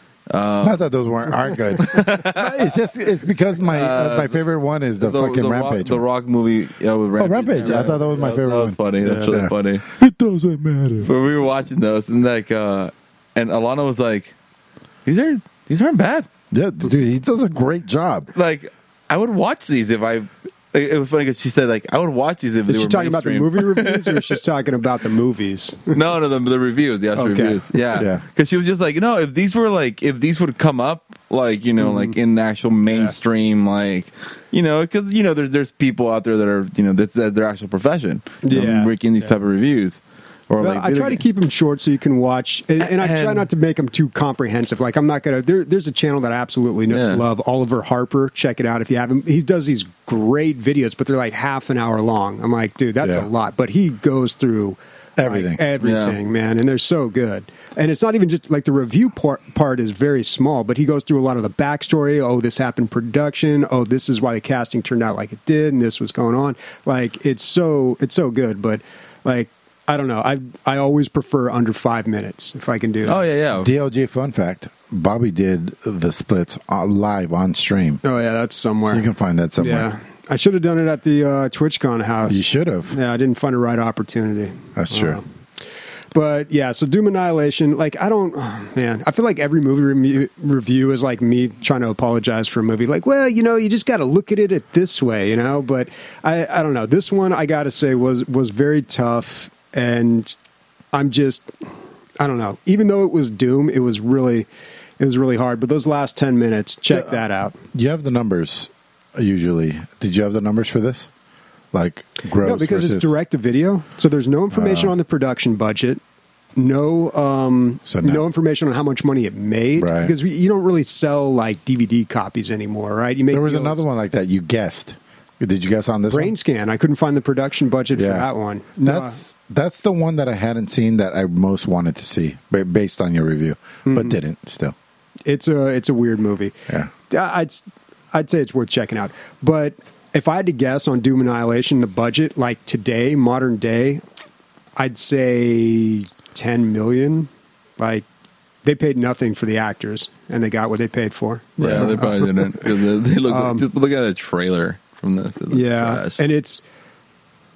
uh, Not that those weren't aren't good. it's just it's because my uh, my favorite one is the, fucking the Rampage. Rock, the one. Rock movie. Yeah, with Rampage. Oh, Rampage. I thought that was my That- favorite That was one. funny. That's Yeah. really Yeah. funny. It doesn't matter. But we were watching those, and like, uh, and Alana was like, "These are these aren't bad. Yeah, dude, he does a great job. Like, I would watch these if I." Like, it was funny because she said, "Like, I would watch these if Is they she were talking about the mainstream." movie reviews, or is she talking about the movies? No, no, the, the reviews, the actual Okay. reviews. Yeah. Yeah. Because she was just like, you know, if these were like, if these would come up, like, you know, Mm-hmm. like in the actual mainstream, like, you know, because, you know, there's, there's people out there that are, you know, that's, that's their actual profession. you know, Yeah. making these Yeah. type of reviews. Or Well, like, I try to keep them short so you can watch, and, and I try And- not to make them too comprehensive. Like I'm not gonna. There, there's a channel that I absolutely know, Yeah. love, Oliver Harper. Check it out if you haven't. He does these great videos, but they're like half an hour long. I'm like, dude, that's Yeah. a lot. But he goes through like, Everything. everything, man, and they're so good. And it's not even just like the review part. Part is very small, but he goes through a lot of the backstory. Oh, this happened in production. Oh, this is why the casting turned out like it did, and this was going on. Like it's so it's so good, but like. I don't know. I I always prefer under five minutes if I can do that. Oh, yeah, yeah. D L G fun fact: Bobby did the splits uh, live on stream. Oh yeah, that's somewhere. So you can find that somewhere. Yeah, I should have done it at the uh, TwitchCon house. You should have. Yeah, I didn't find the right opportunity. That's I true. don't know. But yeah, so Doom Annihilation. Like I don't, oh, man. I feel like every movie review, review is like me trying to apologize for a movie. Like, well, you know, you just got to look at it at this way, you know. But I, I don't know. This one, I got to say, was was very tough, and I'm just, I don't know. Even though it was Doom, it was really, it was really hard. But those last ten minutes, check Yeah. that out. You have the numbers usually. Did you have the numbers for this? Like gross No, because versus, it's direct to video, so there's no information Oh. on the production budget, no um, So no- no information on how much money it made, Right. because we, you don't really sell like D V D copies anymore, right? You make There was deals. another one like that. You guessed. Did you guess on this Brain one? Scan. I couldn't find the production budget for that one. No, That's that's the one that I hadn't seen that I most wanted to see, ba- based on your review, but didn't. Still, it's a it's a weird movie. yeah. I'd I'd say it's worth checking out. But if I had to guess on Doom Annihilation, the budget, like today, modern day, I'd say ten million. Like they paid nothing for the actors, and they got what they paid for. Yeah, they probably didn't. 'Cause they, they look, just look at a trailer from this. It looks Yeah, trash. and it's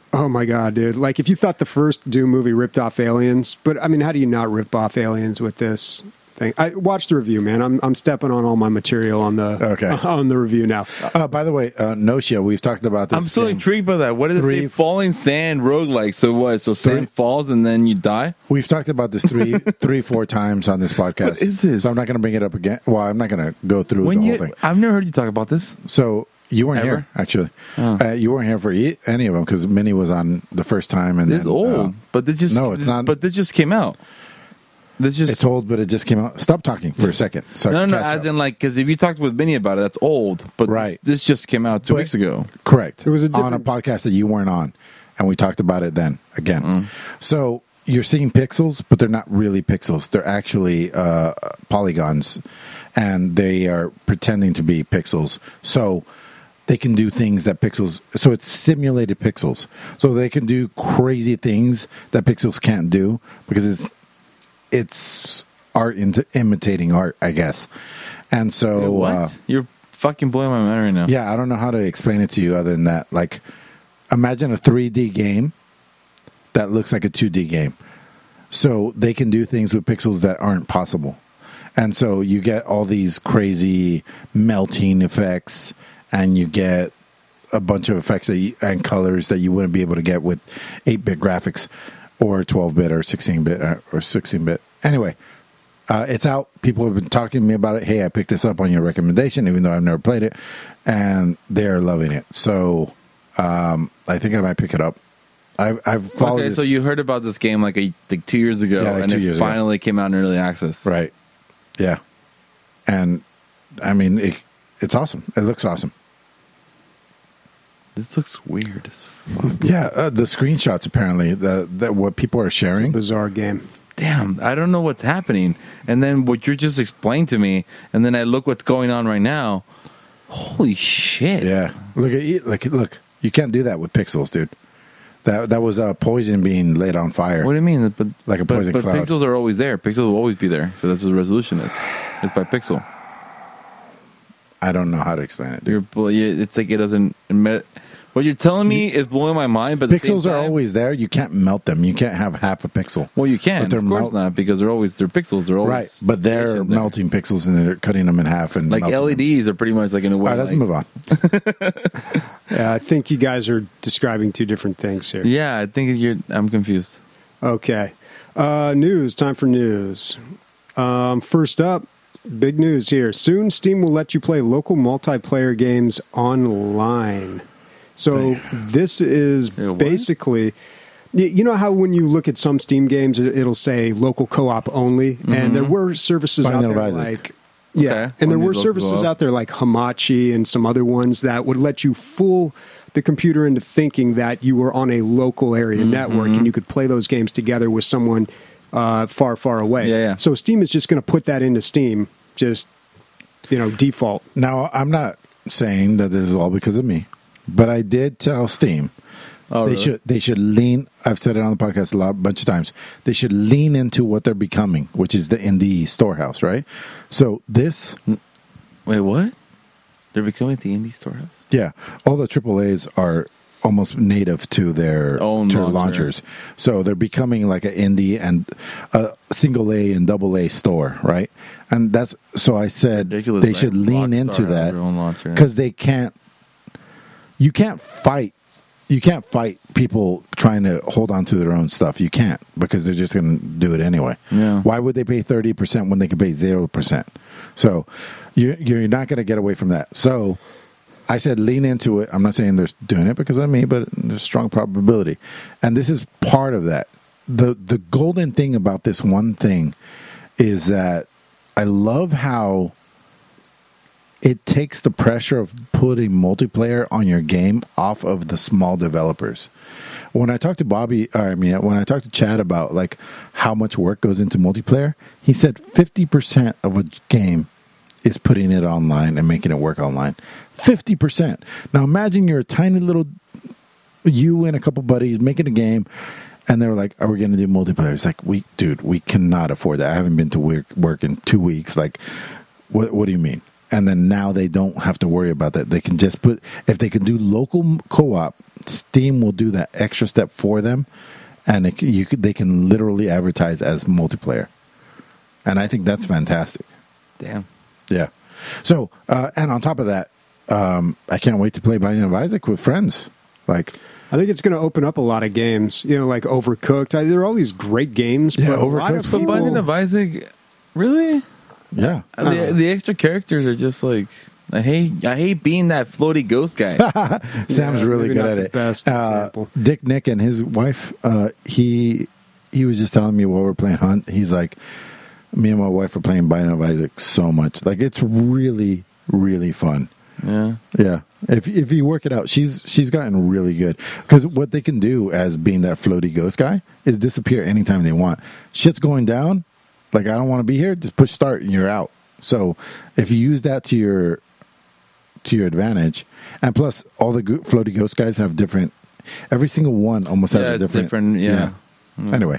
Oh my god, dude! Like if you thought the first Doom movie ripped off Aliens, but I mean, how do you not rip off Aliens with this thing? I watched the review, man. I'm I'm stepping on all my material on the Okay. on the review now. Uh, by the way, uh, Nocia, we've talked about this. I'm so game. intrigued by that. What does it Three- say? Falling sand roguelike. So what? So sand falls and then you die? We've talked about this three, three, four times on this podcast. What is this? So I'm not going to bring it up again. Well, I'm not going to go through When the you, whole thing. I've never heard you talk about this. So you weren't Ever? here, actually. Oh. Uh, you weren't here for e- any of them because Minnie was on the first time, and This then, old, uh, but this just no, it's not. But this just came out. This just it's old, but it just came out. Stop talking for a second. So I no, can no, catch as up. in like because if you talked with Minnie about it, that's old. But Right. this, this just came out two But- weeks ago. Correct. It was a on a different- podcast that you weren't on, and we talked about it then again. Mm. So you're seeing pixels, but they're not really pixels. They're actually uh, polygons, and they are pretending to be pixels. So they can do things that pixels. So it's simulated pixels. So they can do crazy things that pixels can't do because it's it's art into imitating art, I guess. And so what? Uh, You're fucking blowing my mind right now. yeah, I don't know how to explain it to you other than that. Like, imagine a three D game that looks like a two D game. So they can do things with pixels that aren't possible. And so you get all these crazy melting effects, and you get a bunch of effects that you, and colors that you wouldn't be able to get with eight-bit graphics or twelve-bit or sixteen-bit or, or sixteen-bit. Anyway, uh, it's out. People have been talking to me about it. Hey, I picked this up on your recommendation, even though I've never played it, and they're loving it. So um, I think I might pick it up. I've, I've followed Okay, this. so you heard about this game like a, like two years ago, Yeah, like and two it years ago. finally came out in early access. Right. Yeah. And I mean, it, it's awesome. It looks awesome. This looks weird as fuck. Yeah. Uh, the screenshots, apparently, the, the, what people are sharing. Bizarre game. Damn, I don't know what's happening. And then what you're just explaining to me, and then I look what's going on right now. Holy shit! Yeah. Look at you. Look, look. You can't do that with pixels, dude. That that was uh, poison being lit on fire. What do you mean? But Like a but, poison but cloud. pixels are always there. Pixels will always be there. So that's what the resolution is. It's by pixel. I don't know how to explain it, dude. You're, it's like it doesn't. Admit, what you're telling me is blowing my mind. But at the Pixels same are time- always there. You can't melt them. You can't have half a pixel. Well, you can. But they're Of course melt- not, because they're always they're pixels. They're always Right. But they're stationed there. melting pixels and they're cutting them in half. And Like melting L E them. Ds are pretty much like in a way. All right, let's like- move on. Yeah, I think you guys are describing two different things here. Yeah, I think you're. I'm confused. Okay. Uh, news. Time for news. Um, first up, big news here. Soon, Steam will let you play local multiplayer games online. So this is Yeah, what? basically, y- you know how when you look at some Steam games, it- it'll say local co-op only, and there were services out Binding of there Isaac. like. Yeah, Okay. and there Only were local services co-op. out there like Hamachi and some other ones that would let you fool the computer into thinking that you were on a local area Mm-hmm. network and you could play those games together with someone uh, far, far away. Yeah, yeah. So Steam is just going to put that into Steam, just you know, default. Now, I'm not saying that this is all because of me, but I did tell Steam Oh, they really? should they should lean. I've said it on the podcast a lot, a bunch of times. They should lean into what they're becoming, which is the indie storehouse, right? So this, Wait, what? They're becoming the indie storehouse. yeah, all the triple A's are almost native to their Own to launcher. launchers. So they're becoming like an indie and a single A and double A store, right? And that's so I said Ridiculous, they right? should lean Rockstar into has that their own launcher. because they can't. You can't fight. You can't fight people trying to hold on to their own stuff. You can't because they're just going to do it anyway. Yeah. Why would they pay thirty percent when they could pay zero percent? So you're you're not going to get away from that. So I said lean into it. I'm not saying they're doing it because of me, but there's strong probability, and this is part of that. the The golden thing about this one thing is that I love how it takes the pressure of putting multiplayer on your game off of the small developers. When I talked to Bobby, or I mean, when I talked to Chad about like how much work goes into multiplayer, he said fifty percent of a game is putting it online and making it work online. fifty percent. Now imagine you're a tiny little, you and a couple buddies making a game, and they were like, "Are we going to do multiplayer?" It's like, "We, dude, we cannot afford that. I haven't been to work, work in two weeks. Like, what? What do you mean?" and then now they don't have to worry about that. They can just put if they can do local co-op, Steam will do that extra step for them, and it, you could, they can literally advertise as multiplayer, and I think that's fantastic. Damn. Yeah. So, uh, and on top of that, um, I can't wait to play Binding of Isaac with friends. Like, I think it's going to open up a lot of games. You know, like Overcooked. I, there are all these great games. Yeah, but a lot Overcooked. of But people- Binding of Isaac, really? yeah. Uh, The, the extra characters are just like I hate. I hate being that floaty ghost guy. Sam's Yeah, really maybe good not at the it. best uh, example. Dick Nick and his wife, uh, he he was just telling me while we're playing Hunt, he's like, me and my wife are playing Binding of Isaac so much. Like, it's really, really fun. Yeah. Yeah. If if you work it out, she's she's gotten really good. Because what they can do as being that floaty ghost guy is disappear anytime they want. Shit's going down. Like, I don't want to be here. Just push start and you're out. So if you use that to your to your advantage, and plus all the go- floaty ghost guys have different. Every single one almost has Yeah, a it's different. different, yeah. Anyway,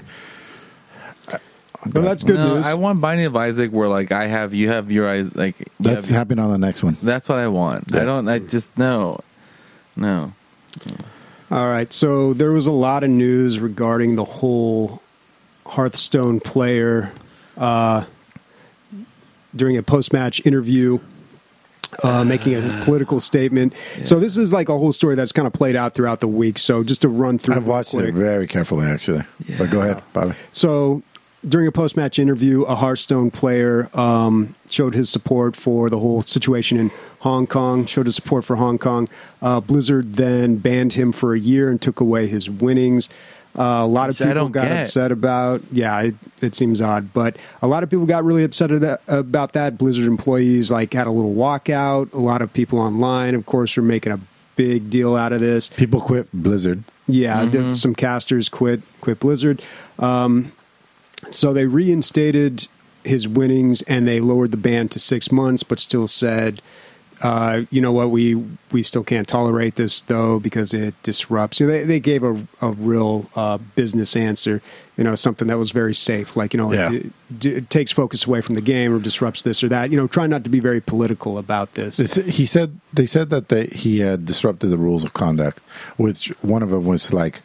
Well, that's good No, news. I want Binding of Isaac where like I have you have your eyes like you that's have, happening on the next one. that's what I want. Yeah. I don't. I just no, no. All right, so there was a lot of news regarding the whole Hearthstone player uh, during a post-match interview, uh, making a political statement. Yeah. So this is like a whole story that's kind of played out throughout the week. So just to run through, I've real watched quick. it very carefully, actually. But go ahead, Bobby. So during a post-match interview, a Hearthstone player um, showed his support for the whole situation in Hong Kong, showed his support for Hong Kong. Uh, Blizzard then banned him for a year and took away his winnings. Uh, a lot of Which I people don't got get. upset about. Yeah, it, it seems odd, but a lot of people got really upset at that, about that. Blizzard employees like had a little walkout. A lot of people online, of course, were making a big deal out of this. People quit Blizzard. Yeah, Mm-hmm. the- some casters quit quit Blizzard. Um, so they reinstated his winnings and they lowered the ban to six months, but still said, uh, you know what, we we still can't tolerate this though because it disrupts. So they they gave a a real uh, business answer. You know, something that was very safe, like you know, Yeah. it, it, it takes focus away from the game or disrupts this or that. You know, try not to be very political about this. It's- He said they said that they, he had disrupted the rules of conduct, which one of them was like,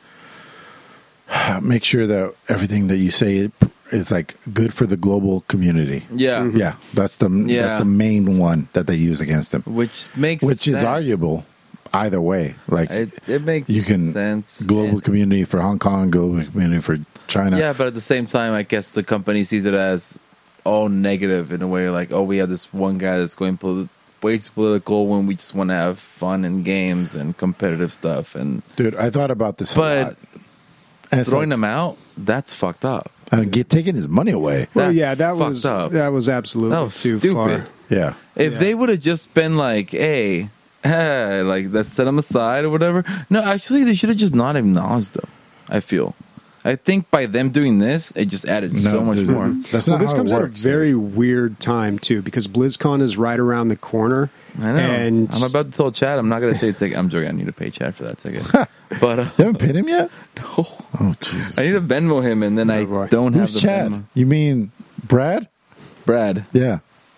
make sure that everything that you say is like good for the global community. Yeah, Yeah, that's the that's Yeah. the main one that they used against him, which makes which is sense. arguable either way. Like It, it makes you can sense. global And- community for Hong Kong, global community for China. Yeah, but at the same time, I guess the company sees it as all negative in a way. Like, oh, we have this one guy that's going poli- way too political when we just want to have fun and games and competitive stuff. And Dude, I thought about this a But lot. And it's throwing like, them out, that's fucked up. and get taking his money away. well, that's yeah, that fucked was up. that was absolutely That was too stupid. far. Yeah. If Yeah. they would have just been like, hey, hey, like, let's set them aside or whatever. No, actually, they should have just not acknowledged them, I feel. I think by them doing this, it just added so No, much dude, more. That's Well, not this how comes it at works. a very weird time too, because BlizzCon is right around the corner. I know. And I'm about to tell Chad I'm not going to take a ticket. I'm joking. I need to pay Chad for that ticket. But uh, You haven't paid him yet? no. Oh, Jesus. I need to Venmo him, and then I Oh, boy. don't have Who's the Chad? Venmo. You mean Brad? Brad. Yeah.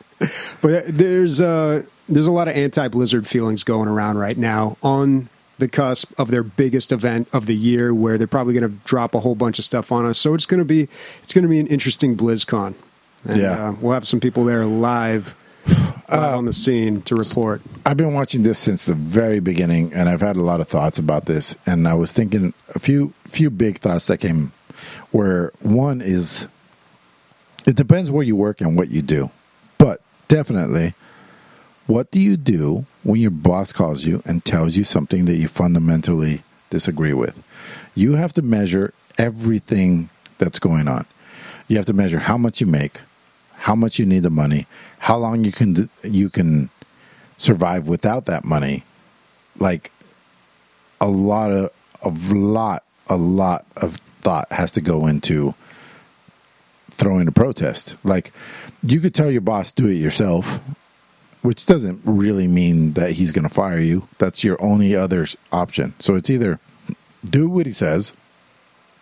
But there's uh, there's a lot of anti-Blizzard feelings going around right now on the cusp of their biggest event of the year, where they're probably going to drop a whole bunch of stuff on us. So it's going to be it's going to be an interesting BlizzCon. And, Yeah. uh, we'll have some people there live, live on the scene to report. I've been watching this since the very beginning, and I've had a lot of thoughts about this. And I was thinking a few few big thoughts that came. Where one is, it depends where you work and what you do, but definitely, what do you do when your boss calls you and tells you something that you fundamentally disagree with? You have to measure everything that's going on. You have to measure how much you make, how much you need the money, how long you can you can survive without that money. Like a lot of a lot a lot of thought has to go into throwing a protest. Like you could tell your boss do it yourself, which doesn't really mean that he's going to fire you. That's your only other option. So it's either do what he says,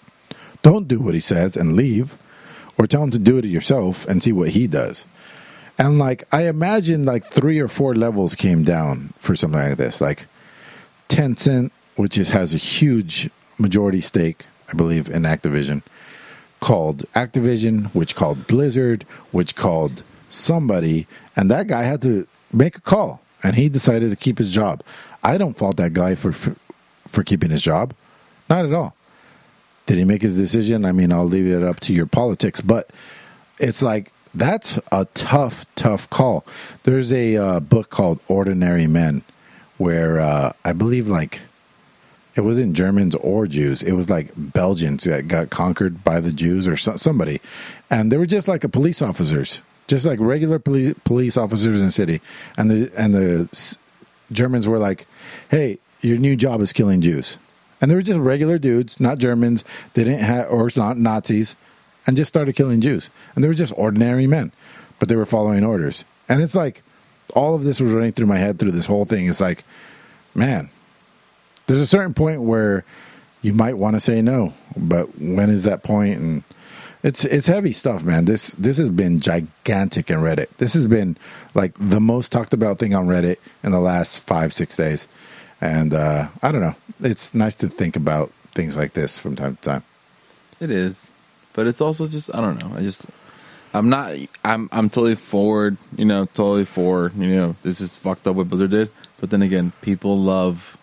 don't do what he says and leave, or tell him to do it yourself and see what he does. And like I imagine like three or four levels came down for something like this. Like Tencent, which is has a huge majority stake, I believe, in Activision, called Activision, which called Blizzard, which called somebody, and that guy had to make a call, and he decided to keep his job. I don't fault that guy for for, for keeping his job, not at all. Did he make his decision? I mean, I'll leave it up to your politics, but it's like that's a tough, tough call. There's a uh, book called Ordinary Men, where uh, I believe like it wasn't Germans or Jews. It was like Belgians that got conquered by the Jews or so, somebody, and they were just like a police officers, just like regular police police officers in the city, and the and the s- Germans were like, "Hey, your new job is killing Jews." And they were just regular dudes, not Germans. They didn't have, or not Nazis, and just started killing Jews. And they were just ordinary men, but they were following orders. And it's like, all of this was running through my head through this whole thing. It's like, man, there's a certain point where you might want to say no, but when is that point? And it's it's heavy stuff, man. This this has been gigantic in Reddit. This has been like the most talked about thing on Reddit in the last five, six days. And uh, I don't know. It's nice to think about things like this from time to time. It is, but it's also just I don't know. I just I'm not. I'm I'm totally forward. You know, totally for. You know, this is fucked up what Blizzard did. But then again, people love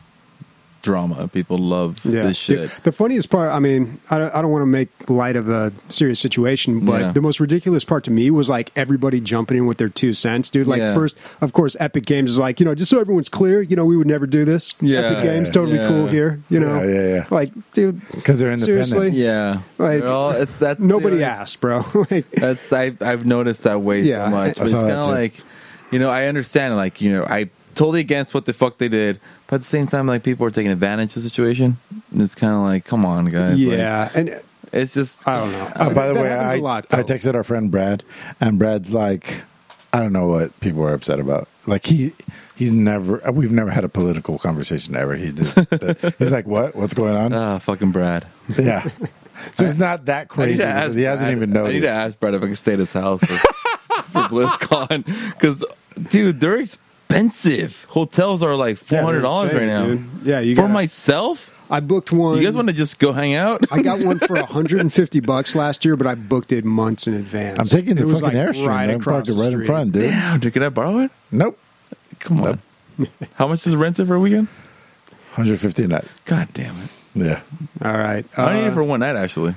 drama. People love Yeah. this shit. The, the funniest part, I mean, I don't, I don't want to make light of a serious situation, but Yeah. the most ridiculous part to me was like everybody jumping in with their two cents, dude. Like Yeah. first, of course, Epic Games is like, you know, just so everyone's clear, you know, we would never do this. Yeah. Epic Games, totally Yeah. cool here, you know. Yeah, yeah, yeah. Like, dude, Because they're independent. seriously, Yeah, Like, well, it's that's nobody like, asked, bro. Like, That's I I've noticed that way Yeah. so much. I But it's saw that kind of too. like, you know, I understand. Like, you know, I totally against what the fuck they did, but at the same time, like people are taking advantage of the situation, and it's kind of like, come on, guys. Like, yeah, and it's just I don't know. Uh, by the That way, happens I, a lot, I though. texted our friend Brad, and Brad's like, I don't know what people are upset about. Like he, he's never, we've never had a political conversation ever. He just, he's like, what? What's going on? ah, fucking Brad. Yeah. So it's not that I need crazy to ask because he hasn't Brad- even noticed. I need to ask Brad if I can stay at his house for, for BlizzCon because, dude, they're expensive. Hotels are like four hundred dollars insane, right now. dude. Yeah, you for gotta- myself. I booked one. You guys want to just go hang out? I got one for one hundred fifty bucks last year, but I booked it months in advance. I'm taking the It was fucking like Airstream. right I'm across parked it the right in street. front, dude. Damn, dude, can I borrow it? Nope. Come on. How much is it rented for a weekend? one hundred fifty a night. God damn it. Yeah. All right. I need Uh, it for one night, actually.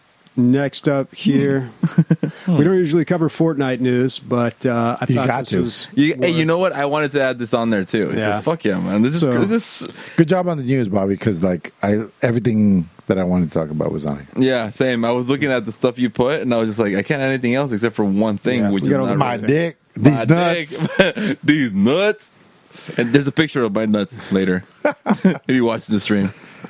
next up here, we don't usually cover Fortnite news, but uh, I You thought got this to. was You, hey, more- you know what? I wanted to add this on there, too. It's Yeah. just, fuck yeah, man. This is, So- this is, Good job on the news, Bobby, because like I everything that I wanted to talk about was on here. yeah, same. I was looking at the stuff you put, and I was just like, I can't add anything else except for one thing, Yeah, which we is got all not the- My really- dick, these My nuts. dick. These nuts. And there's a picture of my nuts later. If you watch the stream.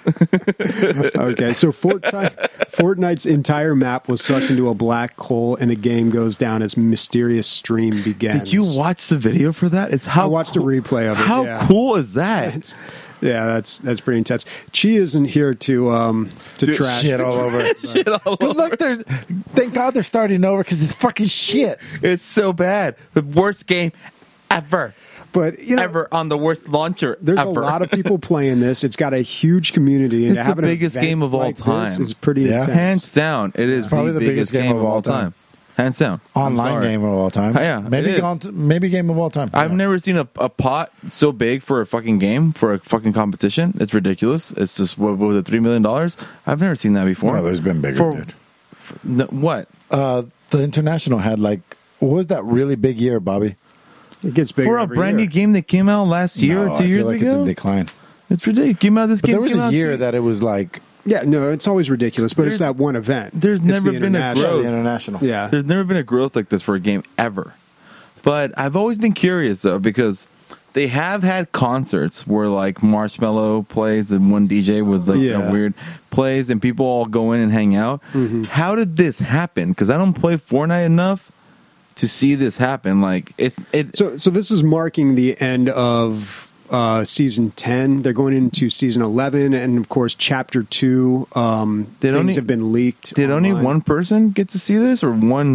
Okay, so Fortnite, Fortnite's entire map was sucked into a black hole, and the game goes down as mysterious stream begins. Did you watch the video for that? It's how I watched a replay of it, How yeah. cool is that? It's- yeah, that's that's pretty intense. Chi isn't here to um to Dude, trash. Shit all over. Shit all But look, they're, thank God they're starting over because it's fucking shit. It's so bad. The worst game ever. But you know, ever on the worst launcher there's ever. a lot of people playing this. It's got a huge community, and It's to have the an biggest event game of all like this time. is pretty Yeah. intense. Hands down, it is Probably the, the biggest, game, of all time. Hands down. I'm Online sorry. game of all time. Yeah, maybe it is. on, maybe game of all time. I've Yeah. never seen a, a pot so big for a fucking game, for a fucking competition. It's ridiculous. It's just, what, what was it, three million dollars? I've never seen that before. No, there's been bigger, For- dude. No, what? Uh, the international had like what was that really big year, Bobby? It gets bigger For a every brand year. new game that came out last year No, or two I years feel like ago? it's in decline. It's ridiculous. Came out this But game there was came a out year two- that it was like Yeah, no, it's always ridiculous, but it's There's- that one event. there's It's never the been a international- growth. the international. Yeah, There's never been a growth like this for a game ever. But I've always been curious though, because they have had concerts where like Marshmello plays and one D J with like Yeah. that weird plays and people all go in and hang out. Mm-hmm. How did this happen? Because I don't play Fortnite enough to see this happen. Like it's it. So, so this is marking the end of uh, season ten. They're going into season eleven, and of course, chapter two. Um, Did things only- have been leaked. Did only online. one person get to see this, or one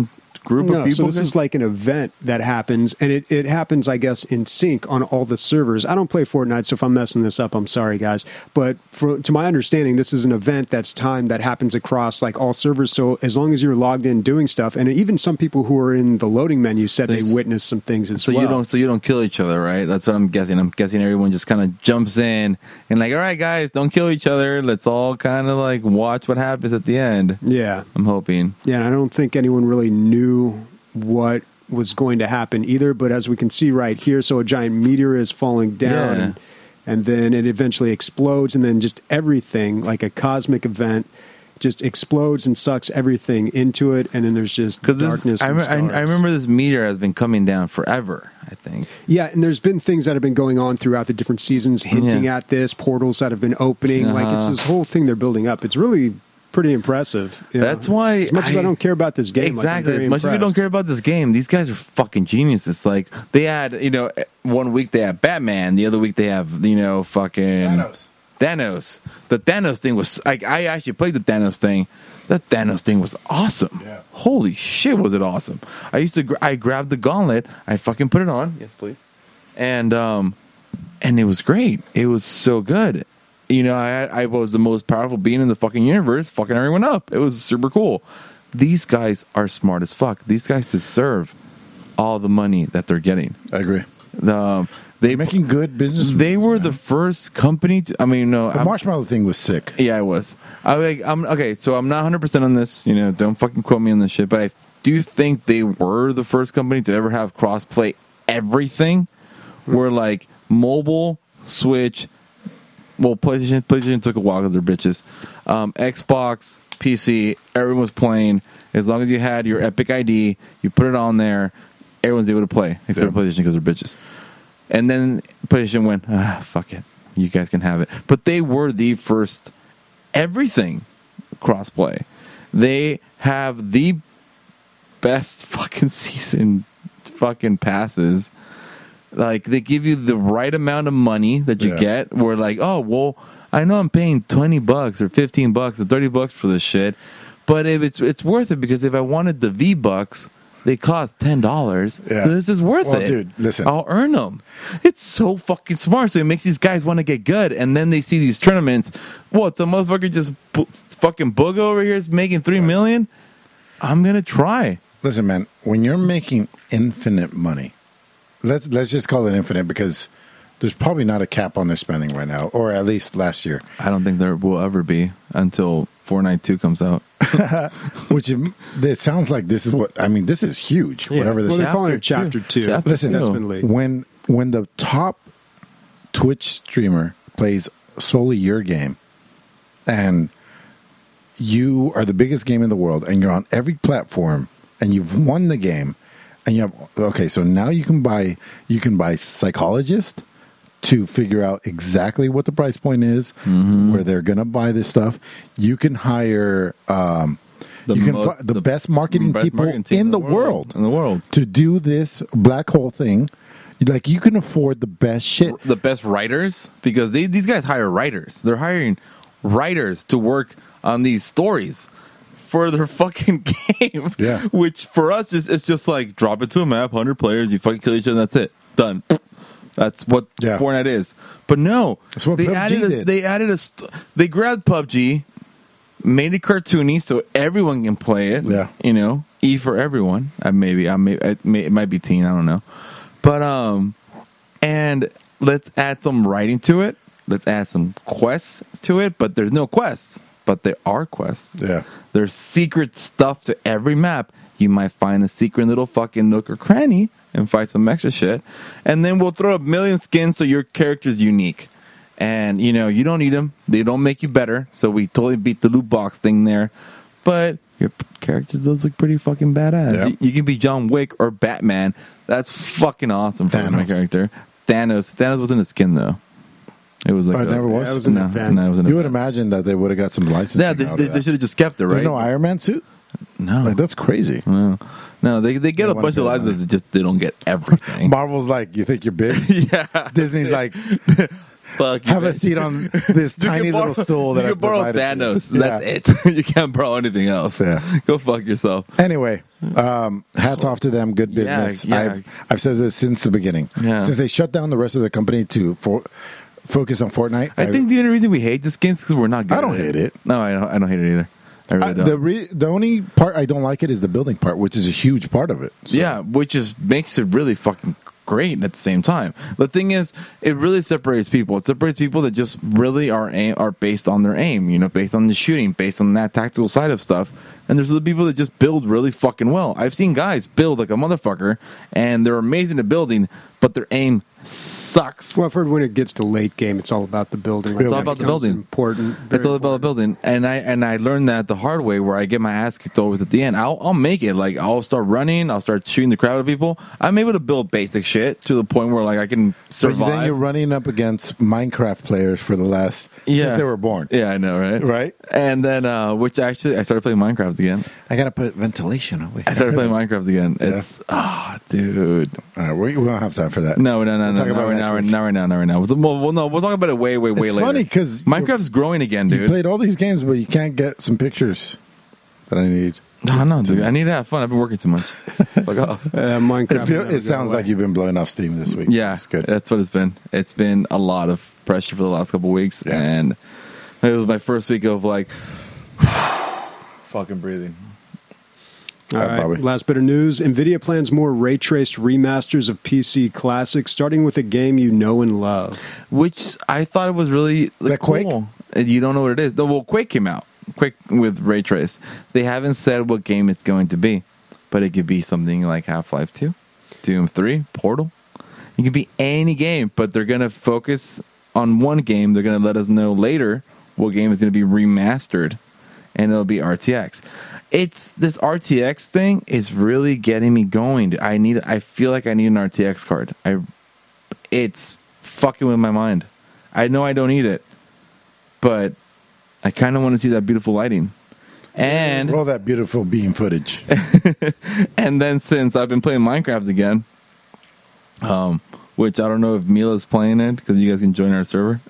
group No, of people. so this is like an event that happens, and it, it happens, I guess, in sync on all the servers. I don't play Fortnite, so if I'm messing this up, I'm sorry, guys. But for, to my understanding, this is an event that's timed that happens across like all servers. So as long as you're logged in doing stuff, and even some people who are in the loading menu said they witnessed some things as so well. you don't so you don't kill each other, right? That's what I'm guessing. I'm guessing everyone just kind of jumps in and like, all right, guys, don't kill each other. Let's all kind of like watch what happens at the end. Yeah. I'm hoping. Yeah, and I don't think anyone really knew what was going to happen either. But as we can see right here, so a giant meteor is falling down, Yeah. and, and then it eventually explodes, and then just everything, like a cosmic event, just explodes and sucks everything into it, and then there's just darkness I, and rem- stars. I, I remember this meteor has been coming down forever, I think. Yeah, and there's been things that have been going on throughout the different seasons hinting Yeah. at this, portals that have been opening. Uh-huh. Like, it's this whole thing they're building up. It's really pretty impressive. you That's know? why As much as I I- don't care about this game, like, I'm Exactly. very As much as we don't impressed. care about this game, these guys are fucking geniuses. Like they had, you know, one week they have Batman, the other week they have, you know, fucking Thanos. Thanos. The Thanos thing was like I actually played the Thanos thing. That Thanos thing was awesome. Yeah. Holy shit, was it awesome! I used to, gr- I grabbed the gauntlet, I fucking put it on. Yes, please. And um, and it was great. It was so good. You know, I I was the most powerful being in the fucking universe, fucking everyone up. It was super cool. These guys are smart as fuck. These guys deserve all the money that they're getting. I agree. The, um, they Making good business. They moves, were man. the first company to. I mean, no, The I'm- marshmallow thing was sick. yeah, I was. I like. I'm okay. So I'm not one hundred percent on this. You know, don't fucking quote me on this shit. But I do think they were the first company to ever have cross-play everything. Where like mobile, Switch, well, PlayStation. PlayStation took a while because they're bitches. Um, Xbox, P C, everyone was playing. As long as you had your Epic I D, you put it on there. Everyone's able to play except Yeah. for PlayStation because they're bitches. And then PlayStation went, ah, fuck it. You guys can have it. But they were the first everything crossplay. They have the best fucking season fucking passes. Like, they give you the right amount of money that you Yeah. get. Where like, oh, well, I know I'm paying twenty bucks or fifteen bucks or thirty bucks for this shit. But if it's it's worth it because if I wanted the V-Bucks, they cost ten dollars. Yeah. So this is worth Well, it. dude, listen. I'll earn them. It's so fucking smart. So it makes these guys want to get good. And then they see these tournaments. What, some motherfucker just bo- fucking Booga over here is making three million? I'm going to try. Listen, man, when you're making infinite money, let's let's just call it infinite because there's probably not a cap on their spending right now, or at least last year. I don't think there will ever be until Fortnite two comes out. Which it, it sounds like this is what I mean. This is huge. Whatever Well, this they're is. calling it Chapter Chapter two. Two. Chapter Listen, that's two. been leaked. when when the top Twitch streamer plays solely your game, and you are the biggest game in the world, and you're on every platform, and you've won the game, and you have okay, so now you can buy you can buy Psychologist to figure out exactly what the price point is, Mm-hmm. where they're gonna buy this stuff. You can hire um, The you can most- fi- the, the best marketing best people marketing team in the world In the world. to do this black hole thing. Like, you can afford the best shit. The best writers, because they, these guys hire writers. They're hiring writers to work on these stories for their fucking game. Yeah. Which for us is it's just like drop it to a map, one hundred players, you fucking kill each other, and that's it. Done. That's what Yeah. Fortnite is. But no, That's what they P U B G added a, did. they added a st- they grabbed P U B G, made it cartoony so everyone can play it. Yeah. You know, E for everyone. Uh, maybe I may, it may it might be teen, I don't know. But um and let's add some writing to it. Let's add some quests to it, but there's no quests. But there are quests. Yeah. There's secret stuff to every map. You might find a secret little fucking nook or cranny and find some extra shit. And then we'll throw a million skins so your character's unique. And, you know, you don't need them. They don't make you better. So we totally beat the loot box thing there. But your p- character does look pretty fucking badass. Yeah. You, you can be John Wick or Batman. That's fucking awesome for my Thanos. character. Thanos. Thanos wasn't a skin, though. It was like Oh, it a- never was? Yeah, it was an no, event. no, it was an You would event. imagine that they would have got some licensing. Yeah, they, out they, of they that. should have just kept it, right? There's no Iron Man suit? no. Like, that's crazy. No, no, they they get They a wanna bunch of pay licenses, money. just they don't get everything. Marvel's like, you think you're big? yeah, Disney's like, Fuck you, have a bitch. seat on this You tiny can borrow- little stool that you I can borrow provided. Thanos. Yeah. That's it. You can't borrow anything else. Yeah. Go fuck yourself. Anyway, um, hats off to them. Good Yeah, business. yeah. I've I've said this since the beginning. Yeah. Since they shut down the rest of the company to for, focus on Fortnite. I think the only reason we hate this game is because we're not good. I don't at hate it. No, I don't. I don't hate it either. I really I, don't. the re, the only part I don't like it is the building part, which is a huge part of it. So- Yeah, which is makes it really fucking great at the same time. The thing is, it really separates people. It separates people that just really are aim, are based on their aim, you know, based on the shooting, based on that tactical side of stuff. And there's the people that just build really fucking well. I've seen guys build like a motherfucker, and they're amazing at building, but their aim sucks. Well, I've heard when it gets to late game, it's all about the building. It's all That about the becomes building. Important. It's very all about the building, and I and I learned that the hard way, where I get my ass kicked always at the end. I'll I'll make it. Like I'll start running, I'll start shooting the crowd of people. I'm able to build basic shit to the point where like I can So survive. then you're running up against Minecraft players for the last Yeah. since they were born. Yeah, I know, right? Right. And then, uh, which actually, I started playing Minecraft again. I gotta put ventilation over I here. started playing Minecraft again. It's ah, dude. All right, we, we don't have time for that. No, no, no, We'll no, talk no, about right it next now, right week. now, right now, not right now. Well, well, no, we'll talk about it way, way, way It's later. funny 'cause Minecraft's growing again, You dude. played all these games, but you can't get some pictures that I need. I know, dude. I need to have fun. I've been working too much. Fuck off. Uh, Minecraft. It, feel, will never it sounds go like away. you've been blowing off steam this week. Yeah, it's good. That's what it's been. It's been a lot of pressure for the last couple of weeks, Yeah. and it was my first week of like fucking breathing. All Uh, right, Bobby. last bit of news. NVIDIA plans more ray-traced remasters of P C classics, starting with a game you know and love. Which I thought it was really like, that Quake? cool. And you don't know what it is. No, well, Quake came out. Quake with ray trace. They haven't said what game it's going to be, but it could be something like Half-Life two, Doom three, Portal. It could be any game, but they're going to focus on one game. They're going to let us know later what game is going to be remastered, and it'll be R T X. It's this R T X thing is really getting me going. I need. I feel like I need an R T X card. I. It's fucking with my mind. I know I don't need it, but I kind of want to see that beautiful lighting. And Roll that beautiful beam footage. and then since I've been playing Minecraft again, um, which I don't know if Mila's playing it because you guys can join our server.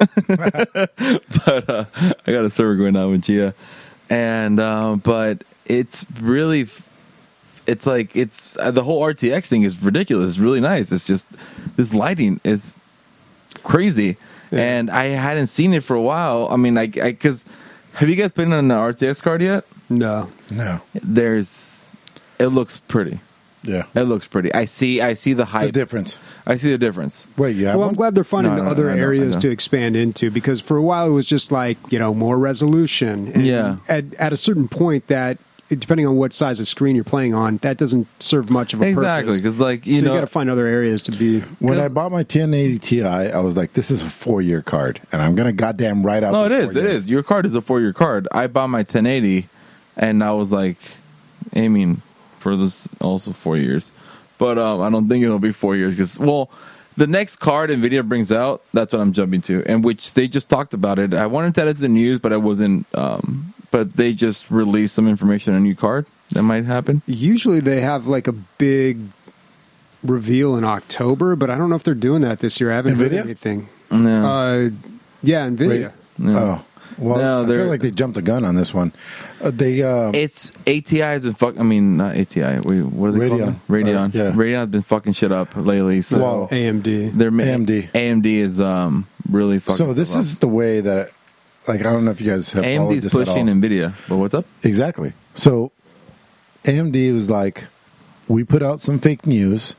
But uh, I got a server going on with Gia, and um, but it's really, it's like it's uh, the whole R T X thing is ridiculous. It's really nice. It's just this lighting is crazy, Yeah. and I hadn't seen it for a while. I mean, I because have you guys been on an R T X card yet? No. No. There's, it looks pretty. Yeah. It looks pretty. I see. I see the The hype. difference. I see the difference. Wait, you have Well, I'm one? glad they're finding No, no, other I know, I areas know. to expand into, because for a while it was just like, you know, more resolution. And Yeah. At, at a certain point, that depending on what size of screen you're playing on, that doesn't serve much of a Exactly, purpose. because like you so know, you got to find other areas to be. When I bought my ten eighty Ti, I was like, "This is a four-year card, and I'm gonna goddamn write out." no, it this is. four It years. is. Your card is a four-year card. I bought my ten eighty, and I was like aiming for this also four years, but um, I don't think it'll be four years because well, the next card Nvidia brings out, that's what I'm jumping to, and which they just talked about it. I wanted that as the news, but I wasn't. Um, but they just released some information on a new card that might happen. Usually they have like a big reveal in October, but I don't know if they're doing that this year. I haven't heard NVIDIA? anything. No. Uh, yeah, NVIDIA. No. Oh, well, No, I they're- feel like they jumped the gun on this one. Uh, they uh, It's A T I has been fuck. I mean, not A T I. We what are they Radeon. called? Radeon. Uh, yeah. Radeon has been fucking shit up lately. So Well, A M D. they're ma- A M D. A M D is um really fucking. so this stuff is the way that, like, I don't know if you guys have up. followed A M D is this at all. pushing Nvidia. But what's up? Exactly. So A M D was like, we put out some fake news.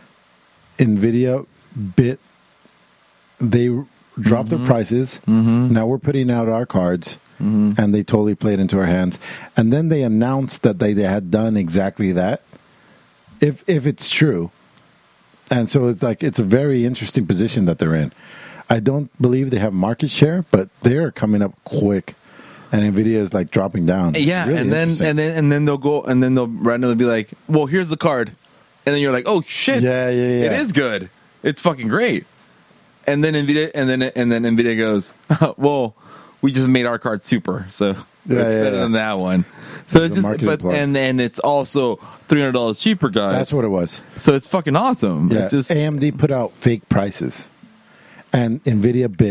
Nvidia bit, they dropped Mm-hmm. their prices. Now we're putting out our cards, Mm-hmm. and they totally played into our hands. And then they announced that they, they had done exactly that, if if it's true. And so it's like it's a very interesting position that they're in. I don't believe they have market share, but they're coming up quick, and Nvidia is like dropping down. Yeah, Really and then interesting. and then and then they'll go and then they'll randomly be like, "Well, here's the card," and then you're like, "Oh shit! Yeah, yeah, yeah. It is good. It's fucking great." And then Nvidia and then and then Nvidia goes, "Well, we just made our card super, so it's Yeah, yeah, better yeah. than that one." So It's it's a just, marketing but play. and and it's also three hundred dollars cheaper, guys. That's what it was. So it's fucking awesome. Yeah, It's just A M D put out fake prices, and Nvidia bit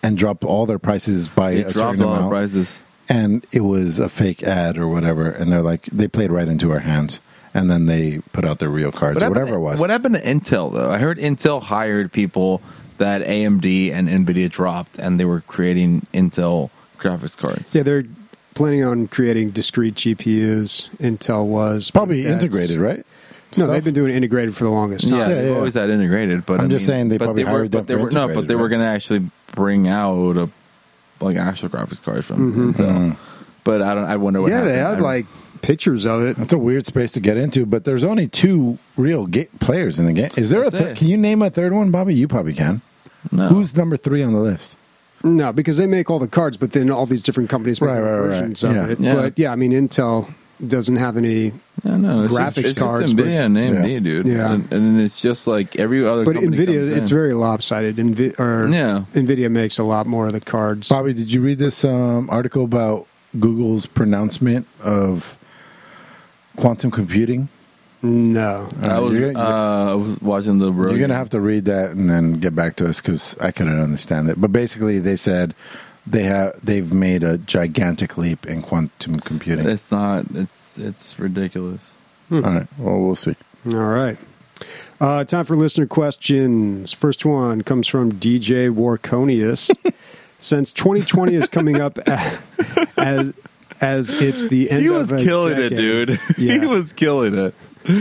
and dropped all their prices by They a dropped certain all the amount. prices. And it was a fake ad or whatever. And they're like, they played right into our hands. And then they put out their real cards What or happened whatever to- it was. What happened to Intel though? I heard Intel hired people that A M D and Nvidia dropped, and they were creating Intel graphics cards. Yeah, they're planning on creating discrete G P Us. Intel was Probably That's- integrated, right? No, Stuff? they've been doing integrated for the longest time. Yeah, Yeah, they've yeah. always had integrated, but I'm I just mean, saying they but probably were, hired them but they for were no, but integrated, they were right? going to actually bring out a like actual graphics cards from Mm-hmm. Intel. Mhm. But I don't. I wonder what. Yeah, they happened. had I- like pictures of it. That's a weird space to get into, but there's only two real ga- players in the game. Is there That's a third? it. Can you name a third one, Bobby? You probably can. no. Who's number three on the list? No, because they make all the cards, but then all these different companies make Right, right, right. versions of Yeah. it. Yeah. But yeah, I mean, Intel doesn't have any. Yeah, no, it's graphics just, it's cards, just but- Nvidia and A M D, Yeah. dude. Yeah. and, and it's just like every other. But company Nvidia, comes it's in. very lopsided. Nvi- or Yeah. Nvidia makes a lot more of the cards. Bobby, did you read this um, article about Google's pronouncement of quantum computing? No, I was You're gonna- uh, I was watching the. You're going to have to read that and then get back to us because I couldn't understand it. But basically, they said they have they've made a gigantic leap in quantum computing. It's not. It's it's ridiculous. All right. Well, we'll see. all right. Uh, time for listener questions. First one comes from D J Warconius. Since twenty twenty is coming up as as, as it's the end He of was a killing it, decade. dude. Yeah. He was killing it.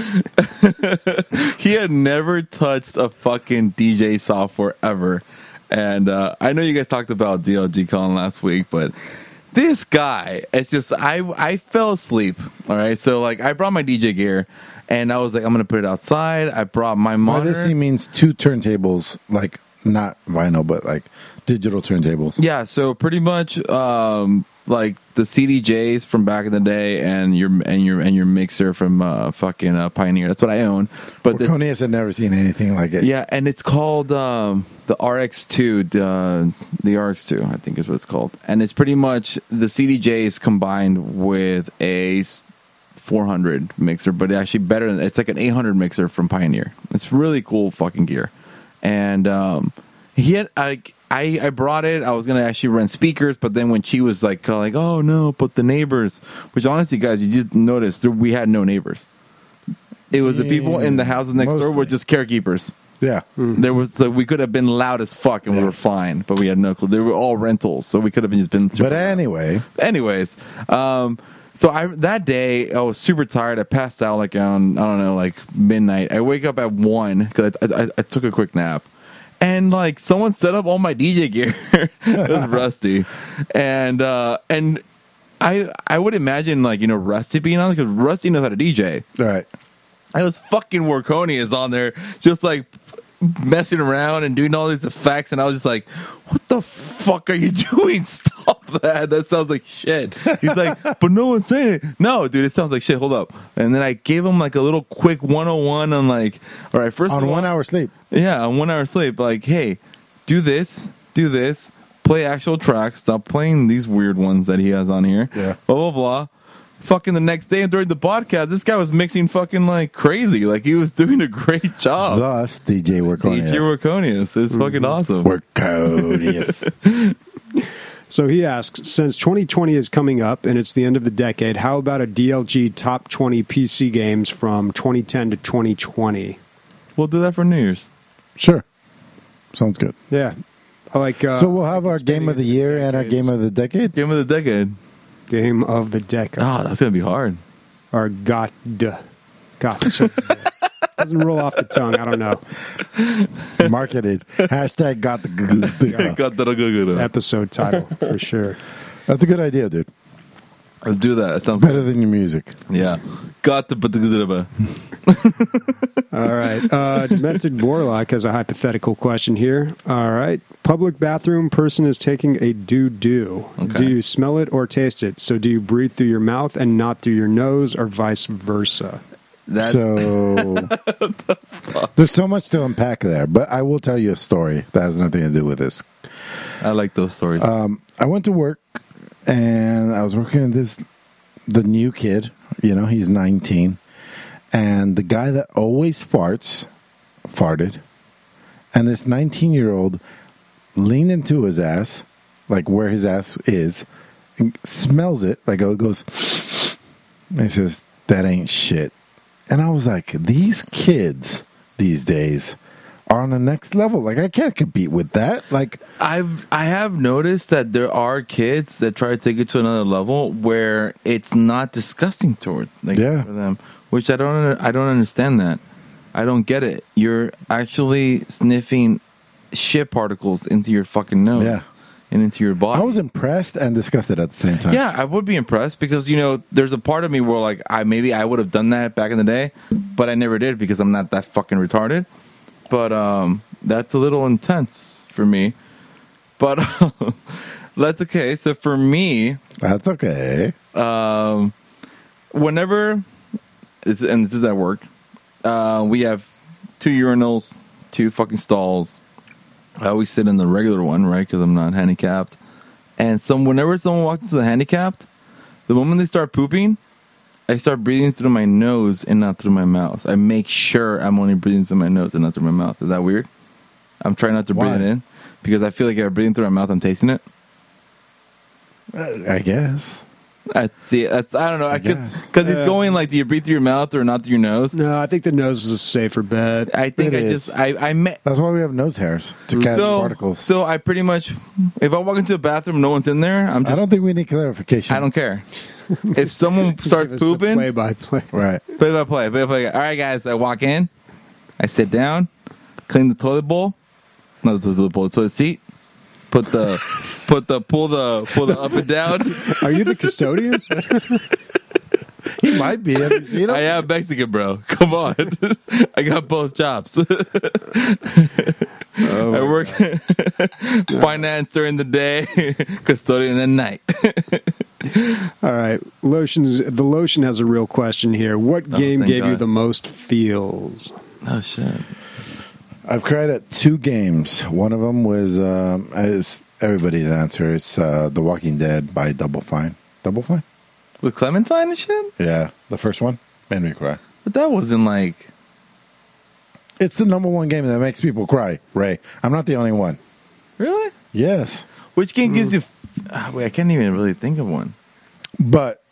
He had never touched a fucking D J software ever. And uh, I know you guys talked about D L G Con last week, but this guy, it's just, I I fell asleep. All right. So, like, I brought my D J gear and I was like, I'm going to put it outside. I brought my By monitor. this, he means two turntables, like not vinyl, but like digital turntables. Yeah, so pretty much um, like the C D Js from back in the day, and your and your and your mixer from uh, fucking uh, Pioneer. That's what I own. But this- Cornelius had never seen anything like it. yeah, and it's called um, the R X two. Uh, the R X two, I think, is what it's called, and it's pretty much the C D Js combined with a four hundred mixer, but actually better than it's like an eight hundred mixer from Pioneer. It's really cool fucking gear, and um, he had like. I, I brought it. I was gonna actually rent speakers, but then when she was like, uh, like, oh no, but the neighbors. Which honestly, guys, you just noticed there, we had no neighbors. It was the people in the houses next door were Mostly. just carekeepers. Yeah. There was like, we could have been loud as fuck and we Yeah. were fine, but we had no clue. They were all rentals, so we could have just been. Super But loud. anyway, Anyways, um, so I that day I was super tired. I passed out like around I don't know like midnight. I wake up at one because I, I, I took a quick nap. And like someone set up all my D J gear. It was Rusty, and uh, and I I would imagine like you know Rusty being on because Rusty knows how to D J. all right. I was fucking Warconius on there, just like messing around and doing all these effects, and I was just like, "What the fuck are you doing? Stop that! That sounds like shit." He's like, "But no one's saying it." No, dude, it sounds like shit. Hold up, and then I gave him like a little quick one oh one on like, all right, first On of all, one hour sleep. yeah, on one hour sleep. Like, hey, do this, do this, play actual tracks. Stop playing these weird ones that he has on here. Yeah. Blah blah blah. Fucking the next day during the podcast, this guy was mixing fucking like crazy. Like he was doing a great job. Thus, D J D J Warconius. Warconius. It's fucking awesome. Warconius. So he asks, since twenty twenty is coming up and it's the end of the decade, how about a D L G top twenty P C games from twenty ten to twenty twenty? We'll do that for New Year's. Sure. Sounds good. Yeah. I like uh, So we'll have our game of the year and our game of the decade. Game of the decade. game of the decade. Oh, that's gonna be hard. Or got got doesn't roll off the tongue. I don't know. Marketed. Hashtag got the good. Got that good. Episode title for sure. That's a good idea, dude. Let's do that. That sounds Better good. than your music. Yeah. Got the All right. Uh, Demented Warlock has a hypothetical question here. All right. Public bathroom person is taking a doo-doo. Okay. Do you smell it or taste it? So do you breathe through your mouth and not through your nose or vice versa? That, So there's so much to unpack there, but I will tell you a story that has nothing to do with this. I like those stories. Um, I went to work and I was working with this the new kid. You know, he's nineteen, and the guy that always farts farted, and this nineteen year old leaned into his ass, like where his ass is, and smells it, like it goes, and he says, that ain't shit. And I was like, these kids these days are on the next level. Like, I can't compete with that. Like, I've I have noticed that there are kids that try to take it to another level where it's not disgusting towards like Yeah. for them, which I don't I don't understand that. I don't get it. You're actually sniffing shit particles into your fucking nose Yeah. and into your body. I was impressed and disgusted at the same time. Yeah, I would be impressed because, you know, there's a part of me where, like, I maybe I would have done that back in the day, but I never did because I'm not that fucking retarded. But um, that's a little intense for me. But that's okay. So for me, That's okay. um, whenever, this, and this is at work, uh, we have two urinals, two fucking stalls. I always sit in the regular one, right, because I'm not handicapped. And some whenever someone walks into the handicapped, the moment they start pooping, I start breathing through my nose and not through my mouth. I make sure I'm only breathing through my nose and not through my mouth. Is that weird? I'm trying not to Why? breathe it in because I feel like if I'm breathing through my mouth, I'm tasting it. I guess. That's see. That's I don't know because guess. because it's Yeah. going like, do you breathe through your mouth or not through your nose? No, I think the nose is a safer bet. I think It I is. just I I met. That's why we have nose hairs to catch So, particles. so I pretty much, if I walk into a bathroom, no one's in there. I'm I just, don't think we need clarification. I don't care. If someone starts Give us the pooping, play play-by-play. Right. by play, play by play. All right, guys, I walk in, I sit down, clean the toilet bowl, not the toilet bowl, the toilet seat, put the, put the, pull the, pull the up and down. Are you the custodian? He might be. Have you seen him? I am Mexican, bro. Come on, I got both jobs. Oh, I work finance during the day, custodian at night. all right. Lotions. The lotion has a real question here. What game thank gave you God. the most feels? Oh shit. I've cried at two games. One of them was, um, as everybody's answer, it's uh, The Walking Dead by Double Fine. Double Fine? With Clementine and shit? Yeah. The first one made me cry. But that wasn't like... It's the number one game that makes people cry, Ray. I'm not the only one. Really? Yes. Which game gives you... F- ah, wait, I can't even really think of one. But,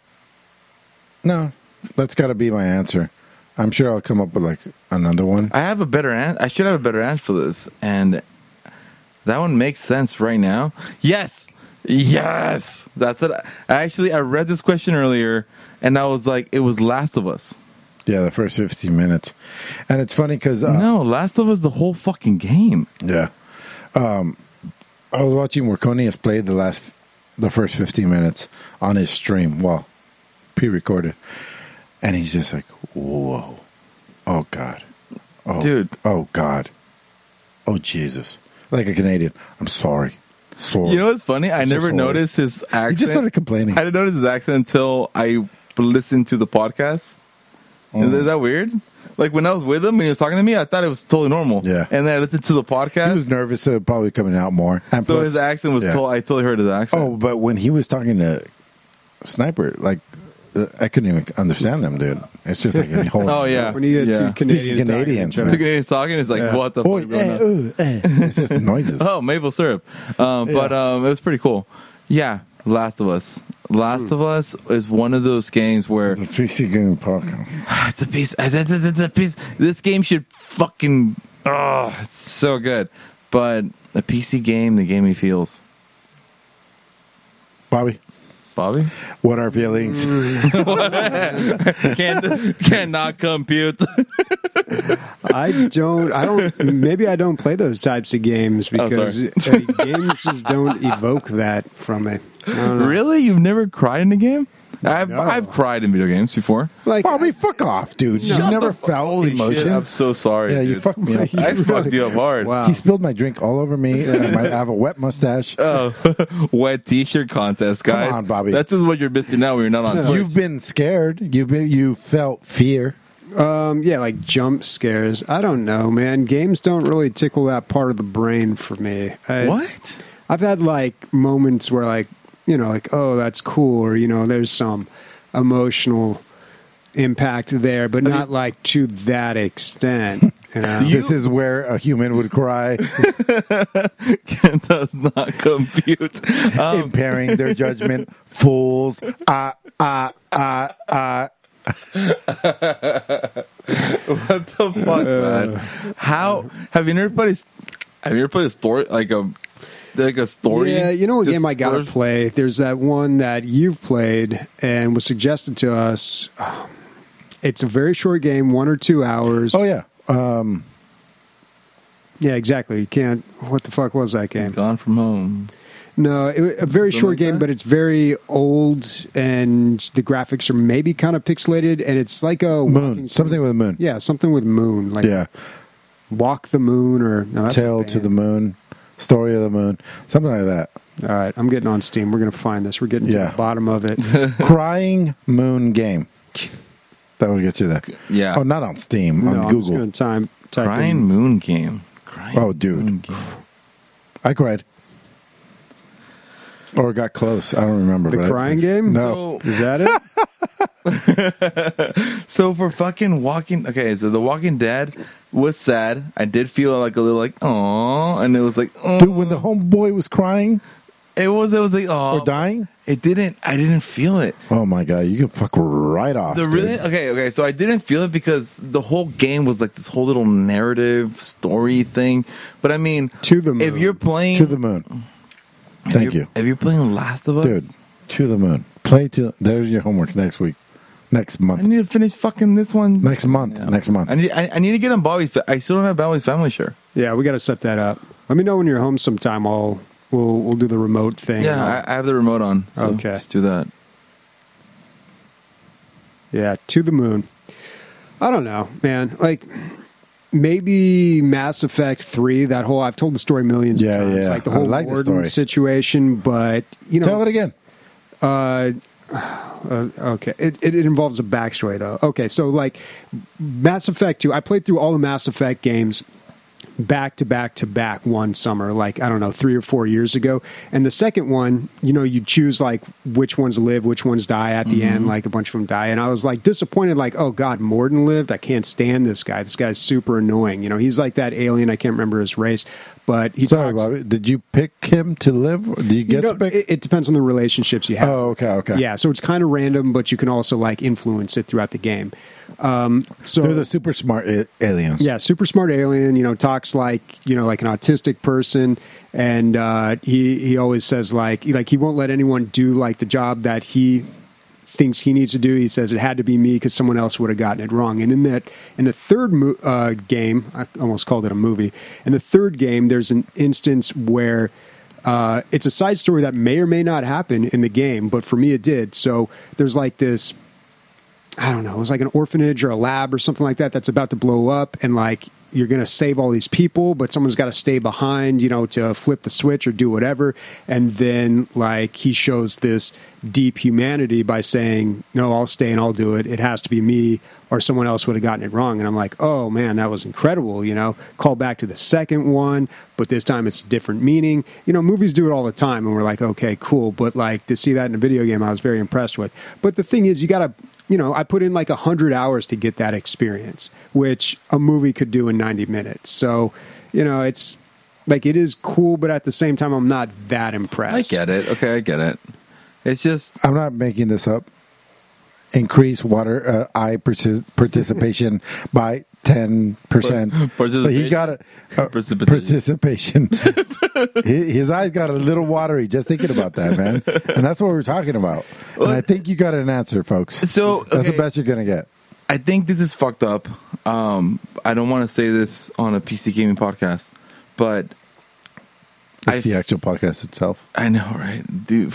no, that's got to be my answer. I'm sure I'll come up with, like, another one. I have a better answer. I should have a better answer for this. And that one makes sense right now. Yes! Yes! That's it. I actually, I read this question earlier, and I was like, it was Last of Us. Yeah, the first fifteen minutes. And it's funny because... Uh, No, Last of Us, the whole fucking game. Yeah. Um, I was watching Workonius play the last, the first fifteen minutes on his stream. Well, pre-recorded. And he's just like, whoa. Oh, God. Oh, Dude. Oh, God. Oh, Jesus. Like a Canadian. I'm sorry. Sorry. You know what's funny? I I'm so never sorry. noticed his accent. He just started complaining. I didn't notice his accent until I listened to the podcast. Mm. Is that weird? Like when I was with him and he was talking to me, I thought it was totally normal. Yeah. And then I listened to the He podcast. was nervous, so probably coming out more. And so plus- his accent was yeah. totally, I totally heard his accent. Oh, but when he was talking to Sniper, like, uh, I couldn't even understand them, dude. It's just like a whole... Oh, yeah. When you get Yeah. two Canadians, Speaking talking to Canadians, each other. Two Canadians talking, it's like, Yeah. what the Oh, fuck is going eh, on? uh, eh. It's just noises. Oh, maple syrup. Um, But Yeah. um, it was pretty cool. Yeah, Last of Us. Last of Us is one of those games where The P C Gaming Podcast. it's a piece. It's a, it's a piece. This game should fucking. Oh, it's so good. But a P C game, the game he feels. Bobby, Bobby what are feelings? can't cannot compute. I don't. I don't. Maybe I don't play those types of games Oh, because uh, games just don't evoke that from me. I don't know. Really, you've never cried in a game? I've No. I've cried in video games before. Like Bobby, fuck off, dude. You Shut never the fu- felt Holy emotions. shit, I'm so sorry. yeah, you dude. fucked me up. I fucked you up hard. Wow. He spilled my drink all over me. And I have a wet mustache. Oh, wet T-shirt contest, Come guys. on, Bobby. That's just what you're missing now when you're not on Twitch. You've been scared. You've been. You felt fear. Um, yeah, like jump scares. I don't know, man. Games don't really tickle that part of the brain for me. I, What? I've had like moments where, like, you know, like, oh, that's cool, or you know, there's some emotional impact there, but not like to that extent. You know? This is where a human would cry, does not compute. Um, impairing their judgment. Fools. Ah, ah, ah, ah. what the fuck, man? How have you never played? A, have you ever played a story like a like a story? Yeah, you know what Just game I gotta first- play? There's that one that you've played and was suggested to us. It's a very short game, one or two hours. Oh yeah. Um, Yeah, exactly. You can't. What the fuck was that game? Gone from Home. No, it, a very Something short like game, that? but it's very old, and the graphics are maybe kind of pixelated, and it's like a moon. walking- Something with a moon. Yeah, something with moon, like Yeah. Walk the Moon, or no, that's a Tale to band. the Moon. Story of the Moon. Something like that. All right, I'm getting on Steam. We're gonna find this. We're getting to Yeah. the bottom of it. Crying Moon Game. That would get you there. Yeah. Oh, not on Steam. no, on I'm just Google. gonna time type Crying in. Moon Game. Crying Oh, dude. Moon Game. I cried. Or got close. I don't remember. The but I- crying game? No. So- Is that it? So for fucking Walking, okay, so The Walking Dead was sad. I did feel like a little like, oh, and it was like, oh, Dude, when the homeboy was crying it was, it was like, oh, or dying, it didn't, I didn't feel it. oh my God, you can fuck right off. The dude. really okay, okay. So I didn't feel it because the whole game was like this whole little narrative story thing. But I mean, To the if moon. you're playing To the moon. if Thank you're- you. If you're playing Last of Us, Dude, to the moon. Play to. There's your homework next week. Next I month. need to finish fucking this one Next month. Yeah. Next month. I need I, I need to get on Bobby's. fa- I still don't have Bobby's family share. Yeah, we got to set that up. Let me know when you're home sometime. I'll we'll we'll do the remote thing. Yeah, I, I have the remote on. So Okay. let's do that. Yeah, To the Moon. I don't know, man. Like maybe Mass Effect three. That whole I've told the story millions Yeah, of times. yeah. Like the I whole like the Warden story. situation, but you know, Tell it again. Uh, uh, okay, it, it it involves a backstory though. Okay, so like Mass Effect two, I played through all the Mass Effect games back to back to back one summer, like I don't know, three or four years ago. And the second one, you know, you choose like which ones live, which ones die at the end. Like a bunch of them die, and I was like disappointed. Like, oh God, Morden lived. I can't stand this guy. This guy's super annoying. You know, he's like that alien. I can't remember his race, but he Sorry, talks, Bobby. Did you pick him to live? Or did you you get know, to pick? it, it depends on the relationships you have. Oh, okay, okay. Yeah, so it's kind of random, but you can also like influence it throughout the game. Um, so They're the super smart a- aliens. yeah, super smart alien. You know, talks like you know like an autistic person, and uh, he he always says like like he won't let anyone do like the job that he thinks he needs to do. He says it had to be me because someone else would have gotten it wrong. And in that in the third mo- uh, game, I almost called it a movie. In the third game, there's an instance where. Uh, it's a side story that may or may not happen in the game, but for me it did. So there's like this, I don't know, it was like an orphanage or a lab or something like that that's about to blow up, and like you're going to save all these people, but someone's got to stay behind, you know, to flip the switch or do whatever. And then like he shows this deep humanity by saying, no, I'll stay and I'll do it. It has to be me or someone else would have gotten it wrong. And I'm like, oh man, that was incredible. You know, call back to the second one, but this time it's a different meaning. You know, movies do it all the time and we're like, okay, cool. But like to see that in a video game, I was very impressed with. But the thing is, you got to, you know, I put in like a hundred hours to get that experience, which a movie could do in ninety minutes. So, you know, it's like, it is cool, but at the same time, I'm not that I impressed. get it. Okay, I get it. It's just I'm not making this up. Increase water uh, eye partic- participation by ten percent. Participation? He got a uh, Precipitation. participation. his, his eyes got a little watery just thinking about that, man. And that's what we're talking about. And I think you got an answer, folks. So, that's the okay. best you're gonna get. I think this is fucked up. Um, I don't want to say this on a P C gaming podcast, but It's I- the actual podcast itself. I know, right, dude?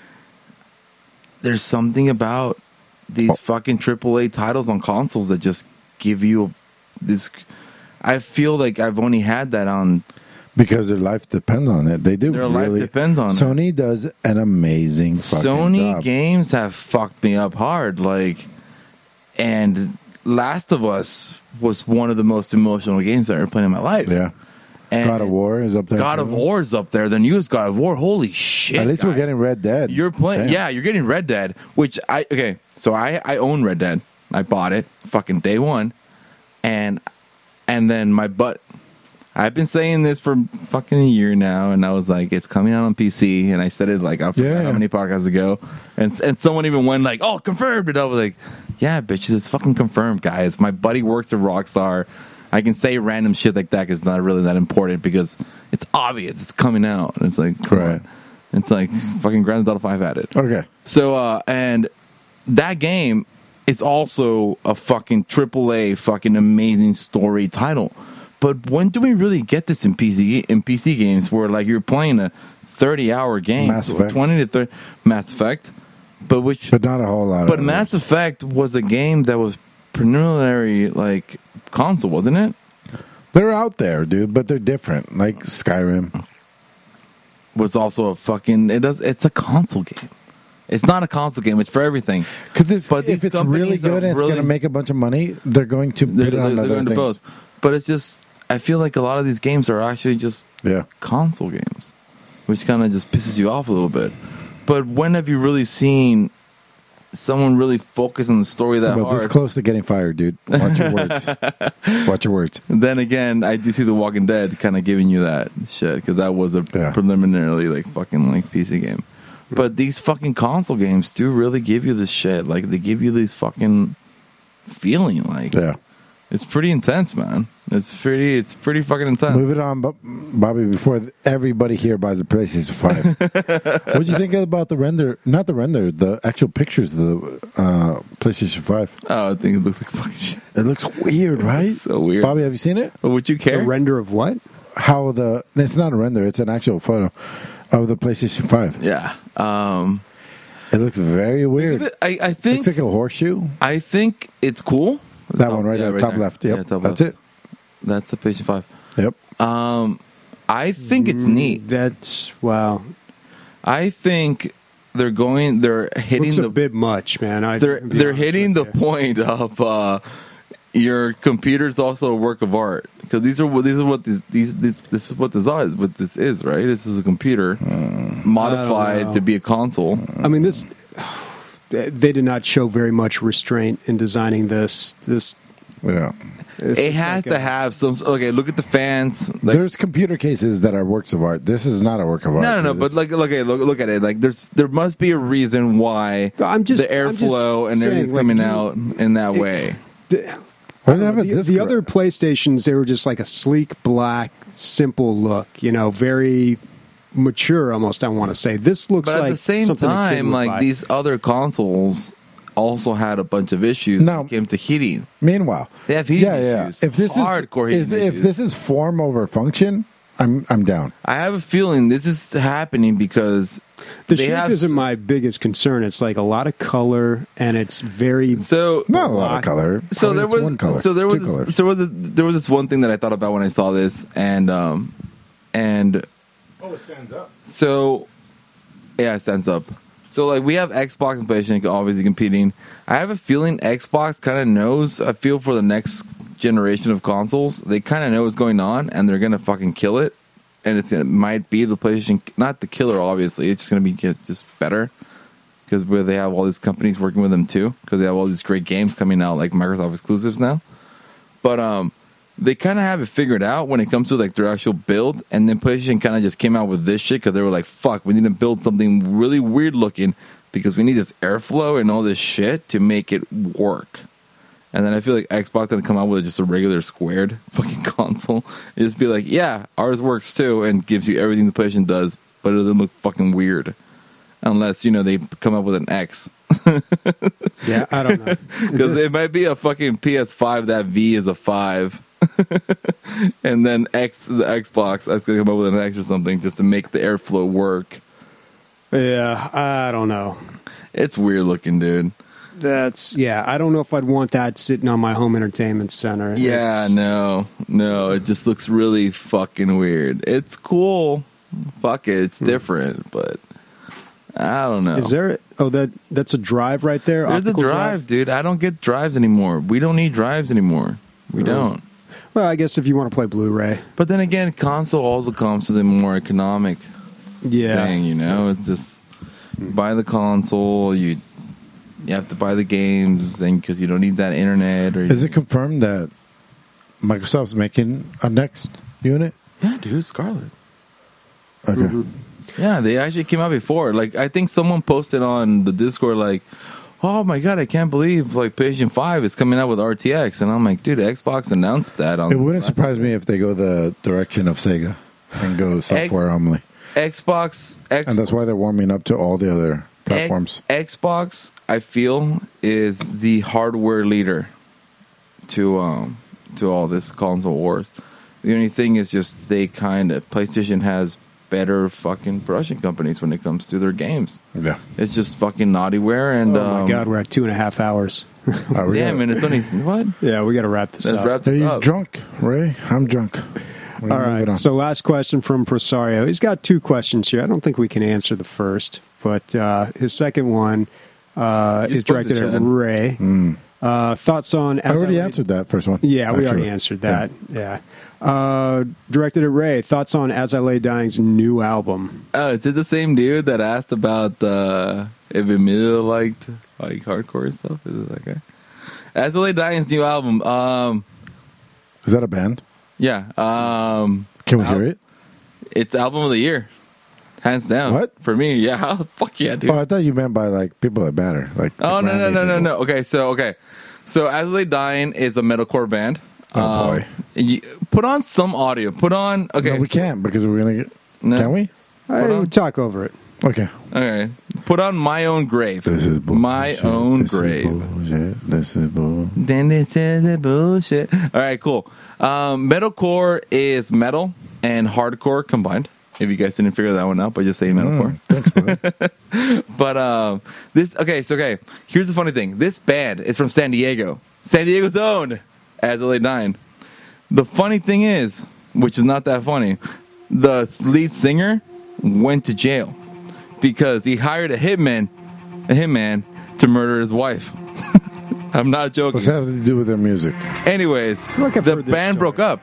There's something about these Oh. fucking triple A titles on consoles that just give you this. I feel like I've only had that on. Because their life depends on it. They do Their life really depends on it. Sony does an amazing fucking Sony job. games have fucked me up hard, like, and Last of Us was one of the most emotional games I ever played in my life. Yeah. And God of War is up there. God too. of War is up there. Then you is God of War. Holy shit! At least we're guy. getting Red Dead. You're playing, Damn. yeah. You're getting Red Dead, which I okay. So I I own Red Dead. I bought it fucking day one, and and then my butt. I've been saying this for fucking a year now, and I was like, it's coming out on P C, and I said it like I forgot Yeah. how many podcasts ago, and and someone even went like, oh, confirmed, and I was like, yeah, bitches, it's fucking confirmed, guys. My buddy works at Rockstar. I can say random shit like that because it's not really that important because it's obvious it's coming out. And it's like, come Right. on. It's like fucking Grand Theft Auto five had it. Okay. So, uh, and that game is also a fucking triple A fucking amazing story title. But when do we really get this in P C in P C games where like you're playing a thirty hour game, Mass Effect. twenty to thirty Mass Effect, but which But not a whole lot. but of Mass others. Effect was a game that was preliminary like console, wasn't it? They're out there, dude, but they're different. Like Skyrim. Was also a fucking it does it's a console game. It's not a console game. It's for everything. Because it's, But these if it's really companies are good and it's really- going to make a bunch of money, they're going to put They're, it they're, on they're other going to things. both. But it's just I feel like a lot of these games are actually just Yeah. console games, which kind of just pisses you off a little bit. But when have you really seen someone really focus on the story that But hard? this close to getting fired, dude. Watch your words. Watch your words. Then again, I do see The Walking Dead kind of giving you that shit because that was a Yeah. preliminarily like fucking like P C game. But these fucking console games do really give you this shit. Like they give you this fucking feeling. Like Yeah. it's pretty intense, man. It's pretty. It's pretty fucking intense. Move it on, Bo- Bobby, before th- everybody here buys a PlayStation five. What did you think about the render? Not the render, the actual pictures of the uh, PlayStation five. Oh, I think it looks like fucking shit. It looks weird, right? It's so weird. Bobby, have you seen it? But would you The care? render of what? How the... It's not a render, it's an actual photo of the PlayStation five. Yeah. Um, It looks very weird. I, I think Looks like a horseshoe. I think it's cool. That Top- one right yeah, there, top there. left. Yep, Yeah, top that's left. it. That's the PlayStation five. Yep. Um, I think it's neat. That's wow. I think they're going. They're hitting Looks the. a bit much, man. I, they're I'll be they're honest hitting the with you. point of uh, your computer's also a work of art because these are what these are what this these this this is what this is what this is right. This is a computer I modified don't know. to be a console. I mean, this. They did not show very much restraint in designing this. This. Yeah. this It looks has like to a- have some. Okay, look at the fans. Like, There's computer cases that are works of art. This is not a work of art. no, no, no. This- But like, look, okay, look, look at it. Like, there's there must be a reason why I'm just- the I'm just airflow and saying, everything's like, coming you- out in that way. Why do they have The, it this the gr- other PlayStations, they were just like a sleek, black, simple look. You know, very mature. Almost, I want to say. This looks But like at the same something a kid time, would like buy. these other consoles also had a bunch of issues No. when it came to heating. Meanwhile, They have heating yeah, yeah. issues. If this Hardcore is, heating is if issues. this is form over function, I'm I'm down. I have a feeling this is happening because the they shape have isn't my biggest concern. It's like a lot of color, and it's very. so Not a lot of color. So I mean, there it's was one color. so there Two was colors. so there was, a, there was this one thing that I thought about when I saw this and um and Oh, it stands up. so yeah, it stands up. So like we have Xbox and PlayStation obviously competing. I have a feeling Xbox kind of knows. I feel for the next generation of consoles, they kind of know what's going on and they're gonna fucking kill it. And it's gonna might be the PlayStation, not the killer. Obviously, it's just gonna be just better because where they have all these companies working with them too, because they have all these great games coming out like Microsoft exclusives now. But um, they kind of have it figured out when it comes to like their actual build, and then PlayStation kind of just came out with this shit because they were like, "Fuck, we need to build something really weird looking because we need this airflow and all this shit to make it work." And then I feel like Xbox gonna come out with just a regular squared fucking console and just be like, "Yeah, ours works too," and gives you everything the PlayStation does, but it doesn't look fucking weird, unless you know they come up with an X. Yeah, I don't know. Because it might be a fucking P S five that V is a five. And then X, the Xbox, that's going to come up with an X or something just to make the airflow work. Yeah, I don't know. It's weird looking, dude. That's yeah. I don't know if I'd want that sitting on my home entertainment center. Yeah, It's- no. No, it just looks really fucking weird. It's cool. Fuck it. It's different, but I don't know. Is there? Oh, that that's a drive right there. There's a optical drive, dude. I don't get drives anymore. We don't need drives anymore. We Oh. don't. Well, I guess if you want to play Blu-ray, But then again, console also comes with a more economic yeah. thing, you know? It's just buy the console, you you have to buy the games, and because you don't need that internet. Or Is it confirmed that Microsoft's making a next unit? Yeah, dude, Scarlet. Okay. Mm-hmm. Yeah, they actually came out before. Like, I think someone posted on the Discord, like, oh my god, I can't believe like PlayStation five is coming out with R T X, and I'm like, dude, Xbox announced that. On It wouldn't surprise me if they go the direction of Sega and go software only, Xbox, X, and that's why they're warming up to all the other platforms. X, Xbox, I feel, is the hardware leader to um to all this console wars. The only thing is just they kind of PlayStation has better fucking production companies when it comes to their games. Yeah. It's just fucking Naughtyware and Oh my um, god, we're at two and a half hours. All right, we damn, gotta- and it's only what? Yeah, we got to wrap this Let's up. wrap Are this you up. drunk, Ray? I'm drunk. We're All moving right. on. So last question from Presario. He's got two questions here. I don't think we can answer the first, but uh, his second one uh, You is spoke to directed at Chad. Ray. Uh, thoughts on? I As already Lay- answered that first one. Yeah, we already actually. answered that. Yeah. Uh, directed at Ray. Thoughts on As I Lay Dying's new album? Oh, is it the same dude that asked about uh, if Emilio liked like hardcore stuff? Is it that guy? As I Lay Dying's new album. Um, Is that a band? yeah. Um, Can we Al- hear it? It's album of the year, hands down. What? For me? Yeah. Fuck yeah, dude. Oh, I thought you meant by like people that matter. Like the Oh no no Grammy no no people. no. Okay, so okay, so As I Lay Dying is a metalcore band. Oh, boy. you- put on some audio. Put on. Okay, No, we can't because we're gonna get. No. Can we? I on. talk over it. Okay. Okay, put on My Own Grave. This is bullshit. My Own this Grave. Is bullshit. This is bull. Then it says the bullshit. All right, cool. Um, metalcore is metal and hardcore combined. If you guys didn't figure that one out by just saying metalcore. Mm, thanks, brother. But um, this okay, so okay. Here's the funny thing: this band is from San Diego, San Diego's own As I Lay Dying. The funny thing is, which is not that funny, the lead singer went to jail because he hired a hitman, a hitman to murder his wife. I'm not joking. What's that have to do with their music? Anyways, like I've the heard this band story. broke up.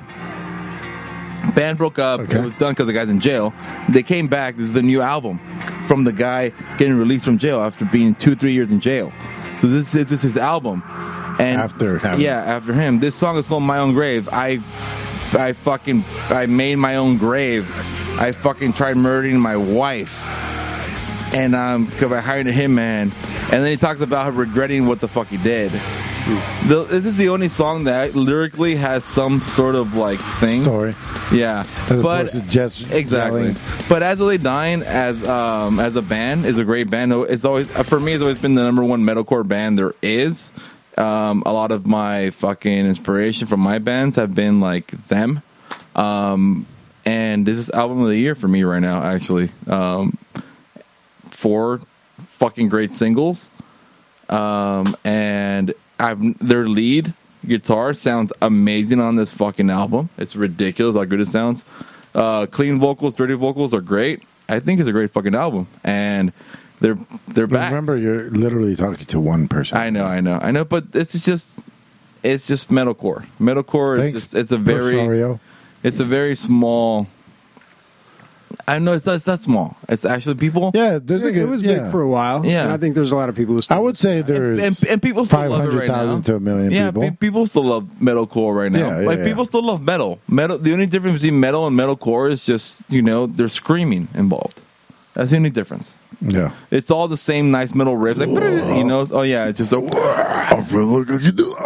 Band broke up. Okay. It was done because the guy's in jail. They came back. This is a new album from the guy getting released from jail after being two, three years in jail. So this, this is his album. And After having- yeah, after him. This song is called My Own Grave. I, I fucking, I made my own grave. I fucking tried murdering my wife. And um, because I hired a hitman. And then he talks about regretting what the fuck he did. The, this is the only song that lyrically has some sort of like thing. Story. Yeah, As but opposed to just exactly. yelling. But As I Lay Dying as um as a band is a great band. It's always for me. It's always been the number one metalcore band there is. Um, a lot of my fucking inspiration from my bands have been like them. Um, and this is album of the year for me right now. Actually, um, four fucking great singles. Um, and I've their lead guitar sounds amazing on this fucking album. It's ridiculous how good it sounds. Uh, clean vocals, dirty vocals are great. I think it's a great fucking album, and they're they're But back. remember, you're literally talking to one person. I know, I know, I know, but this is just it's just metalcore. Metalcore is Thanks, just it's a very Rosario. it's a very small. I know it's not, it's not small. It's actually people. Yeah, there's a It, good. it was yeah. big for a while. Yeah. And I think there's a lot of people who still I would say there's and, and people still five love it hundred right now. thousand to a million yeah, people. pe- people still love metalcore right now. Yeah, yeah, like yeah. people still love metal. Metal. The only difference between metal and metalcore is just you know there's screaming involved. That's the only difference. Yeah. It's all the same nice metal riffs, like you know. Oh yeah, it's just a. I feel like I can do.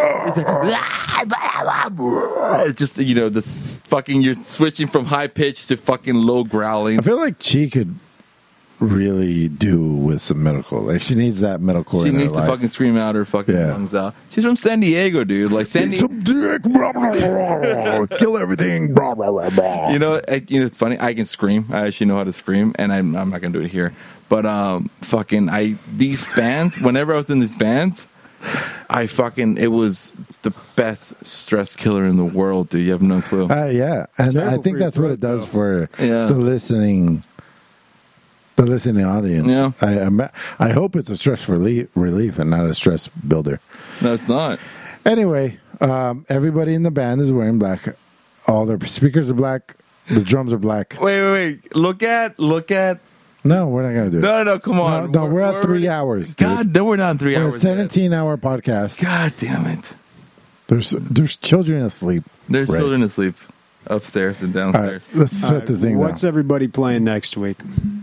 It's just you know this fucking you're switching from high pitch to fucking low growling. I feel like she could really do with some medical. Like she needs that medical. She in needs her to life. fucking scream out her fucking Yeah. lungs out. She's from San Diego, dude. Like San Need Diego. some dick. Blah, blah, blah, blah. Kill everything. Blah, blah, blah, blah. You know, I, you know, it's funny. I can scream. I actually know how to scream, and I'm, I'm not gonna do it here. But um, fucking, I these bands. Whenever I was in these bands, I fucking it was the best stress killer in the world, dude. You have no clue. Uh, yeah, and Terrible I for think your that's what throat, it does though. for Yeah. the listening, the listening audience. Yeah. I I'm- I hope it's a stress relief, relief and not a stress builder. No, it's not. Anyway, um, everybody in the band is wearing black. All their speakers are black. The drums are black. Wait, wait, wait. Look at look at No, we're not going to do it. No, no, no, come on. No, no, we're, at three hours. Dude. God, no, we're not in three we're hours. a seventeen-hour podcast. God damn it. There's there's children asleep. There's Right. children asleep upstairs and All downstairs. right, let's All set right, the thing what's down. everybody playing next week?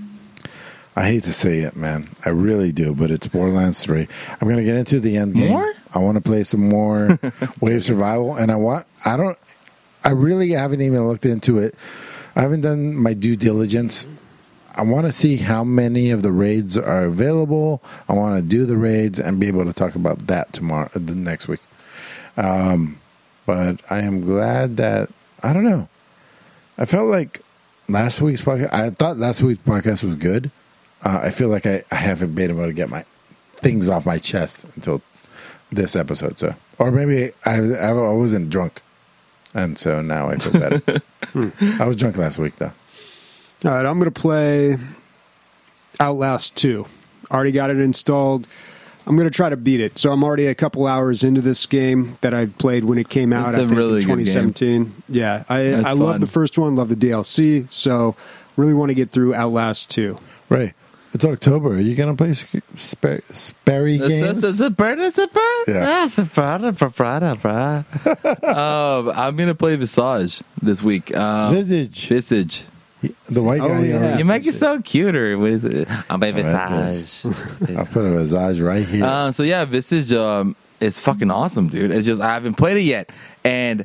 I hate to say it, man. I really do, but it's Borderlands three. I'm going to get into the end game. More? I want to play some more Wave Survival, and I want. I don't. I really haven't even looked into it. I haven't done my due diligence. I want to see how many of the raids are available. I want to do the raids and be able to talk about that tomorrow, the next week. Um, but I am glad that I don't know. I felt like last week's podcast. I thought last week's podcast was good. Uh, I feel like I, I haven't been able to get my things off my chest until this episode. So, or maybe I I, I wasn't drunk, and so now I feel better. I was drunk last week though. All right, I'm going to play Outlast two. Already got it installed. I'm going to try to beat it. So I'm already a couple hours into this game that I played when it came out. It's I a think really in good twenty seventeen. Yeah, I, That's I love fun. the first one, love the D L C. So really want to get through Outlast two. Ray, it's October. Are you gonna play Sperry, Sperry games? It's a bird. It's a bird. Yeah. That's a bird. A bird. A bird. Um, I'm gonna play Visage this week. Um, Visage, Visage. the white Oh, guy. yeah. already- You make it sound cuter with it. I'm by right, Visage. I'll put a Visage right here. Uh, so yeah, Visage um, is fucking awesome, dude. It's just I haven't played it yet, and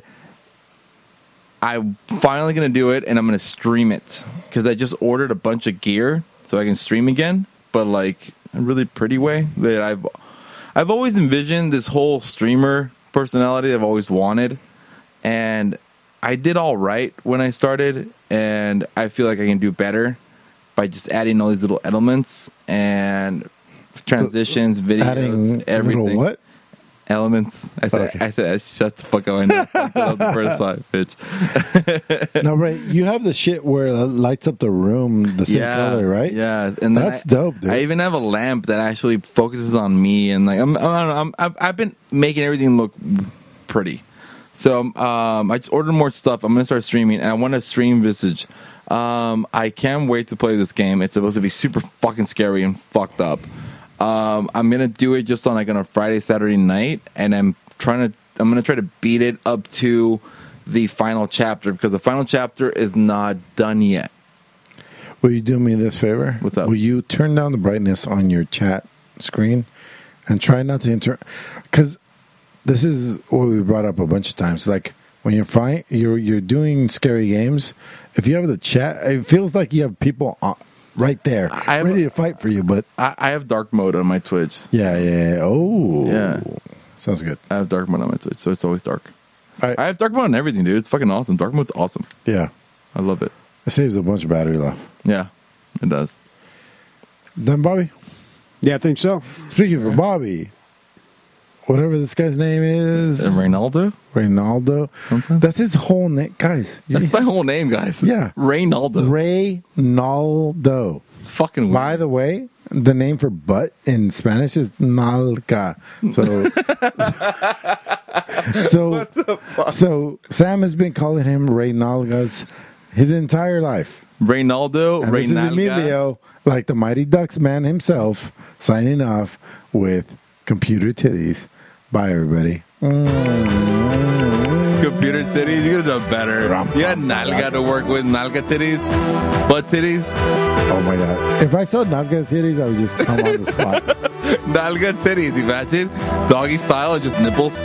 I'm finally gonna do it, and I'm gonna stream it because I just ordered a bunch of gear so I can stream again, but like a really pretty way that I've I've always envisioned this whole streamer personality I've always wanted, and I did all right when I started, and I feel like I can do better by just adding all these little elements and transitions, videos, Adding everything. little what? Elements. I said, Okay. I said, shut the fuck up. I know. I love the first time, bitch. No, Ray, you have the shit where it lights up the room the same color, right? Yeah, and then That's I, dope, dude. I even have a lamp that actually focuses on me, and like I'm, I'm, I'm I've, I've been making everything look pretty. So um, I just ordered more stuff. I'm gonna start streaming, and I want to stream Visage. Um, I can't wait to play this game. It's supposed to be super fucking scary and fucked up. Um, I'm gonna do it just on like on a Friday, Saturday night, and I'm trying to. I'm gonna try to beat it up to the final chapter because the final chapter is not done yet. Will you do me this favor? What's up? Will you turn down the brightness on your chat screen and try not to inter? Because this is what we brought up a bunch of times. Like when you're fight, you're you're doing scary games. If you have the chat, it feels like you have people on, right there, I have- ready to fight for you. But I, I have dark mode on my Twitch. yeah, yeah, yeah. Oh, Yeah. sounds good. I have dark mode on my Twitch, so it's always dark. All right. I have dark mode on everything, dude. It's fucking awesome. Dark mode's awesome. Yeah, I love it. it saves a bunch of battery life. Yeah, it does. Done, Bobby. Yeah, I think so. Speaking for Bobby, whatever this guy's name is, And Reynaldo? Reynaldo. Something? That's his whole name, guys. you- That's my whole name, guys. Yeah. Reynaldo. Reynaldo. It's fucking weird. By the way, the name for butt in Spanish is nalga. So, so, so Sam has been calling him Reynalgas his entire life. Reynaldo. And this is Reynalga. Emilio, like the Mighty Ducks man himself, signing off with computer titties. Bye, everybody. Computer titties. You could have done better. You had Nalga to work with. Nalga titties. Butt titties. Oh my god! If I saw Nalga titties, I would just come on the spot. Nalga titties. Imagine. Doggy style and just nipples.